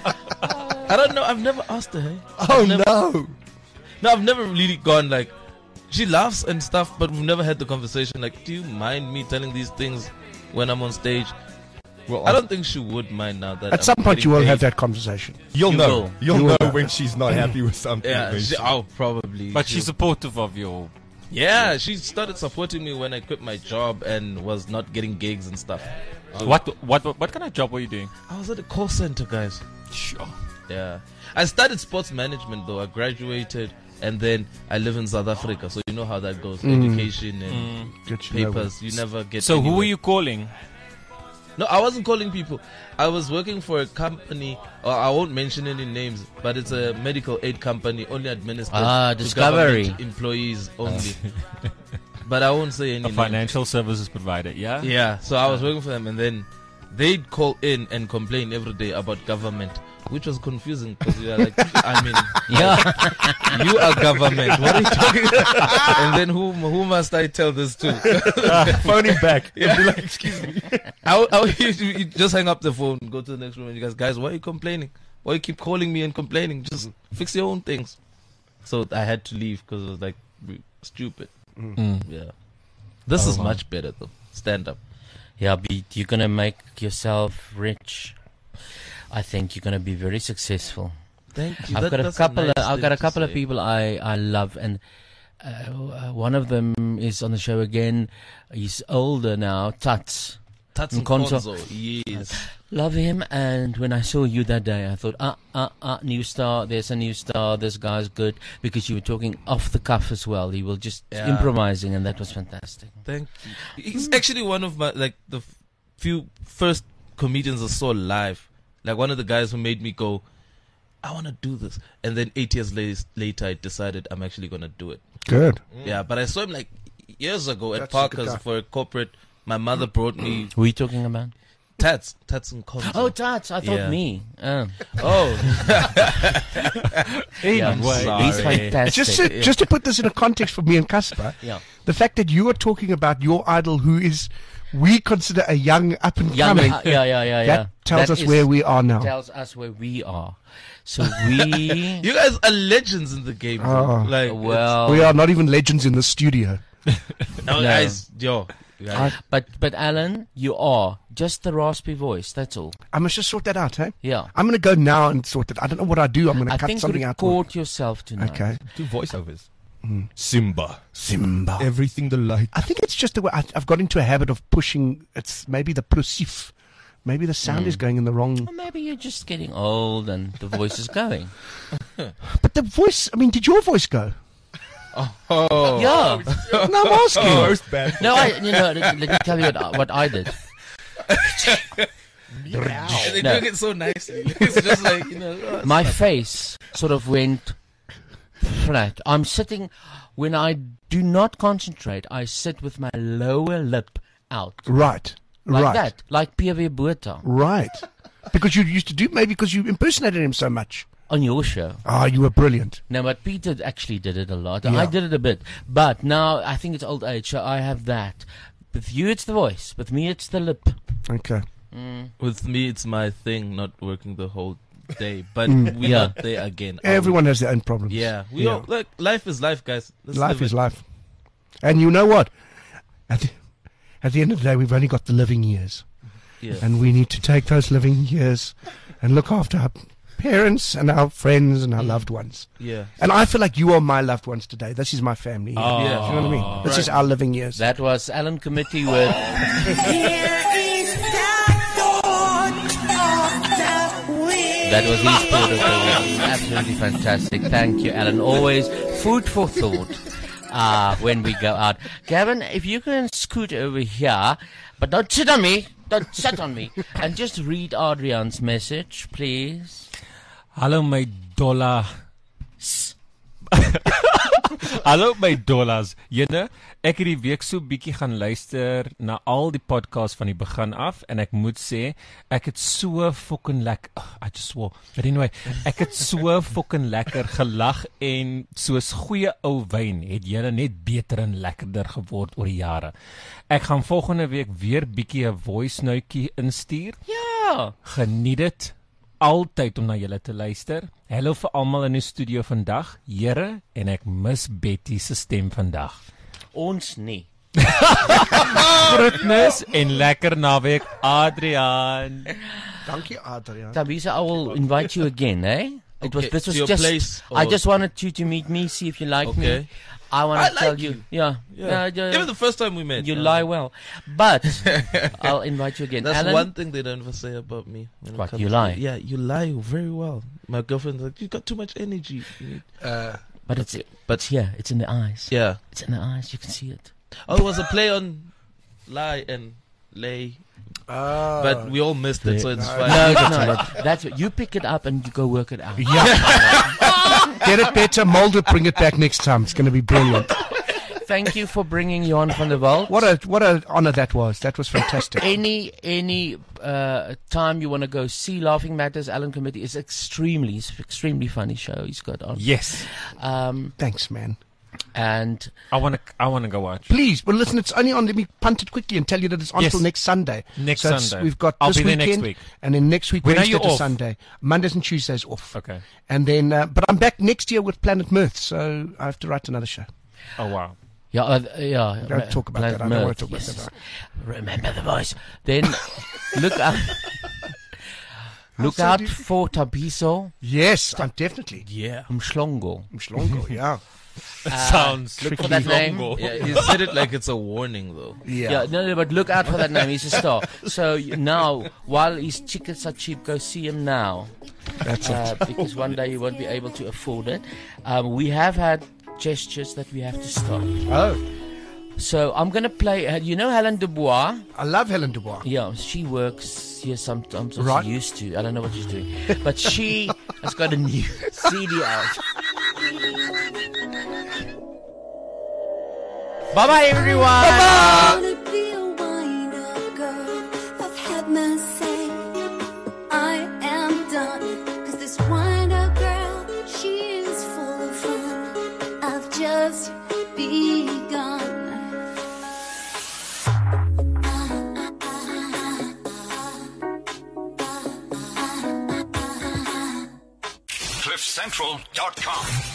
I don't know. I've never asked her. Hey? Oh, I've never, no. No, I've never really gone like. She laughs and stuff, but we've never had the conversation. Like, do you mind me telling these things when I'm on stage? Well, I don't think she would mind now that. At I'm some point, getting you will paid. have that conversation. You'll You know. will. You'll You know will. when she's not happy with something. Yeah, eventually. probably. But she's supportive of your. Yeah, she started supporting me when I quit my job and was not getting gigs and stuff. What kind of job were you doing? I was at a call center, guys. Sure. Yeah. I studied sports management though. I graduated and then I live in South Africa, so you know how that goes. Education and Get you papers. You never get. So who anywhere. were you calling? No, I wasn't calling people. I was working for a company. I won't mention any names, but it's a medical aid company only administered to Discovery. government employees only. But I won't say any A names. financial services provider. Yeah. Yeah, so I was working for them, and then they'd call in and complain every day about government, which was confusing because you're like, I mean, Yeah. you are government. What are you talking about? And then who must I tell this to? Phone him back. Yeah. And be like, excuse me. You just hang up the phone, go to the next room, and you guys, why are you complaining? Why you keep calling me and complaining? Just fix your own things. So I had to leave because it was like stupid. Yeah. This is much better though. Stand up. Yeah, you're gonna make yourself rich. I think you're gonna be very successful. Thank you. I've got a That's couple. nice I've got thing a to couple of say. people I love, and one of them is on the show again. He's older now. Tats. Tats Nkonzo. Yes. Love him, and when I saw you that day, I thought, new star. There's a new star. This guy's good because you were talking off the cuff as well. He was just Yeah. improvising, and that was fantastic. Thank you. He's actually one of my the few first comedians I saw live. Like one of the guys who made me go, I want to do this. And then 8 years later, I decided I'm actually going to do it. Good. Yeah, but I saw him like years ago at That's a good Parker's guy. for a corporate. My mother brought me Who are you talking about? Tats and Konzo. Oh, Tats. I thought Yeah. me. Oh. Yeah, I'm he's sorry. fantastic. Just to put this in a context for me and Casper, Yeah. the fact that you are talking about your idol who is, we consider a young up and Young, coming, yeah. that tells That us is- where we are now. Tells us where we are. So we. You guys are legends in the game. bro. Oh. Like, Well, We are not even legends in the studio. no, guys, yo. Guys. but Alan, you are just the raspy voice. That's all. I must just sort that out, eh? Yeah. I'm going to go now and sort it. I don't know what I do. I'm going I to cut think something out. record yourself tonight. Okay. Do voiceovers. Simba. Simba. Everything the light. I think it's just the way I've got into a habit of pushing. It's maybe the plosive Maybe the sound is going in the wrong. Or maybe you're just getting old and the voice is going. But the voice, I mean, did your voice go? Oh. Yeah. No, I'm asking. No, let me tell you what I did. And they do it so nicely. It's just like, My face sort of went flat. I'm sitting, when I do not concentrate, I sit with my lower lip out. Right. Like that. Like P.W. Botha. Right. Because you used to do, maybe because you impersonated him so much. On your show. Ah, you were brilliant. No, but Peter actually did it a lot. Yeah. I did it a bit. But now I think it's old age, so I have that. With you, it's the voice. With me, it's the lip. Okay. With me, it's my thing not working the whole day. But we're not there again. Everyone has their own problems. Yeah. We all, look, life is life, guys. Let's life live is it. life. And you know what? At the end of the day, we've only got the living years. Yeah. And we need to take those living years and look after our parents and our friends and our loved ones. Yeah. And I feel like you are my loved ones today. This is my family. Here. Oh. Yeah. Do you know what I mean? This is our living years. That was Alan Committee with... That was his thought of the week. Absolutely fantastic. Thank you, Alan. Always food for thought when we go out. Gavin, if you can scoot over here, but don't sit on me. Don't sit on me. And just read Adrian's message, please. Hallo my dollar. Hallo my dollars. Julle, ek het die week so bietjie gaan luister na al die podcasts van die begin af en ek moet sê, ek het so fucking lekker, I just swore. But anyway, ek het so fucking lekker gelag en soos goeie ou wyn het julle net beter en lekkerder geword oor die jare. Ek gaan volgende week weer bietjie 'n voice notekie instuur. Ja. Geniet dit. Altyd om na julle te luister. Hallo vir almal in die studio vandag. Here, en ek mis Betty se stem vandag. Ons nie. Groetnis en lekker naweek, Adrian. Dankie, Adrian. Tabisa, I will invite you again, eh? Okay, This to was your just, place, I or- just wanted you to meet me, see if you like Okay. me. I want I to tell like you. you. Yeah. Yeah. Even the first time we met. You lie well. But I'll invite you again. That's Alan? one thing they don't ever say about me. when it What, comes you to- lie? Yeah, you lie very well. My girlfriend's like, you got too much energy. You need- But it's here. It's in the eyes. Yeah. It's in the eyes. You can see it. Oh, it was a play on lie and lay. But we all missed it, so it's fine. No, it's not. That's you pick it up and you go work it out. Yeah. Get it better, mold it, bring it back next time. It's going to be brilliant. Thank you for bringing Johan van der Walt. What a honor that was. That was fantastic. Any time you want to go see Laughing Matters, Alan Committee is extremely funny show he's got on. Yes. Thanks, man. And I want to go watch. Please, well, listen, it's only on. Let me punt it quickly and tell you that it's on Yes. till next Sunday. Next So it's- Sunday. We've got I'll this be there weekend, next week. and then next week, When are Wednesday you to off? Sunday. Mondays and Tuesdays off. Okay. And then, but I'm back next year with Planet Mirth, so I have to write another show. Oh wow. Yeah, Don't talk about that. I don't want to talk about that. Remember the voice. Then look out. Look so out do you- for Tabiso. Yes, I'm definitely. Yeah. Mshlongo. Mshlongo, yeah. Sounds look for tricky. that name. Yeah, you said it like it's a warning, though. Yeah, no, but look out for that name. He's a star. So now, while his tickets are cheap, go see him now. That's it. Because one day you won't be able to afford it. We have had gestures that we have to stop. Oh. So I'm going to play, you know Helen Dubois? I love Helen Dubois. Yeah, she works here sometimes. Right. She used to. I don't know what she's doing. But she has got a new CD out. Bye-bye, everyone. Bye-bye. Be a wind-up girl. I've had my say. I am done. 'Cause this wind-up girl, she is full of fun. I've just begun. CliffCentral.com